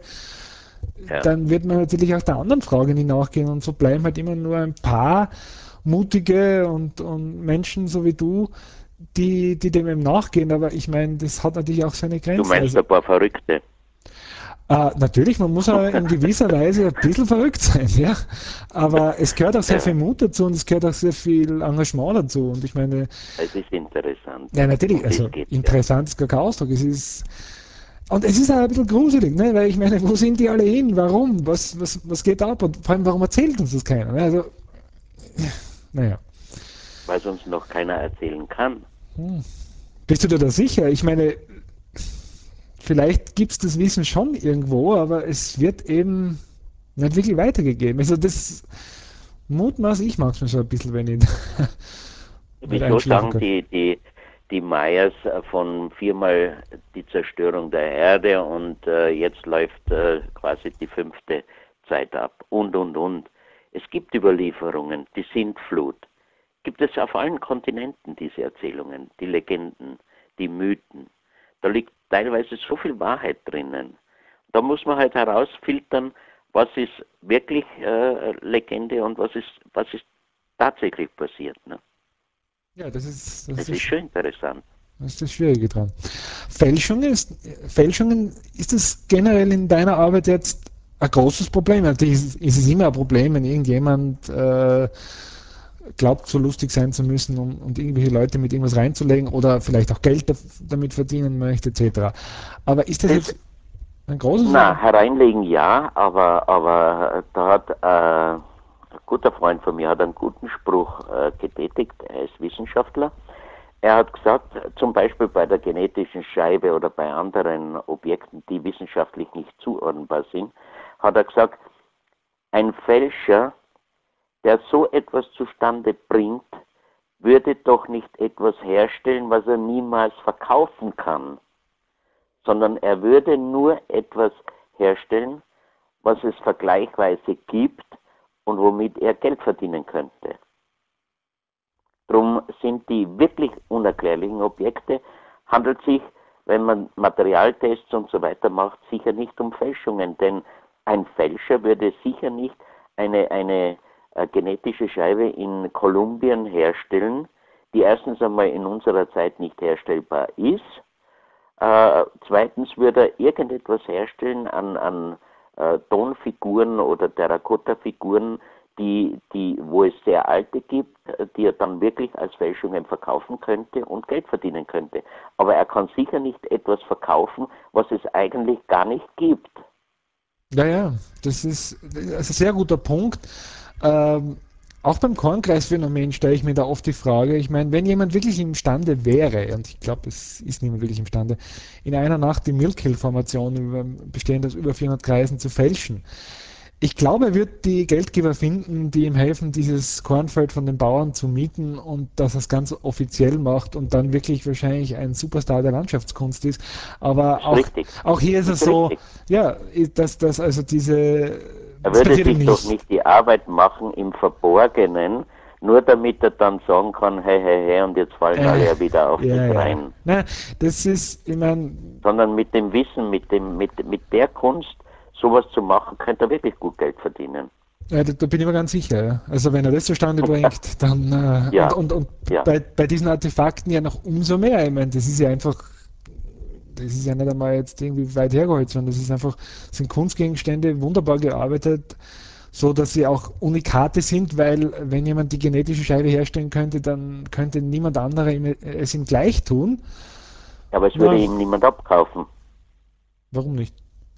Ja. dann wird man natürlich auch der anderen Frage nicht nachgehen und so bleiben halt immer nur ein paar mutige und, und Menschen so wie du, die, die dem eben nachgehen. Aber ich meine, das hat natürlich auch seine Du Grenzen. meinst Also, ein paar Verrückte. äh, natürlich, man muss auch in gewisser Weise ein bisschen verrückt sein, ja. Aber es gehört auch sehr Ja, viel Mut dazu und es gehört auch sehr viel Engagement dazu. Und ich meine, es ist interessant. ja, natürlich, Um das also geht's ja. interessant ist gar kein Ausdruck. Es ist, und es ist auch ein bisschen gruselig, ne? Weil ich meine, wo sind die alle hin? Warum? Was, was, was geht ab? Und vor allem, warum erzählt uns das keiner? Ne? Also, naja. Weil es uns noch keiner erzählen kann. Hm. Bist du dir da sicher? Ich meine, vielleicht gibt es das Wissen schon irgendwo, aber es wird eben nicht wirklich weitergegeben. Also das mutmaße ich manchmal so ein bisschen, wenn ich nicht Wieso einschlafen sagen kann. die, die, die Mayas äh, von viermal die Zerstörung der Erde und äh, jetzt läuft äh, quasi die fünfte Zeit ab und, und, und. Es gibt Überlieferungen, die Sintflut. Gibt es auf allen Kontinenten diese Erzählungen, die Legenden, die Mythen. Da liegt teilweise so viel Wahrheit drinnen. Da muss man halt herausfiltern, was ist wirklich äh, Legende und was ist, was ist tatsächlich passiert. Ne? Ja, das ist, das ist Das das, ist schon interessant. das ist das Schwierige dran. Fälschungen ist, Fälschungen, ist das generell in deiner Arbeit jetzt ein großes Problem? Natürlich ist, ist es immer ein Problem, wenn irgendjemand äh, glaubt, so lustig sein zu müssen, um, um irgendwelche Leute mit irgendwas reinzulegen oder vielleicht auch Geld damit verdienen möchte, et cetera. Aber ist das Das, jetzt ein großes na, oder? hereinlegen ja, aber, aber da hat äh, ein guter Freund von mir hat einen guten Spruch äh, getätigt, er ist Wissenschaftler. Er hat gesagt, zum Beispiel bei der genetischen Scheibe oder bei anderen Objekten, die wissenschaftlich nicht zuordnenbar sind, hat er gesagt, ein Fälscher, der so etwas zustande bringt, würde doch nicht etwas herstellen, was er niemals verkaufen kann, sondern er würde nur etwas herstellen, was es vergleichsweise gibt und womit er Geld verdienen könnte. Drum sind die wirklich unerklärlichen Objekte, handelt sich, wenn man Materialtests und so weiter macht, sicher nicht um Fälschungen, denn ein Fälscher würde sicher nicht eine, eine äh, genetische Scheibe in Kolumbien herstellen, die erstens einmal in unserer Zeit nicht herstellbar ist. Äh, zweitens würde er irgendetwas herstellen an, an äh, Tonfiguren oder Terrakotta-Figuren, die, die, wo es sehr alte gibt, die er dann wirklich als Fälschungen verkaufen könnte und Geld verdienen könnte. Aber er kann sicher nicht etwas verkaufen, was es eigentlich gar nicht gibt. Ja, ja, das ist, das ist ein sehr guter Punkt. Ähm, auch beim Kornkreisphänomen stelle ich mir da oft die Frage, ich meine, wenn jemand wirklich imstande wäre, und ich glaube, es ist niemand wirklich imstande, in einer Nacht die Milk-Hill-Formation bestehend aus über vierhundert Kreisen zu fälschen, Ich glaube, er wird die Geldgeber finden, die ihm helfen, dieses Kornfeld von den Bauern zu mieten und dass er es ganz offiziell macht und dann wirklich wahrscheinlich ein Superstar der Landschaftskunst ist. Aber Ist auch, richtig. auch hier ist es Ist so, richtig. ja, dass das also diese, Er das würde passiert ihm sich doch nicht. nicht die Arbeit machen im Verborgenen, nur damit er dann sagen kann, hey, hey, hey, und jetzt fallen Äh, alle ja wieder auf ja, mich ja. rein. Na, das ist, ich meine, Sondern mit dem Wissen, mit dem, mit, mit der Kunst, sowas zu machen, könnte er wirklich gut Geld verdienen. ja, da, da bin ich mir ganz sicher. Ja. Also wenn er das zustande bringt, dann äh, und, Ja, und, und ja. bei, bei diesen Artefakten ja noch umso mehr. Ich meine, das ist ja einfach, das ist ja nicht einmal jetzt irgendwie weit hergeholt, sondern das ist einfach, das sind Kunstgegenstände, wunderbar gearbeitet, so dass sie auch Unikate sind, weil wenn jemand die genetische Scheibe herstellen könnte, dann könnte niemand anderer ihm, es ihm gleich tun. Aber es würde Na, ihm niemand abkaufen, warum nicht?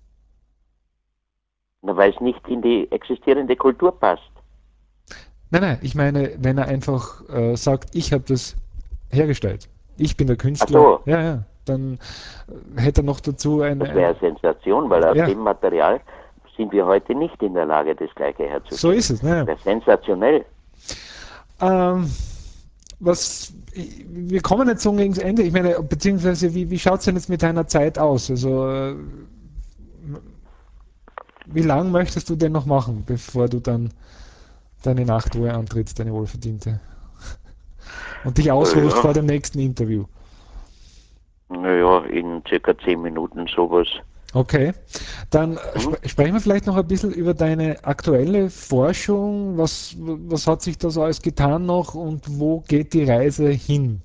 weil es nicht in die existierende Kultur passt. Nein, nein, ich meine, wenn er einfach äh, sagt, ich habe das hergestellt, ich bin der Ach Künstler, so, ja, ja, dann äh, hätte er noch dazu eine, das wäre eine eine Sensation, weil aus ja, dem Material sind wir heute nicht in der Lage, das Gleiche so herzustellen. ist es. Ne? Das wäre sensationell. Ähm, was, wir kommen jetzt so gegen das Ende. Ich meine, beziehungsweise, wie, wie schaut es denn jetzt mit deiner Zeit aus? Also, äh, wie lange möchtest du denn noch machen, bevor du dann deine Nachtruhe antrittst, deine wohlverdiente? Und dich ausruhst Ja, vor dem nächsten Interview? naja, in circa zehn Minuten sowas. Okay, dann Mhm. sp sprechen wir vielleicht noch ein bisschen über deine aktuelle Forschung. Was, was hat sich da so alles getan noch und wo geht die Reise hin?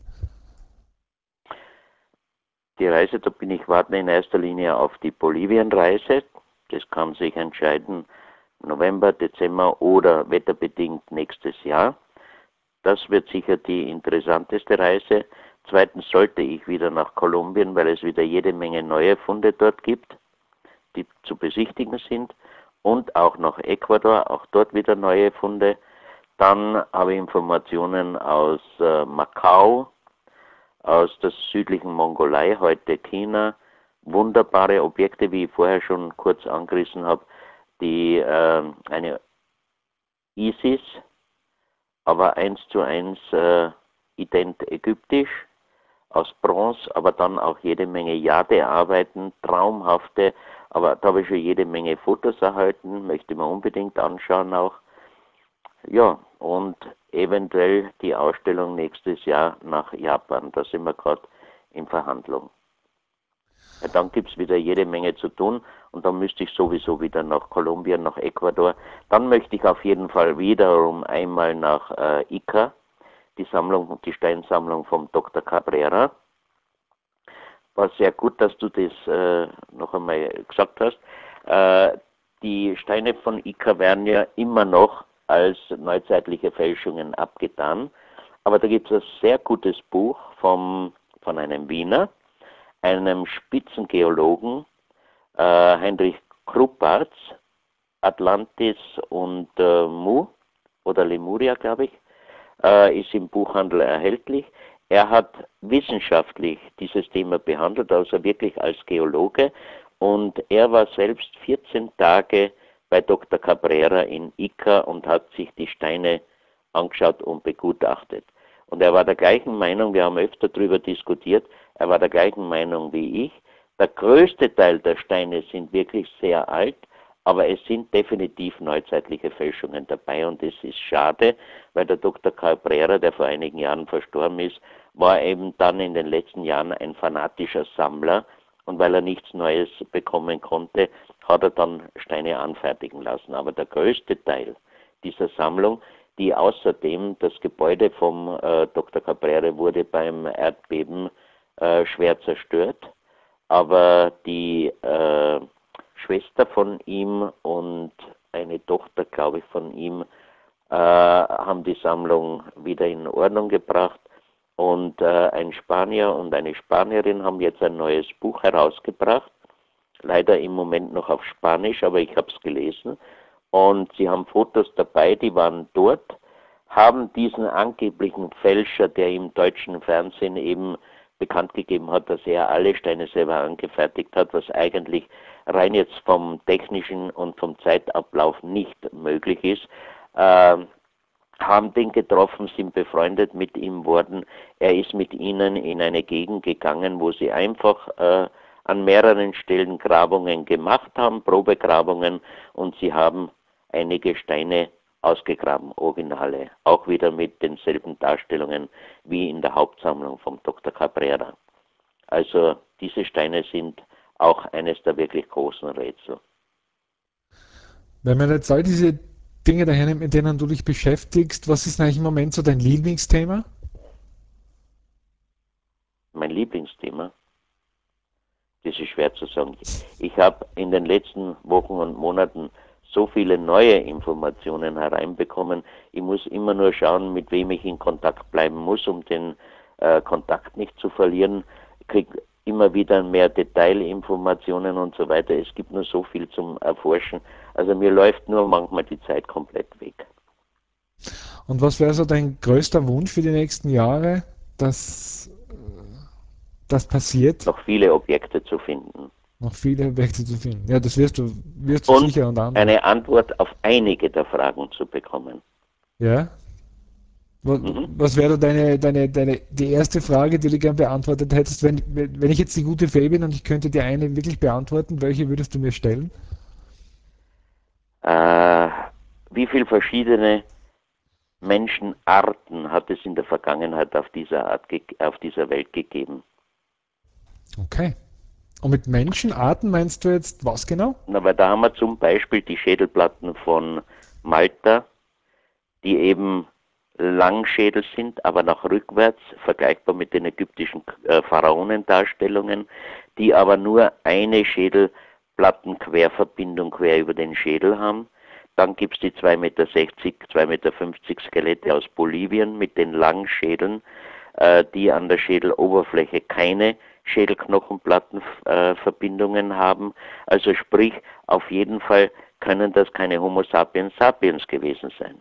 Die Reise, da bin ich warte in erster Linie auf die Bolivien-Reise. Das kann sich entscheiden, November, Dezember oder wetterbedingt nächstes Jahr. Das wird sicher die interessanteste Reise. Zweitens sollte ich wieder nach Kolumbien, weil es wieder jede Menge neue Funde dort gibt, die zu besichtigen sind. Und auch nach Ecuador, auch dort wieder neue Funde. Dann habe ich Informationen aus äh, Macau, aus der südlichen Mongolei, heute China. Wunderbare Objekte, wie ich vorher schon kurz angerissen habe, die äh, eine Isis, aber eins zu eins äh, ident ägyptisch, aus Bronze, aber dann auch jede Menge Jadearbeiten, traumhafte, aber da habe ich schon jede Menge Fotos erhalten, möchte man unbedingt anschauen auch. Ja, und eventuell die Ausstellung nächstes Jahr nach Japan, da sind wir gerade in Verhandlung. Ja, dann gibt es wieder jede Menge zu tun und dann müsste ich sowieso wieder nach Kolumbien, nach Ecuador. Dann möchte ich auf jeden Fall wiederum einmal nach äh, Ica, die Sammlung, die Steinsammlung vom Doktor Cabrera. War sehr gut, dass du das äh, noch einmal gesagt hast. Äh, die Steine von Ica werden ja immer noch als neuzeitliche Fälschungen abgetan. Aber da gibt es ein sehr gutes Buch vom, von einem Wiener, einem Spitzengeologen, äh, Heinrich Krupparts, Atlantis und äh, Mu oder Lemuria, glaube ich, äh, ist im Buchhandel erhältlich. Er hat wissenschaftlich dieses Thema behandelt, also wirklich als Geologe, und er war selbst vierzehn Tage bei Doktor Cabrera in Ica und hat sich die Steine angeschaut und begutachtet. Und er war der gleichen Meinung, wir haben öfter darüber diskutiert, er war der gleichen Meinung wie ich. Der größte Teil der Steine sind wirklich sehr alt, aber es sind definitiv neuzeitliche Fälschungen dabei und das ist schade, weil der Doktor Cabrera, der vor einigen Jahren verstorben ist, war eben dann in den letzten Jahren ein fanatischer Sammler und weil er nichts Neues bekommen konnte, hat er dann Steine anfertigen lassen. Aber der größte Teil dieser Sammlung, die außerdem das Gebäude vom äh, Doktor Cabrera wurde beim Erdbeben äh, schwer zerstört, aber die äh, Schwester von ihm und eine Tochter, glaube ich, von ihm äh, haben die Sammlung wieder in Ordnung gebracht. Und äh, ein Spanier und eine Spanierin haben jetzt ein neues Buch herausgebracht. Leider im Moment noch auf Spanisch, aber ich habe es gelesen. Und sie haben Fotos dabei, die waren dort, haben diesen angeblichen Fälscher, der im deutschen Fernsehen eben bekannt gegeben hat, dass er alle Steine selber angefertigt hat, was eigentlich rein jetzt vom technischen und vom Zeitablauf nicht möglich ist. Äh, haben den getroffen, sind befreundet mit ihm worden. Er ist mit ihnen in eine Gegend gegangen, wo sie einfach äh, an mehreren Stellen Grabungen gemacht haben, Probegrabungen, und sie haben einige Steine ausgegraben, Originale, auch wieder mit denselben Darstellungen wie in der Hauptsammlung vom Doktor Cabrera. Also diese Steine sind auch eines der wirklich großen Rätsel. Wenn man jetzt all diese Dinge daher nimmt, mit denen du dich beschäftigst, was ist eigentlich im Moment so dein Lieblingsthema? Mein Lieblingsthema, das ist schwer zu sagen. Ich habe in den letzten Wochen und Monaten so viele neue Informationen hereinbekommen. Ich muss immer nur schauen, mit wem ich in Kontakt bleiben muss, um den äh, Kontakt nicht zu verlieren. Ich kriege immer wieder mehr Detailinformationen und so weiter. Es gibt nur so viel zum Erforschen. Also mir läuft nur manchmal die Zeit komplett weg. Und was wäre so dein größter Wunsch für die nächsten Jahre, dass das passiert? Noch viele Objekte zu finden. Noch viele Objekte zu finden. Ja, das wirst du, wirst du Und sicher und andere. eine Antwort auf einige der Fragen zu bekommen. Ja? Was, Mhm. was wäre deine, deine, deine, die erste Frage, die du gern beantwortet hättest, wenn, wenn ich jetzt die gute Fee bin und ich könnte dir eine wirklich beantworten, welche würdest du mir stellen? Äh, wie viele verschiedene Menschenarten hat es in der Vergangenheit auf dieser Art, auf dieser Welt gegeben? Okay. Und mit Menschenarten meinst du jetzt was genau? Na, weil da haben wir zum Beispiel die Schädelplatten von Malta, die eben Langschädel sind, aber nach rückwärts, vergleichbar mit den ägyptischen äh, Pharaonendarstellungen, die aber nur eine Schädelplattenquerverbindung quer über den Schädel haben. Dann gibt es die zwei Meter sechzig, zwei Meter fünfzig Skelette aus Bolivien mit den Langschädeln, äh, die an der Schädeloberfläche keine Schädelknochenplattenverbindungen äh, haben. Also sprich, auf jeden Fall können das keine Homo sapiens sapiens gewesen sein.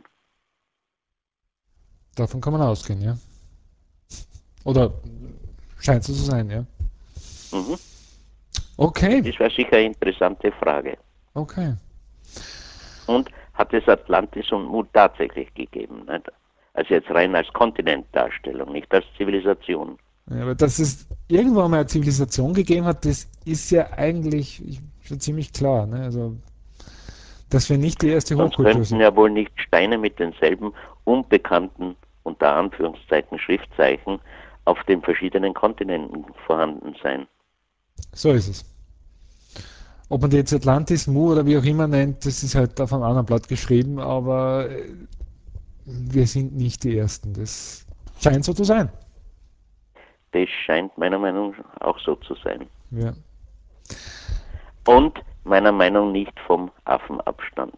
Davon kann man ausgehen, ja. Oder scheint so zu sein, ja. Mhm. Okay, Das wäre sicher eine interessante Frage. okay. Und hat es Atlantis und Mut tatsächlich gegeben? Nicht? Also jetzt rein als Kontinentdarstellung, nicht als Zivilisation. Ja, aber dass es irgendwann mal eine Zivilisation gegeben hat, das ist ja eigentlich schon ziemlich klar. Ne? Also, dass wir nicht die erste Sonst Hochkultur könnten sind. ja wohl nicht Steine mit denselben unbekannten, unter Anführungszeichen, Schriftzeichen auf den verschiedenen Kontinenten vorhanden sein. So ist es. Ob man die jetzt Atlantis, Mu oder wie auch immer nennt, das ist halt auf einem anderen Blatt geschrieben, aber äh, wir sind nicht die Ersten. Das scheint so zu sein. Das scheint meiner Meinung nach auch so zu sein. Ja. Und meiner Meinung nach nicht vom Affen abstammen.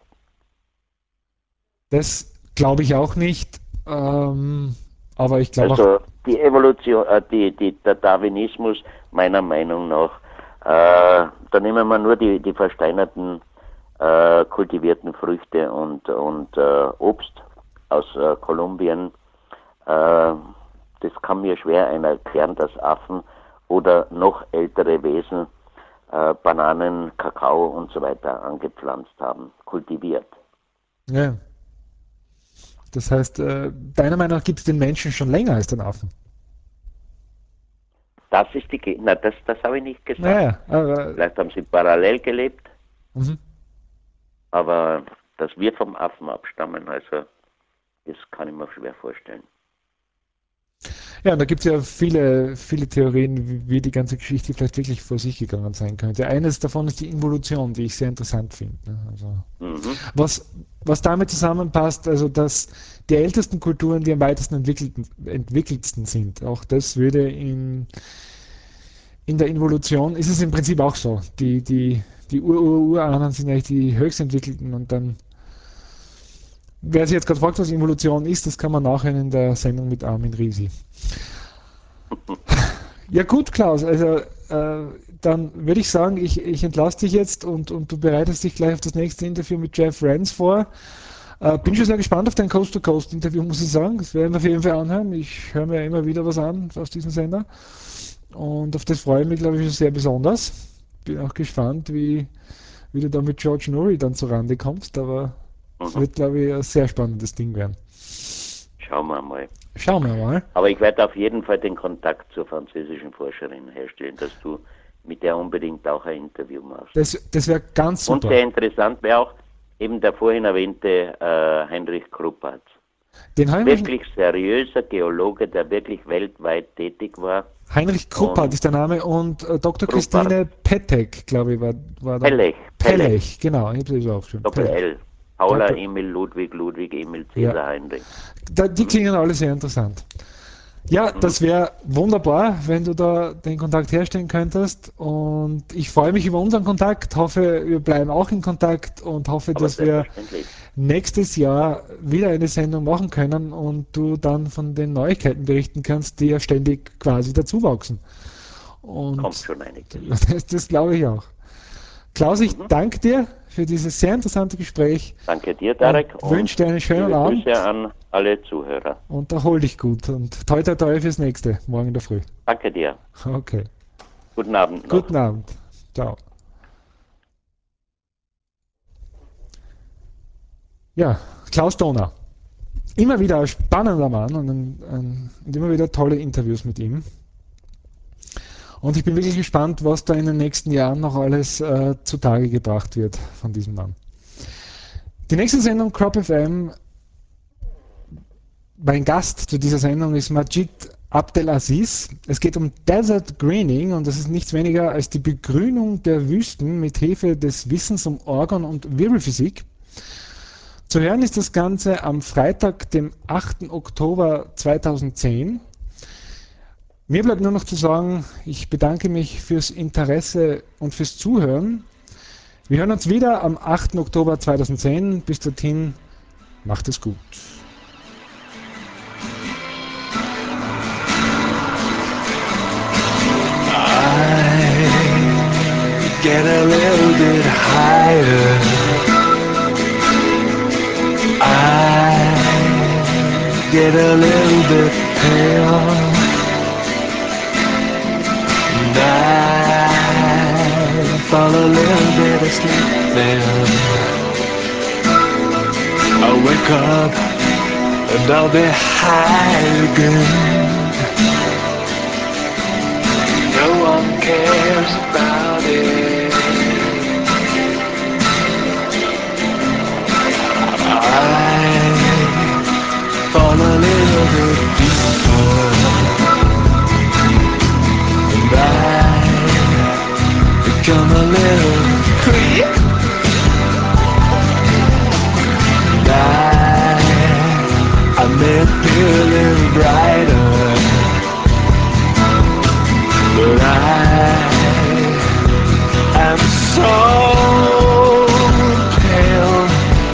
Das glaube ich auch nicht, ähm, aber ich glaube auch, Also die Evolution, äh, die, die, der Darwinismus meiner Meinung nach, äh, da nehmen wir nur die, die versteinerten äh, kultivierten Früchte und, und äh, Obst aus äh, Kolumbien. Äh, das kann mir schwer einer erklären, dass Affen oder noch ältere Wesen äh, Bananen, Kakao und so weiter angepflanzt haben, kultiviert. ja. Das heißt, äh, deiner Meinung nach gibt es den Menschen schon länger als den Affen. Das ist die, Ge na das, das habe ich nicht gesagt. Naja, aber, Vielleicht haben sie parallel gelebt, mhm. aber dass wir vom Affen abstammen, also das kann ich mir schwer vorstellen. Ja, und da gibt es ja viele, viele Theorien, wie, wie die ganze Geschichte vielleicht wirklich vor sich gegangen sein könnte. Eines davon ist die Involution, die ich sehr interessant finde. Ne? Also, Mhm. was, was damit zusammenpasst, also dass die ältesten Kulturen die am weitesten entwickelten, entwickeltsten sind. Auch das würde in, in der Involution, ist es im Prinzip auch so. Die, die, die Ur-Ur-Urahnen sind eigentlich die höchst entwickelten und dann, wer sich jetzt gerade fragt, was Involution ist, das kann man nachher in der Sendung mit Armin Risi. Ja gut, Klaus, also äh, dann würde ich sagen, ich, ich entlasse dich jetzt und, und du bereitest dich gleich auf das nächste Interview mit Jeff Renz vor. Äh, bin schon sehr gespannt auf dein Coast-to-Coast-Interview, muss ich sagen. Das werden wir auf jeden Fall anhören. Ich höre mir immer wieder was an aus diesem Sender. Und auf das freue ich mich, glaube ich, schon sehr besonders. Bin auch gespannt, wie, wie du da mit George Norrie dann zurande kommst, aber es Mhm. wird, glaube ich, ein sehr spannendes Ding werden. Schauen wir mal. Schauen wir mal. Aber ich werde auf jeden Fall den Kontakt zur französischen Forscherin herstellen, dass du mit der unbedingt auch ein Interview machst. Das, das wäre ganz Und super. sehr interessant wäre auch eben der vorhin erwähnte äh, Heinrich Kruppert. Den habe ich mir schon, Wirklich seriöser Geologe, der wirklich weltweit tätig war. Heinrich Kruppert Und ist der Name und äh, Doktor Kruppert, Christine Petek, glaube ich, war, war dann. Pellech, Pellech, Pellech, genau, ich habe es auch schon. Doppel Pellech. L. Paula, Doppel, Emil, Ludwig, Ludwig, Emil, ja. Cäsar, Heinrich. Da, die Mhm. klingen alle sehr interessant. Ja, Mhm. das wäre wunderbar, wenn du da den Kontakt herstellen könntest. Und ich freue mich über unseren Kontakt, hoffe, wir bleiben auch in Kontakt und hoffe, Aber dass wir selbstverständlich. nächstes Jahr wieder eine Sendung machen können und du dann von den Neuigkeiten berichten kannst, die ja ständig quasi dazuwachsen. Kommt Und schon einiges. das, das glaube ich auch. Klaus, ich Mhm. danke dir für dieses sehr interessante Gespräch Danke dir, und Tarek, und wünsche dir einen schönen liebe Abend Grüße an alle Zuhörer. und erhol dich gut. Und toi toi toi fürs nächste, morgen in der Früh. Danke dir. Okay. Guten Abend noch. Guten Abend. Ciao. Ja, Klaus Donner. Immer wieder ein spannender Mann und, ein, ein, und immer wieder tolle Interviews mit ihm. Und ich bin wirklich gespannt, was da in den nächsten Jahren noch alles äh, zutage gebracht wird von diesem Mann. Die nächste Sendung Crop F M, mein Gast zu dieser Sendung ist Majid Abdelaziz. Es geht um Desert Greening und das ist nichts weniger als die Begrünung der Wüsten mit Hilfe des Wissens um Organ- und Wirbelphysik. Zu hören ist das Ganze am Freitag, dem achten Oktober zweitausendzehn. Mir bleibt nur noch zu sagen, ich bedanke mich fürs Interesse und fürs Zuhören. Wir hören uns wieder am achten Oktober zweitausendzehn. Bis dorthin, macht es gut. I get a little bit higher. I get a little bit pale. And I fall a little bit asleep then. I wake up and I'll be high again. No one cares about it. I fall a little bit deeper, and I become a little creep. And I, I may appear a little brighter, but I am so pale,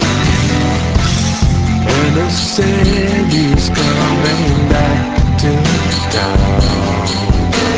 and the city's coming back to town.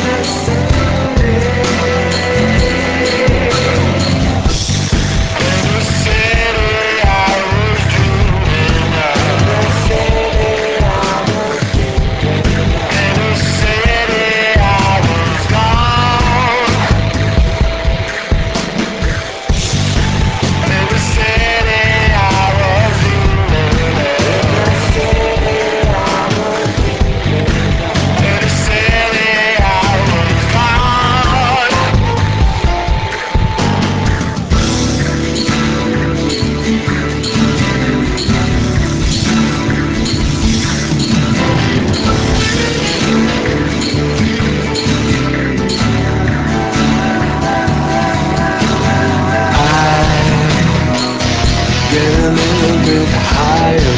Get a little bit higher,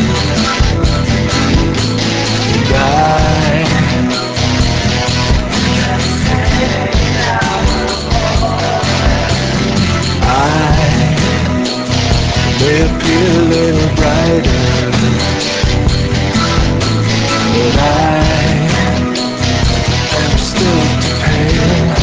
and I I may appear a little brighter, but I am still too pale.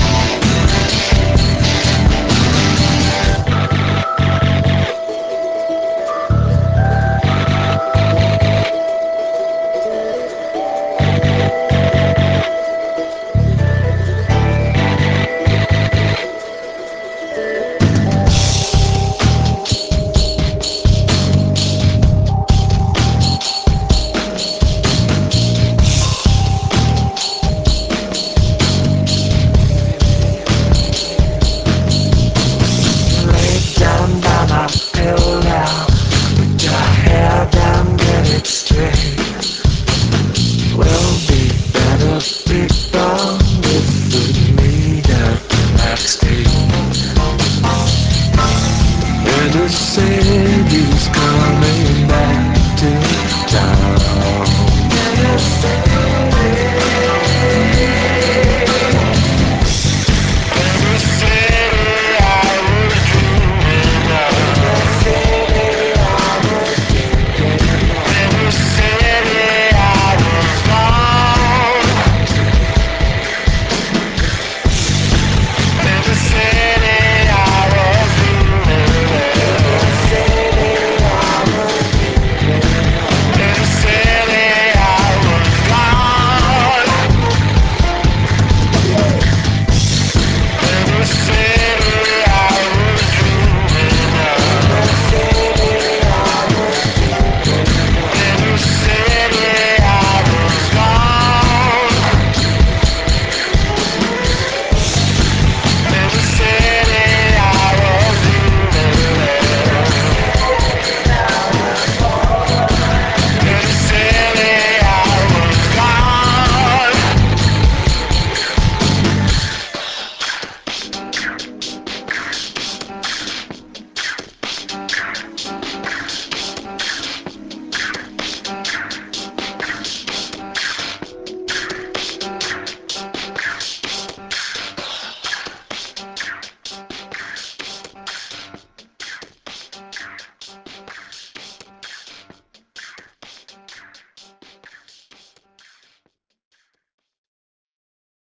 say